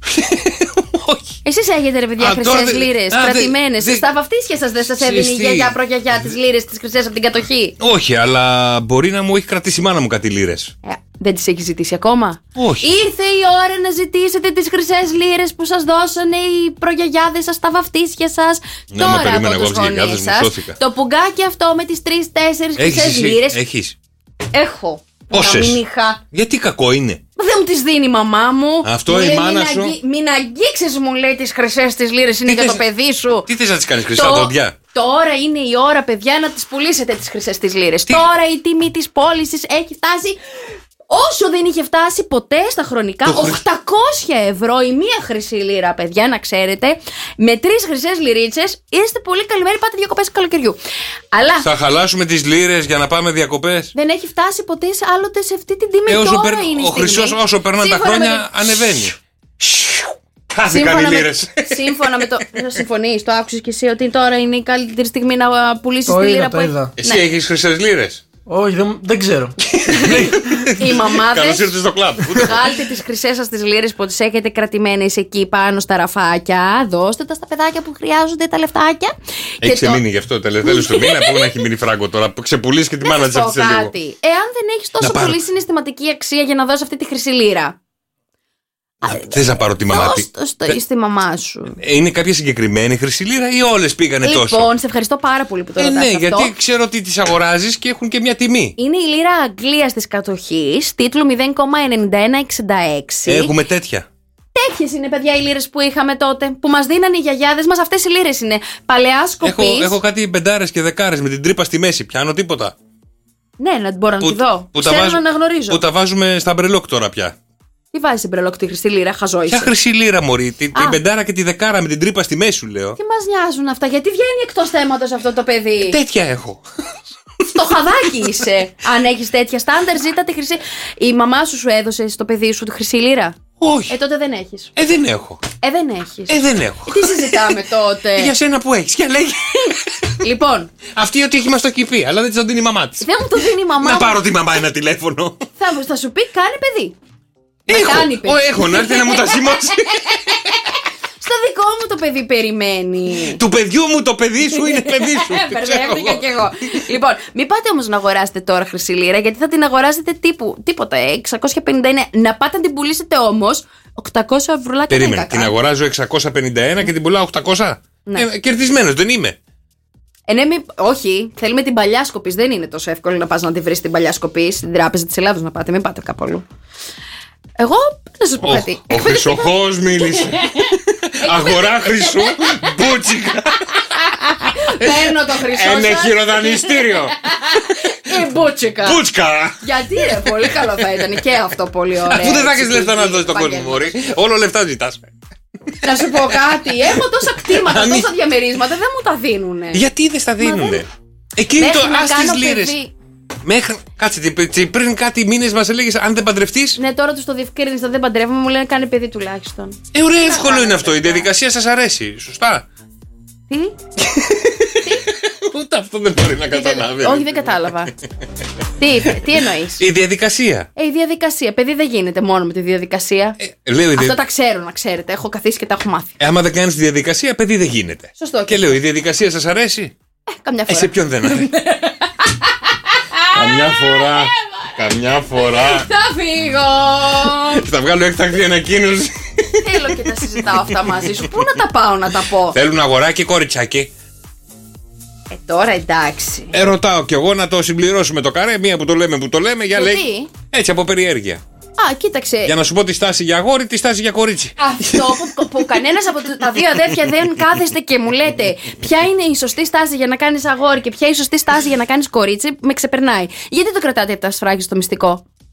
Εσείς έχετε, ρε παιδιά, χρυσές λίρες κρατημένες. Στα βαφτίσια σας δεν σας έδινε η γιαγιά προγιαγιά τις λίρες τις χρυσές από την κατοχή? Όχι, αλλά μπορεί να μου έχει κρατήσει η μάνα μου κάτι λίρες. Ε, δεν τις έχει ζητήσει ακόμα? Όχι. Ήρθε η ώρα να ζητήσετε τις χρυσές λίρες που σας δώσανε οι προγιαγιάδες σας στα βαφτίσια σας. Να τώρα με περίμενα από εγώ τους τις γιαγιάδες γονείς μου, σας. σώθηκα. Το πουγκάκι αυτό με τις τρεις-τέσσερις χρυσές λίρες. Έχεις. Έχω. Πόσες? Να μην είχα. Γιατί κακό είναι? Δεν μου τις δίνει η μαμά μου. Αυτό Μου η λέει, μάνα μην σου. αγγί- Μην αγγίξεις, μου λέει, τις χρυσές τις λίρες, είναι Τι για θες- το παιδί σου. Τι θες να τις κάνεις χρυσά Το- δόντια? Τώρα είναι η ώρα, παιδιά, να τις πουλήσετε τις χρυσές τις λίρες. Τώρα η τιμή της πώλησης έχει φτάσει, όσο δεν είχε φτάσει ποτέ στα χρονικά, Το χρυσ- οκτακόσια ευρώ η μία χρυσή λίρα, παιδιά, να ξέρετε. Με τρεις χρυσές λιρίτσες είστε πολύ καλυμμένοι, πάτε διακοπές καλοκαιριού. Αλλά Θα χαλάσουμε τις λίρες για να πάμε διακοπές. δεν έχει φτάσει ποτέ σε άλλοτε σε αυτή την τιμή. Ε, όσο Τώρα περ- είναι η ο στιγμή. χρυσός όσο περνάνε τα Σύμφωνα με χρόνια το- ανεβαίνει. Χάθηκαν οι Σύμφωνα με, λίρες. σύμφωνα με το. Θα συμφωνείς, το άκουσες και εσύ ότι τώρα είναι η καλύτερη στιγμή να πουλήσεις Το τη είδα, λίρα το που είδα. Εσύ έχεις χρυσές λίρες? Όχι, δεν, δεν ξέρω. οι μαμάδες. Καλώς ήρθες στο κλαμπ. Βγάλτε τις χρυσές σας τις λίρες που τις έχετε κρατημένες εκεί πάνω στα ραφάκια. Δώστε τα στα παιδάκια που χρειάζονται τα λεφτάκια. Έχει το- μείνει γι' αυτό τέλος του μήνα. Πού να έχει μείνει φράγκο τώρα? Που ξεπουλήσει και τη Να μάνα σας της πω αυτή σε λίγο. κάτι. Εάν δεν έχεις τόσο Να πάρω. πολύ συναισθηματική αξία για να δώσεις αυτή τη χρυσή λίρα, Θες να πάρω τη μαμά δώσ' τη? το στο- στη μαμά σου. Ε, Είναι κάποια συγκεκριμένη χρυσή λίρα ή όλες πήγανε τόσο? Λοιπόν, σε ευχαριστώ πάρα πολύ που το Ε, ρωτάς ναι, αυτό. γιατί ξέρω ότι τις αγοράζεις και έχουν και μια τιμή. Είναι η λίρα Αγγλίας της κατοχής, τίτλου μηδέν κόμμα ενενήντα ένα εξήντα έξι. Έχουμε τέτοια. Τέτοιες είναι, παιδιά, οι λίρες που είχαμε τότε, που μας δίνανε οι γιαγιάδες μας. Αυτές οι λίρες είναι παλαιά σκοπής. Έχω, έχω κάτι πεντάρες και δεκάρες με την τρύπα στη μέση. Πιάνω τίποτα. Ναι, να μπορώ να τη δω. που τα Ξέρω να βάζω- αναγνωρίζω. Που τα βάζουμε στα μπρελόκ τώρα πια. Τι βάζεις στην μπρελόκ τη χρυσή λίρα, χαζό είσαι. Ποια χρυσή λίρα, μωρή? Την, Α. την πεντάρα και τη δεκάρα με την τρύπα στη μέση σου λέω. Τι μας νοιάζουν αυτά, γιατί βγαίνει εκτός θέματος αυτό το παιδί. Τέτοια έχω. Στο χαδάκι είσαι. Αν έχεις τέτοια στάνταρ, ζήτα τη χρυσή. Η μαμά σου σου έδωσε στο παιδί σου τη χρυσή λίρα? Όχι. Ε, τότε δεν έχεις. Ε, δεν έχω. Ε, δεν έχεις. Ε, δεν έχω. Τι συζητάμε τότε. Για σένα που έχεις. Για λέγε. Λοιπόν, Αυτή ότι έχει μας το κηπεί, αλλά δεν της το δίνει η μαμά της. δεν μου το δίνει η μαμά Να μου. πάρω τη μαμά ένα τηλέφωνο. Θα, θα σου πει, κάνε παιδί. Να Έχω. κάνει παιδί. Ω, έχω να έρθει να μου τα σημώσει. Στο δικό μου το παιδί περιμένει. Του παιδιού μου το παιδί σου είναι παιδί σου. Ε, Τι ξέρω μπερδεύτηκα εγώ. κι εγώ. Λοιπόν, μην πάτε όμως να αγοράσετε τώρα χρυσή λίρα, γιατί θα την αγοράσετε τύπου, τίποτα, εξακόσια πενήντα εννέα. Να πάτε να την πουλήσετε όμως οκτακόσια ευρουλάκια. Περίμενε, δέκα. την αγοράζω εξακόσια πενήντα ένα και την πουλάω οκτακόσια. Ναι. Ε, κερδισμένος δεν είμαι. Ε, ναι, μη- όχι, θέλουμε την παλιά σκοπής. Δεν είναι τόσο εύκολο να πας να τη βρεις την παλιά σκοπή στην τράπεζα της Ελλάδος να πάτε. Μην πάτε κάπου αλλού. Εγώ, να σας πω Ο, κάτι. ο Χρυσοχώος μίλησε. Αγορά χρυσού, μπούτσικα. Παίρνω το χρυσό Ένα σας. χειροδανιστήριο. Ε, μπούτσικα. Μπούτσκα. Γιατί ρε, πολύ καλό θα ήταν και αυτό πολύ ωραίο. Αφού δεν θα έχεις έτσι, λεφτά να τι δώσεις τον κόσμο, επαγγέλματα. μωρή. Όλο λεφτά ζητάς. Να σου πω κάτι. Έχω τόσα κτήματα, Αν- τόσα διαμερίσματα, δεν μου τα δίνουνε. Γιατί δεν στα δίνουνε? Εκείνη το Μέχρι να ας τις κάνω λίρες. παιδί. Μέχρι, κάτσε, τι- τι- πριν κάτι μήνες μας έλεγες αν δεν παντρευτείς. Ναι, τώρα του το διευκρίνησα, δεν παντρεύομαι, μου λένε κάνε παιδί τουλάχιστον. Ε, ωραία, εύκολο είναι αυτό. Η διαδικασία σας αρέσει. Σωστά. Τι? Ούτε αυτό δεν μπορεί να καταλάβει. Όχι, δεν κατάλαβα. Τι είπε, τι εννοείς? Η διαδικασία. Ε, η διαδικασία. Παιδί δεν γίνεται μόνο με τη διαδικασία. Λέω, η Αυτά δια- τα ξέρω, να ξέρετε. Έχω καθίσει και τα έχω μάθει. Ε, άμα δεν κάνεις τη διαδικασία, παιδί δεν γίνεται. Σωστό. Και λέω, η διαδικασία σας αρέσει. Ε, καμιά Ε, φορά. σε ποιον δεν αρέσει. Καμιά φορά. Καμιά φορά. Θα φύγω. Θα βγάλω έκτακτη ανακοίνωση. Θέλω και τα συζητάω αυτά μαζί σου. Πού να τα πάω να τα πω. Θέλουν αγοράκι κοριτσάκι. Ε, τώρα εντάξει. Ε, ρωτάω κι εγώ να το συμπληρώσουμε το καρέ. Μία που το λέμε που το λέμε. Για λέει. Γιατί? Έτσι από περιέργεια. Α, κοίταξε. Για να σου πω τη στάση για αγόρι, τη στάση για κορίτσι. Αυτό που, που κανένας από τα δύο αδέρφια δεν κάθεστε και μου λέτε ποια είναι η σωστή στάση για να κάνεις αγόρι και ποια είναι η σωστή στάση για να κάνεις κορίτσι, με ξεπερνάει. Γιατί το κρατάτε από τα σφράγια στο μυστικό?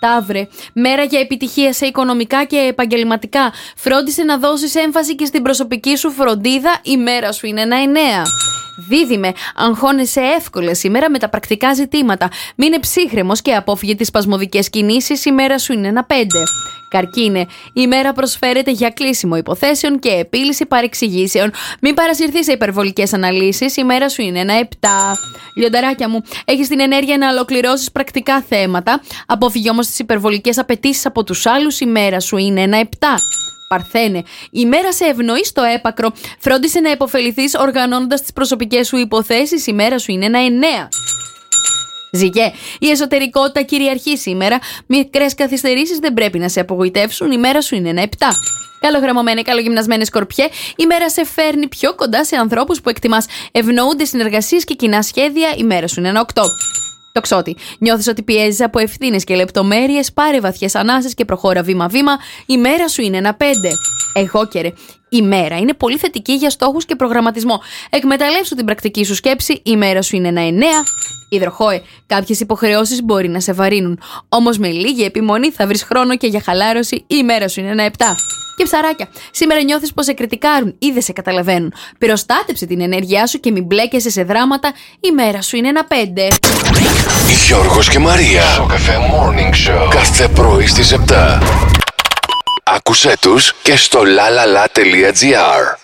Ταύρε, μέρα για επιτυχία σε οικονομικά και επαγγελματικά. Φρόντισε να δώσεις έμφαση και στην προσωπική σου φροντίδα. Η μέρα σου είναι ένα εννέα. Δίδυμε, αγχώνεσαι εύκολα σήμερα με τα πρακτικά ζητήματα. Μείνε ψύχρεμος και απόφυγε τις σπασμωδικές κινήσεις. Η μέρα σου είναι ένα πέντε. Καρκίνε, η μέρα προσφέρεται για κλείσιμο υποθέσεων και επίλυση παρεξηγήσεων. Μην παρασυρθείς σε υπερβολικές αναλύσεις. Η μέρα σου είναι ένα επτά. Λιονταράκια μου, έχεις την ενέργεια να ολοκληρώσεις πρακτικά θέματα. Απόφυγε όμως τις υπερβολικές απαιτήσεις από τους άλλους. Η μέρα σου είναι ένα επτά. Παρθένε, η μέρα σε ευνοεί στο έπακρο. Φρόντισε να υποφεληθείς οργανώνοντας τις προσωπικές σου υποθέσεις. Η μέρα σου είναι ένα εννέα. Ζυγέ, η εσωτερικότητα κυριαρχεί σήμερα. Μικρές καθυστερήσεις δεν πρέπει να σε απογοητεύσουν. Η μέρα σου είναι ένα επτά. Καλογραμμωμένε, καλογυμνασμένε Σκορπιέ, η μέρα σε φέρνει πιο κοντά σε ανθρώπους που εκτιμάς. Ευνοούνται συνεργασίες και κοινά σχέδια. Η μέρα σου είναι ένα οκτώ. Τοξότη, νιώθεις ότι πιέζεις από ευθύνες και λεπτομέρειες. Πάρε βαθιές ανάσες και προχώρα βήμα-βήμα. Η μέρα σου είναι ένα πέντε. Εγώκερε, η μέρα είναι πολύ θετική για στόχους και προγραμματισμό. Εκμεταλλεύσου την πρακτική σου σκέψη. Η μέρα σου είναι ένα εννέα. Υδροχόε, κάποιες υποχρεώσεις μπορεί να σε βαρύνουν. Όμως με λίγη επιμονή θα βρεις χρόνο και για χαλάρωση. Η μέρα σου είναι ένα επτά. Και ψαράκια, σήμερα νιώθεις πως σε κριτικάρουν ή δεν σε καταλαβαίνουν. Πυροστάτεψε την ενέργειά σου και μην μπλέκεσαι σε δράματα. Η μέρα σου είναι ένα πέντε. Γιώργος και Μαρία. Σοκαφέ Morning Show. Κάθε πρωί στις επτά. Άκουσέ τους και στο lalala.gr.